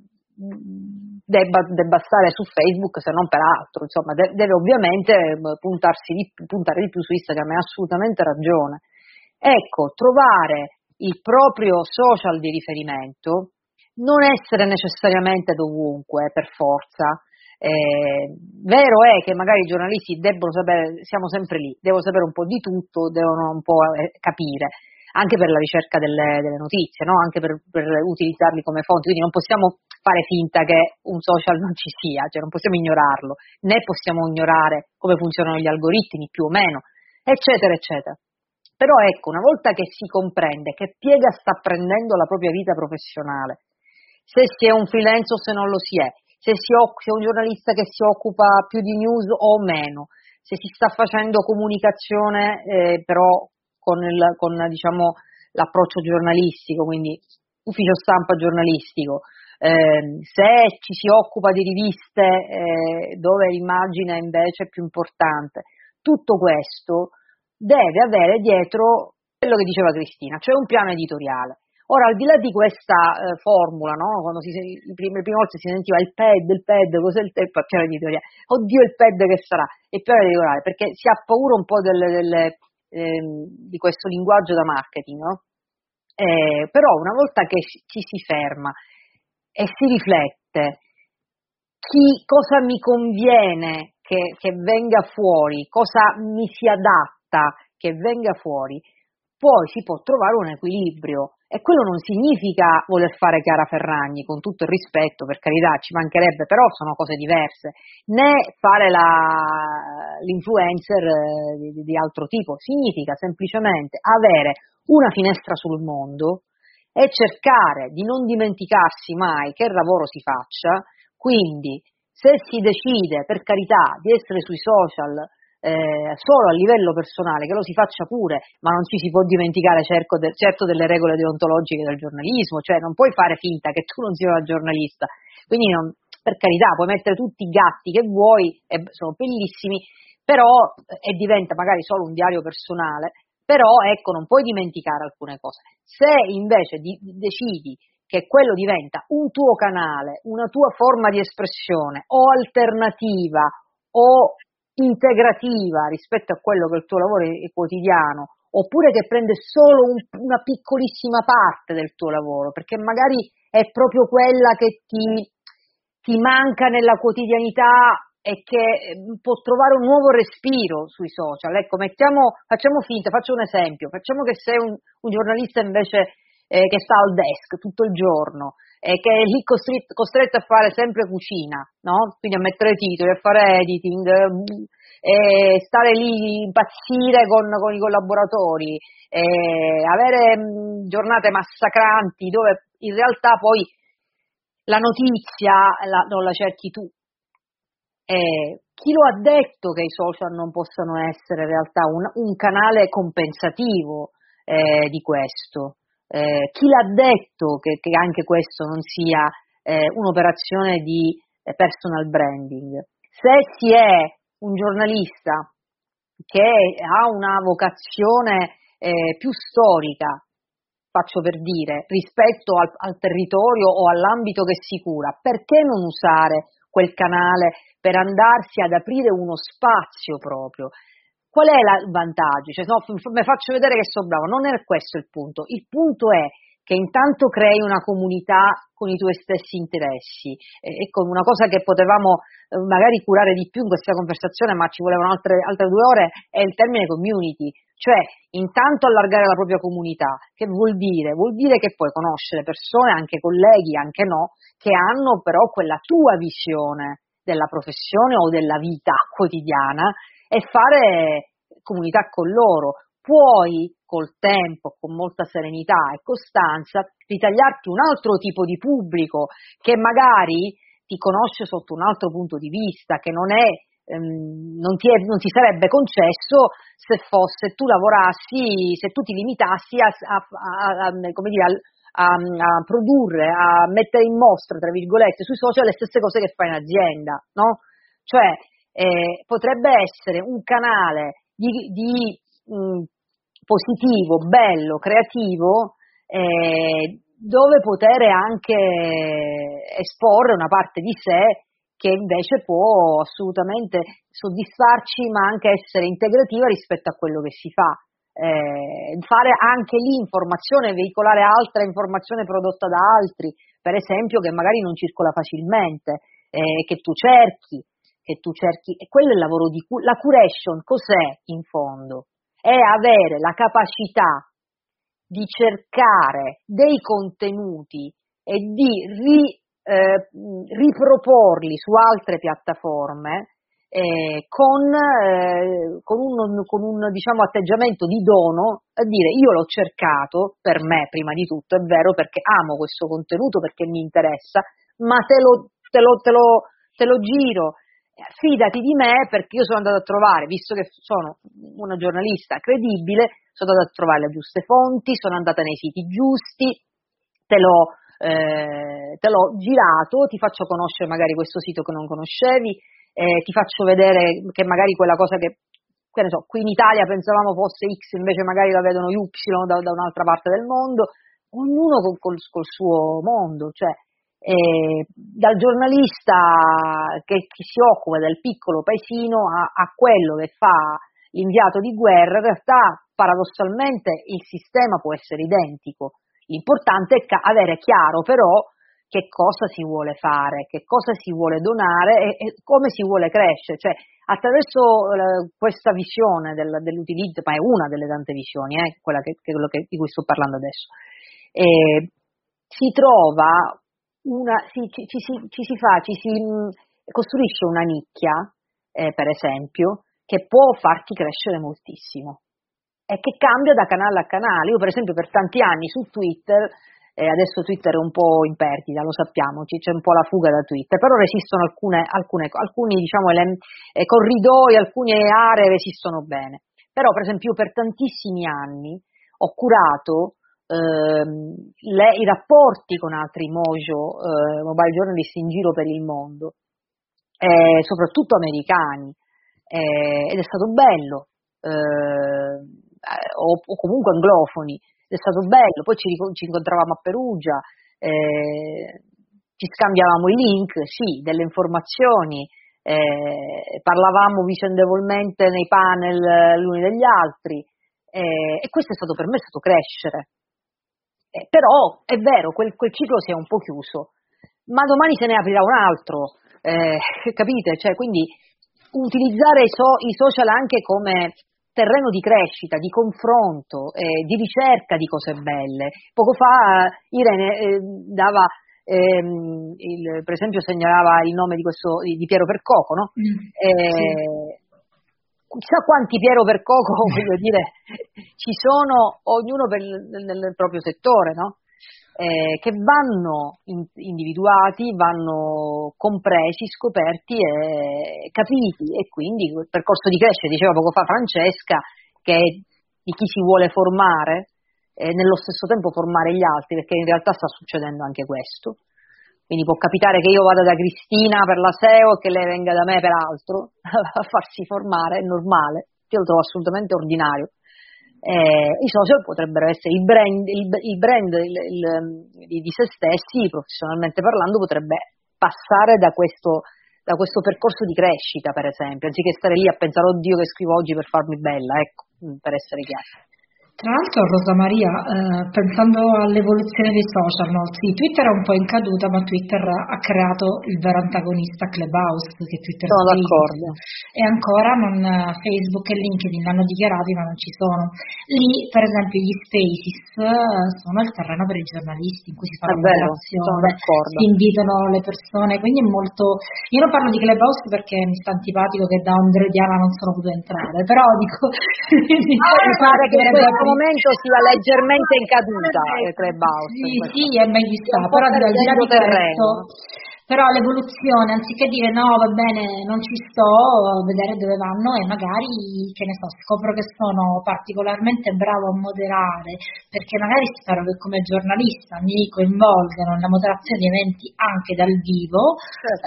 debba stare su Facebook se non per altro, insomma deve ovviamente puntare di più su Instagram. Ha assolutamente ragione. Ecco, trovare il proprio social di riferimento, non essere necessariamente dovunque per forza. Vero è che magari i giornalisti debbono sapere, siamo sempre lì, devono sapere un po' di tutto, devono un po' capire, anche per la ricerca delle notizie, no? Anche per utilizzarli come fonti, quindi non possiamo fare finta che un social non ci sia, cioè non possiamo ignorarlo, né possiamo ignorare come funzionano gli algoritmi, più o meno, eccetera, eccetera. Però ecco, una volta che si comprende che piega sta prendendo la propria vita professionale, se si è un freelance o se non lo si è, se è un giornalista che si occupa più di news o meno, se si sta facendo comunicazione però con diciamo, l'approccio giornalistico, quindi ufficio stampa giornalistico, se ci si occupa di riviste dove l'immagine invece è più importante, tutto questo deve avere dietro quello che diceva Cristina, cioè un piano editoriale. Ora, al di là di questa formula, no? Quando le prime volte si sentiva il pad, cos'è il piano editoriale? Oddio, il pad che sarà? Il piano editoriale, perché si ha paura un po' di questo linguaggio da marketing, no? Però una volta che ci si ferma e si riflette, cosa mi conviene che venga fuori, cosa mi si adatta che venga fuori, poi si può trovare un equilibrio. E quello non significa voler fare Chiara Ferragni, con tutto il rispetto, per carità, ci mancherebbe, però sono cose diverse, né fare l'influencer di altro tipo. Significa semplicemente avere una finestra sul mondo e cercare di non dimenticarsi mai che lavoro si faccia. Quindi, se si decide, per carità, di essere sui social solo a livello personale, che lo si faccia pure, ma non ci si può dimenticare certo delle regole deontologiche del giornalismo, cioè non puoi fare finta che tu non sia una giornalista, quindi per carità puoi mettere tutti i gatti che vuoi, sono bellissimi, però diventa magari solo un diario personale, però ecco, non puoi dimenticare alcune cose. Se invece decidi che quello diventa un tuo canale, una tua forma di espressione o alternativa o integrativa rispetto a quello che è il tuo lavoro quotidiano, oppure che prende solo una piccolissima parte del tuo lavoro, perché magari è proprio quella che ti manca nella quotidianità e che può trovare un nuovo respiro sui social. Ecco, facciamo finta, faccio un esempio, facciamo che sei un giornalista invece che sta al desk tutto il giorno e che è lì costretto a fare sempre cucina, no? Quindi a mettere titoli, a fare editing, e stare lì, impazzire con i collaboratori, avere giornate massacranti dove in realtà poi la notizia non la cerchi tu. Chi lo ha detto che i social non possano essere in realtà un canale compensativo di questo? Chi l'ha detto che anche questo non sia un'operazione di personal branding? Se si è un giornalista che ha una vocazione più storica, faccio per dire, rispetto al territorio o all'ambito che si cura, perché non usare quel canale per andarsi ad aprire uno spazio proprio? Qual è il vantaggio? Cioè, no, mi faccio vedere che sono bravo, non è questo il punto è che intanto crei una comunità con i tuoi stessi interessi. Ecco, una cosa che potevamo magari curare di più in questa conversazione, ma ci volevano altre 2 ore, è il termine community, cioè intanto allargare la propria comunità. Che vuol dire? Vuol dire che puoi conoscere persone, anche colleghi, anche no, che hanno però quella tua visione della professione o della vita quotidiana e fare comunità con loro. Puoi col tempo, con molta serenità e costanza, ritagliarti un altro tipo di pubblico che magari ti conosce sotto un altro punto di vista, che non ti sarebbe concesso se tu lavorassi, se tu ti limitassi a produrre, a mettere in mostra, tra virgolette, sui social le stesse cose che fai in azienda, no? Cioè, potrebbe essere un canale positivo, bello, creativo, dove poter anche esporre una parte di sé che invece può assolutamente soddisfarci, ma anche essere integrativa rispetto a quello che si fa. Fare anche lì informazione, veicolare altra informazione prodotta da altri, per esempio, che magari non circola facilmente, che tu cerchi, e quello è il lavoro la curation cos'è in fondo? È avere la capacità di cercare dei contenuti e di riproporli su altre piattaforme con un diciamo atteggiamento di dono, a dire io l'ho cercato per me prima di tutto, è vero, perché amo questo contenuto, perché mi interessa, ma te lo giro. Fidati di me, perché io sono andata a trovare, visto che sono una giornalista credibile, sono andata a trovare le giuste fonti, sono andata nei siti giusti, te l'ho girato, ti faccio conoscere magari questo sito che non conoscevi, ti faccio vedere che magari quella cosa che ne so, qui in Italia pensavamo fosse X, invece magari la vedono Y da un'altra parte del mondo, ognuno col suo mondo, cioè dal giornalista che si occupa del piccolo paesino a quello che fa l'inviato di guerra, in realtà paradossalmente il sistema può essere identico, l'importante è avere chiaro però che cosa si vuole fare, che cosa si vuole donare e come si vuole crescere, cioè attraverso questa visione dell'utilizzo, ma è una delle tante visioni, quella di cui sto parlando adesso, si trova ci si costruisce una nicchia, per esempio, che può farti crescere moltissimo e che cambia da canale a canale. Io per esempio per tanti anni su Twitter, adesso Twitter è un po' in perdita, lo sappiamo, c'è un po' la fuga da Twitter, però resistono alcuni diciamo corridoi, alcune aree resistono bene. Però per esempio io per tantissimi anni ho curato i rapporti con altri mobile journalist in giro per il mondo, soprattutto americani, ed è stato bello, o comunque anglofoni, ed è stato bello. Poi ci incontravamo a Perugia, ci scambiavamo i link, sì, delle informazioni, parlavamo vicendevolmente nei panel l'uni degli altri, e questo per me è stato crescere. Però è vero, quel ciclo si è un po' chiuso, ma domani se ne aprirà un altro, capite? Cioè, quindi utilizzare i social anche come terreno di crescita, di confronto, di ricerca di cose belle. Poco fa Irene dava, per esempio segnalava il nome di Piero Percoco, no? Sì. Chissà quanti Piero Percoco, voglio dire, ci sono, ognuno nel proprio settore, no? Che vanno individuati, vanno compresi, scoperti e capiti, e quindi il percorso di crescita, diceva poco fa Francesca, che è di chi si vuole formare, nello stesso tempo formare gli altri, perché in realtà sta succedendo anche questo. Quindi può capitare che io vada da Cristina per la SEO e che lei venga da me per altro a farsi formare, è normale, io lo trovo assolutamente ordinario. I social potrebbero essere il brand di se stessi, professionalmente parlando, potrebbe passare da questo percorso di crescita, per esempio, anziché stare lì a pensare oddio che scrivo oggi per farmi bella, ecco, per essere chiaro. Tra l'altro, Rosa Maria, pensando all'evoluzione dei social, no? Sì, Twitter è un po' in caduta, ma Twitter ha creato il vero antagonista Clubhouse, che Twitter Sono Spaces, d'accordo. e ancora Facebook e LinkedIn l'hanno dichiarati, ma non ci sono. Lì, per esempio, gli Spaces sono il terreno per i giornalisti, in cui si fa la moderazione, si invitano le persone, quindi è molto... Io non parlo di Clubhouse perché mi sta antipatico che da Andrediana non sono potuta entrare, però dico... mi pare che in questo momento sia leggermente in caduta il Clubhouse. Sì, è mai vista, però al di là di questo, però l'evoluzione, anziché dire no, va bene, non ci sto, vedere dove vanno e magari, che ne so, scopro che sono particolarmente bravo a moderare, perché magari spero che come giornalista mi coinvolgano nella moderazione di eventi anche dal vivo,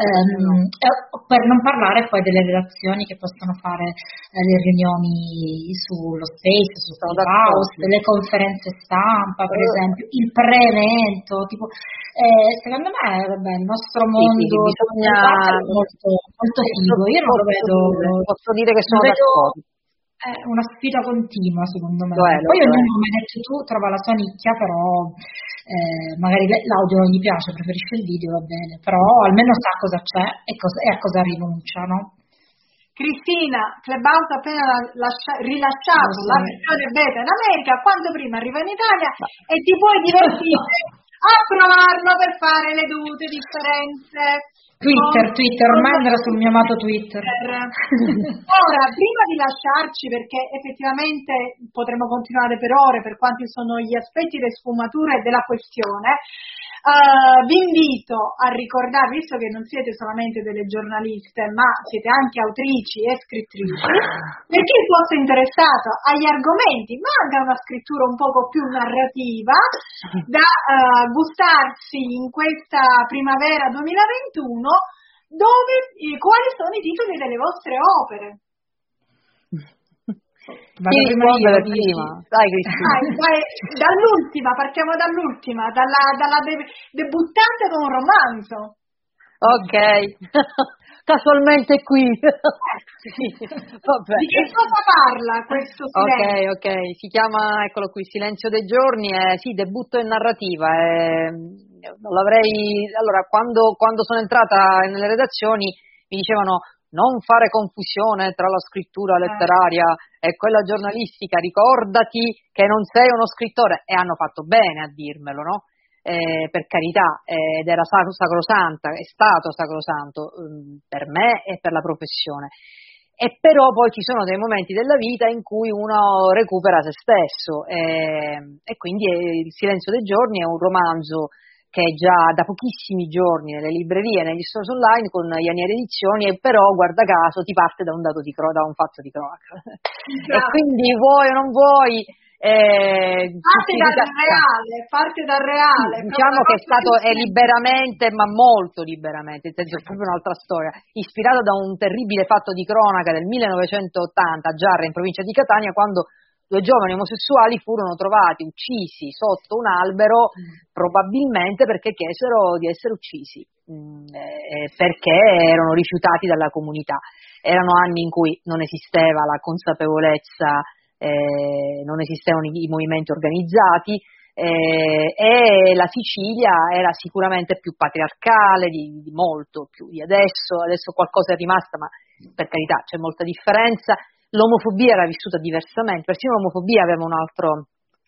per non parlare poi delle redazioni che possono fare le riunioni sullo Space, su Clubhouse, le conferenze stampa, per esempio, il pre-evento, tipo, secondo me, vabbè, il nostro mondo bisogna molto, molto figo. Io non lo vedo. Posso dire che sono d'accordo. È una sfida continua, secondo me. Poi ognuno, come hai detto tu, trova la sua nicchia, però magari l'audio non gli piace, preferisce il video, va bene, però almeno sa cosa c'è e a cosa rinuncia, no? Cristina, Clubhouse appena rilasciato la versione beta in America, quanto prima arriva in Italia e ti puoi divertire a provarlo per fare le dovute differenze. Twitter, ormai andrà sul mio amato Twitter. Ora, prima di lasciarci, perché effettivamente potremo continuare per ore per quanti sono gli aspetti, le sfumature della questione, vi invito a ricordare, visto che non siete solamente delle giornaliste, ma siete anche autrici e scrittrici, per chi fosse interessato agli argomenti, ma anche a una scrittura un poco più narrativa, da gustarsi in questa primavera 2021, quali sono i titoli delle vostre opere? Prima. Dai, Cristina. Partiamo dall'ultima, dalla debuttante con un romanzo. Ok, casualmente qui. Vabbè. Di che cosa parla questo silenzio? Ok, si chiama, eccolo qui, Silenzio dei giorni, sì, debutto in narrativa. Non l'avrei, allora, quando sono entrata nelle redazioni mi dicevano non fare confusione tra la scrittura letteraria e quella giornalistica, ricordati che non sei uno scrittore, e hanno fatto bene a dirmelo, no? Per carità, ed era sacrosanta, è stato sacrosanto per me e per la professione. E però poi ci sono dei momenti della vita in cui uno recupera se stesso, e quindi Il Silenzio dei giorni è un romanzo che è già da pochissimi giorni nelle librerie, negli stores online con Yaniere Edizioni, e però guarda caso ti parte da un fatto di cronaca. E quindi vuoi o non vuoi, parte dal reale. Diciamo che è liberamente, ma molto liberamente, nel senso è proprio un'altra storia, ispirato da un terribile fatto di cronaca del 1980 a Giarra, in provincia di Catania, quando 2 giovani omosessuali furono trovati uccisi sotto un albero, probabilmente perché chiesero di essere uccisi, perché erano rifiutati dalla comunità. Erano anni in cui non esisteva la consapevolezza, non esistevano i movimenti organizzati, e la Sicilia era sicuramente più patriarcale, di molto più di adesso. Adesso qualcosa è rimasta, ma per carità c'è molta differenza. L'omofobia era vissuta diversamente, persino l'omofobia aveva un'altra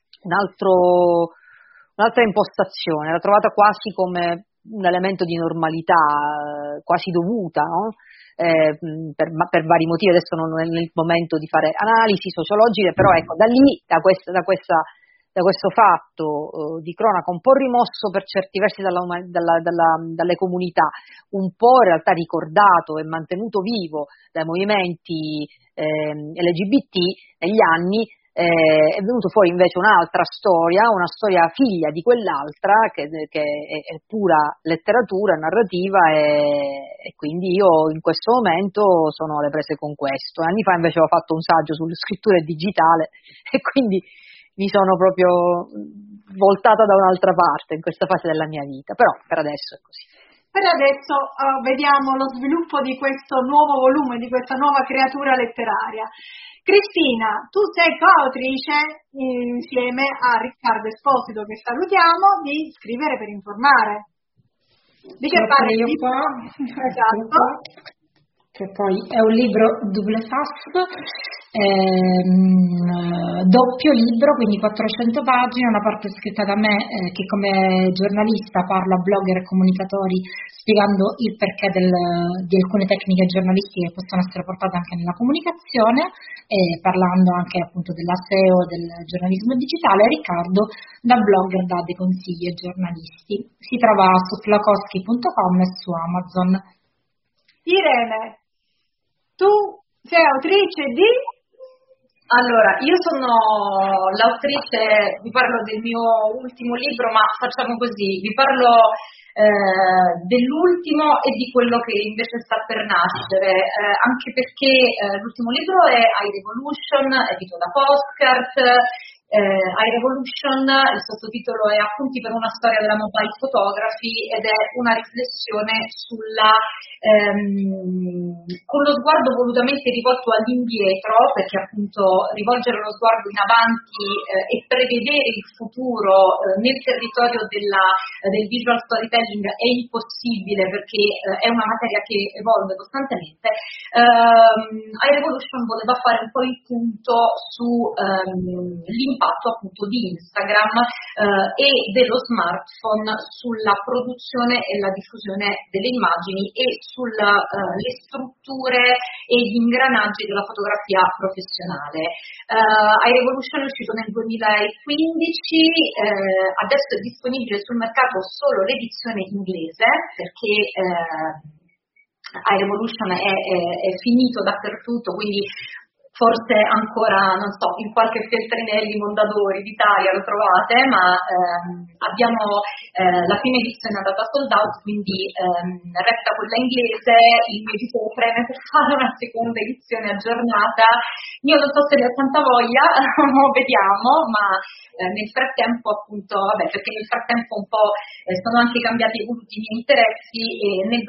impostazione, era trovata quasi come un elemento di normalità, quasi dovuta, no? Per vari motivi. Adesso non è il momento di fare analisi sociologiche, però ecco, da lì, da questo fatto di cronaca un po' rimosso per certi versi dalle comunità, un po' in realtà ricordato e mantenuto vivo dai movimenti LGBT negli anni, è venuto fuori invece un'altra storia, una storia figlia di quell'altra che è pura letteratura narrativa e quindi io in questo momento sono alle prese con questo. Anni fa invece ho fatto un saggio sulla scrittura digitale e quindi mi sono proprio voltata da un'altra parte in questa fase della mia vita, però per adesso è così. Per adesso vediamo lo sviluppo di questo nuovo volume, di questa nuova creatura letteraria. Cristina, tu sei coautrice insieme a Riccardo Esposito, che salutiamo, di Scrivere per informare. Di che parli io qua? Esatto. Che poi è un libro double face, doppio libro, quindi 400 pagine, una parte scritta da me che come giornalista parlo a blogger e comunicatori spiegando il perché di alcune tecniche giornalistiche che possono essere portate anche nella comunicazione e parlando anche appunto della SEO, del giornalismo digitale. Riccardo da blogger dà dei consigli ai giornalisti. Si trova su flakowski.com e su Amazon. Irene, tu sei autrice di? Allora, io sono l'autrice, vi parlo del mio ultimo libro, ma facciamo così, vi parlo dell'ultimo e di quello che invece sta per nascere, anche perché l'ultimo libro è High Revolution, edito da Postcard. High Revolution, il sottotitolo è Appunti per una storia della mobile photography ed è una riflessione con lo sguardo volutamente rivolto all'indietro, perché appunto rivolgere lo sguardo in avanti e prevedere il futuro nel territorio del visual storytelling è impossibile, perché è una materia che evolve costantemente. High Revolution voleva fare un po' il punto su l'impatto appunto di Instagram e dello smartphone sulla produzione e la diffusione delle immagini e sulle strutture e gli ingranaggi della fotografia professionale. High Revolution è uscito nel 2015, adesso è disponibile sul mercato solo l'edizione inglese, perché High Revolution è finito dappertutto, quindi forse ancora, non so, in qualche Feltrinelli Mondadori d'Italia lo trovate, ma abbiamo la prima edizione è andata sold out, quindi resta quella inglese, il mio editore preme per fare una seconda edizione aggiornata. Io non so se ne ho tanta voglia, vediamo, ma nel frattempo appunto, perché nel frattempo un po' sono anche cambiati evoluti i miei interessi e nel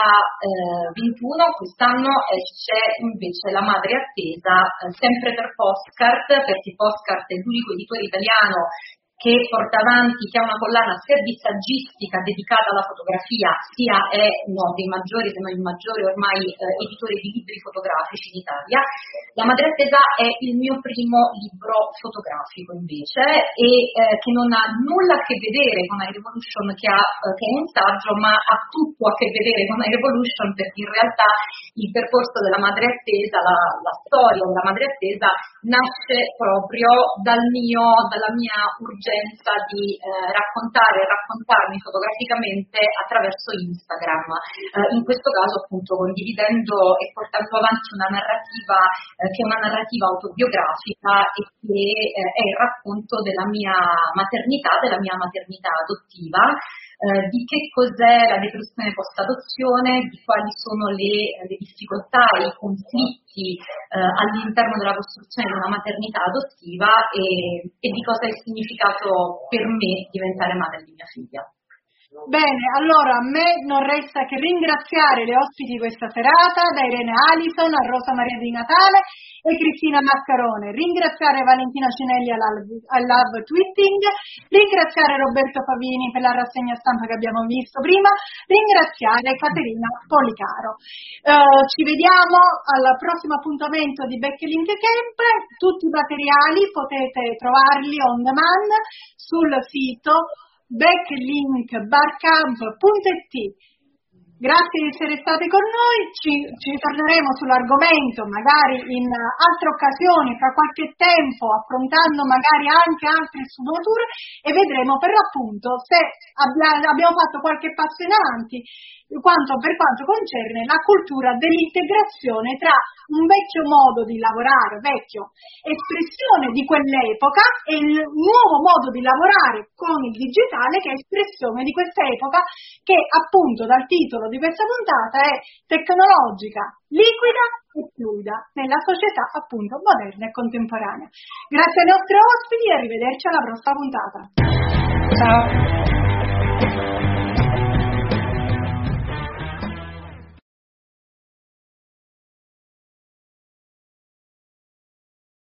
2021, quest'anno, esce invece La madre attesa, sempre per Postcard, perché Postcard è l'unico editore italiano che porta avanti, che ha una collana sia di saggistica dedicata alla fotografia, sia è uno dei maggiori, se non il maggiore ormai editore di libri fotografici in Italia. La madre attesa è il mio primo libro fotografico invece e che non ha nulla a che vedere con High Revolution, che è un saggio, ma ha tutto a che vedere con High Revolution, perché in realtà il percorso della madre attesa, la storia della madre attesa nasce proprio dalla mia urgenza di raccontarmi fotograficamente attraverso Instagram, in questo caso appunto condividendo e portando avanti una narrativa che è una narrativa autobiografica e che è il racconto della mia maternità adottiva, di che cos'è la depressione post-adozione, di quali sono le difficoltà e i conflitti all'interno della costruzione di una maternità adottiva e di cosa è significato per me diventare madre di mia figlia. Bene, allora a me non resta che ringraziare le ospiti di questa serata, da Irene Alison a Rosa Maria Di Natale e Cristina Maccarone, ringraziare Valentina Cinelli al Love Tweeting, ringraziare Roberto Favini per la rassegna stampa che abbiamo visto prima, ringraziare Caterina Policaro. Ci vediamo al prossimo appuntamento di Backlink Camp. Tutti i materiali potete trovarli on demand sul sito backlinkbarcamp.it. Grazie di essere stati con noi, ci torneremo sull'argomento magari in altre occasioni, fra qualche tempo, affrontando magari anche altre sfumature e vedremo per l'appunto se abbiamo fatto qualche passo in avanti per quanto concerne la cultura dell'integrazione tra un vecchio modo di lavorare, espressione di quell'epoca, e il nuovo modo di lavorare con il digitale che è espressione di questa epoca, che appunto dal titolo di questa puntata è tecnologica, liquida e fluida nella società appunto moderna e contemporanea. Grazie ai nostri ospiti e arrivederci alla prossima puntata. Ciao.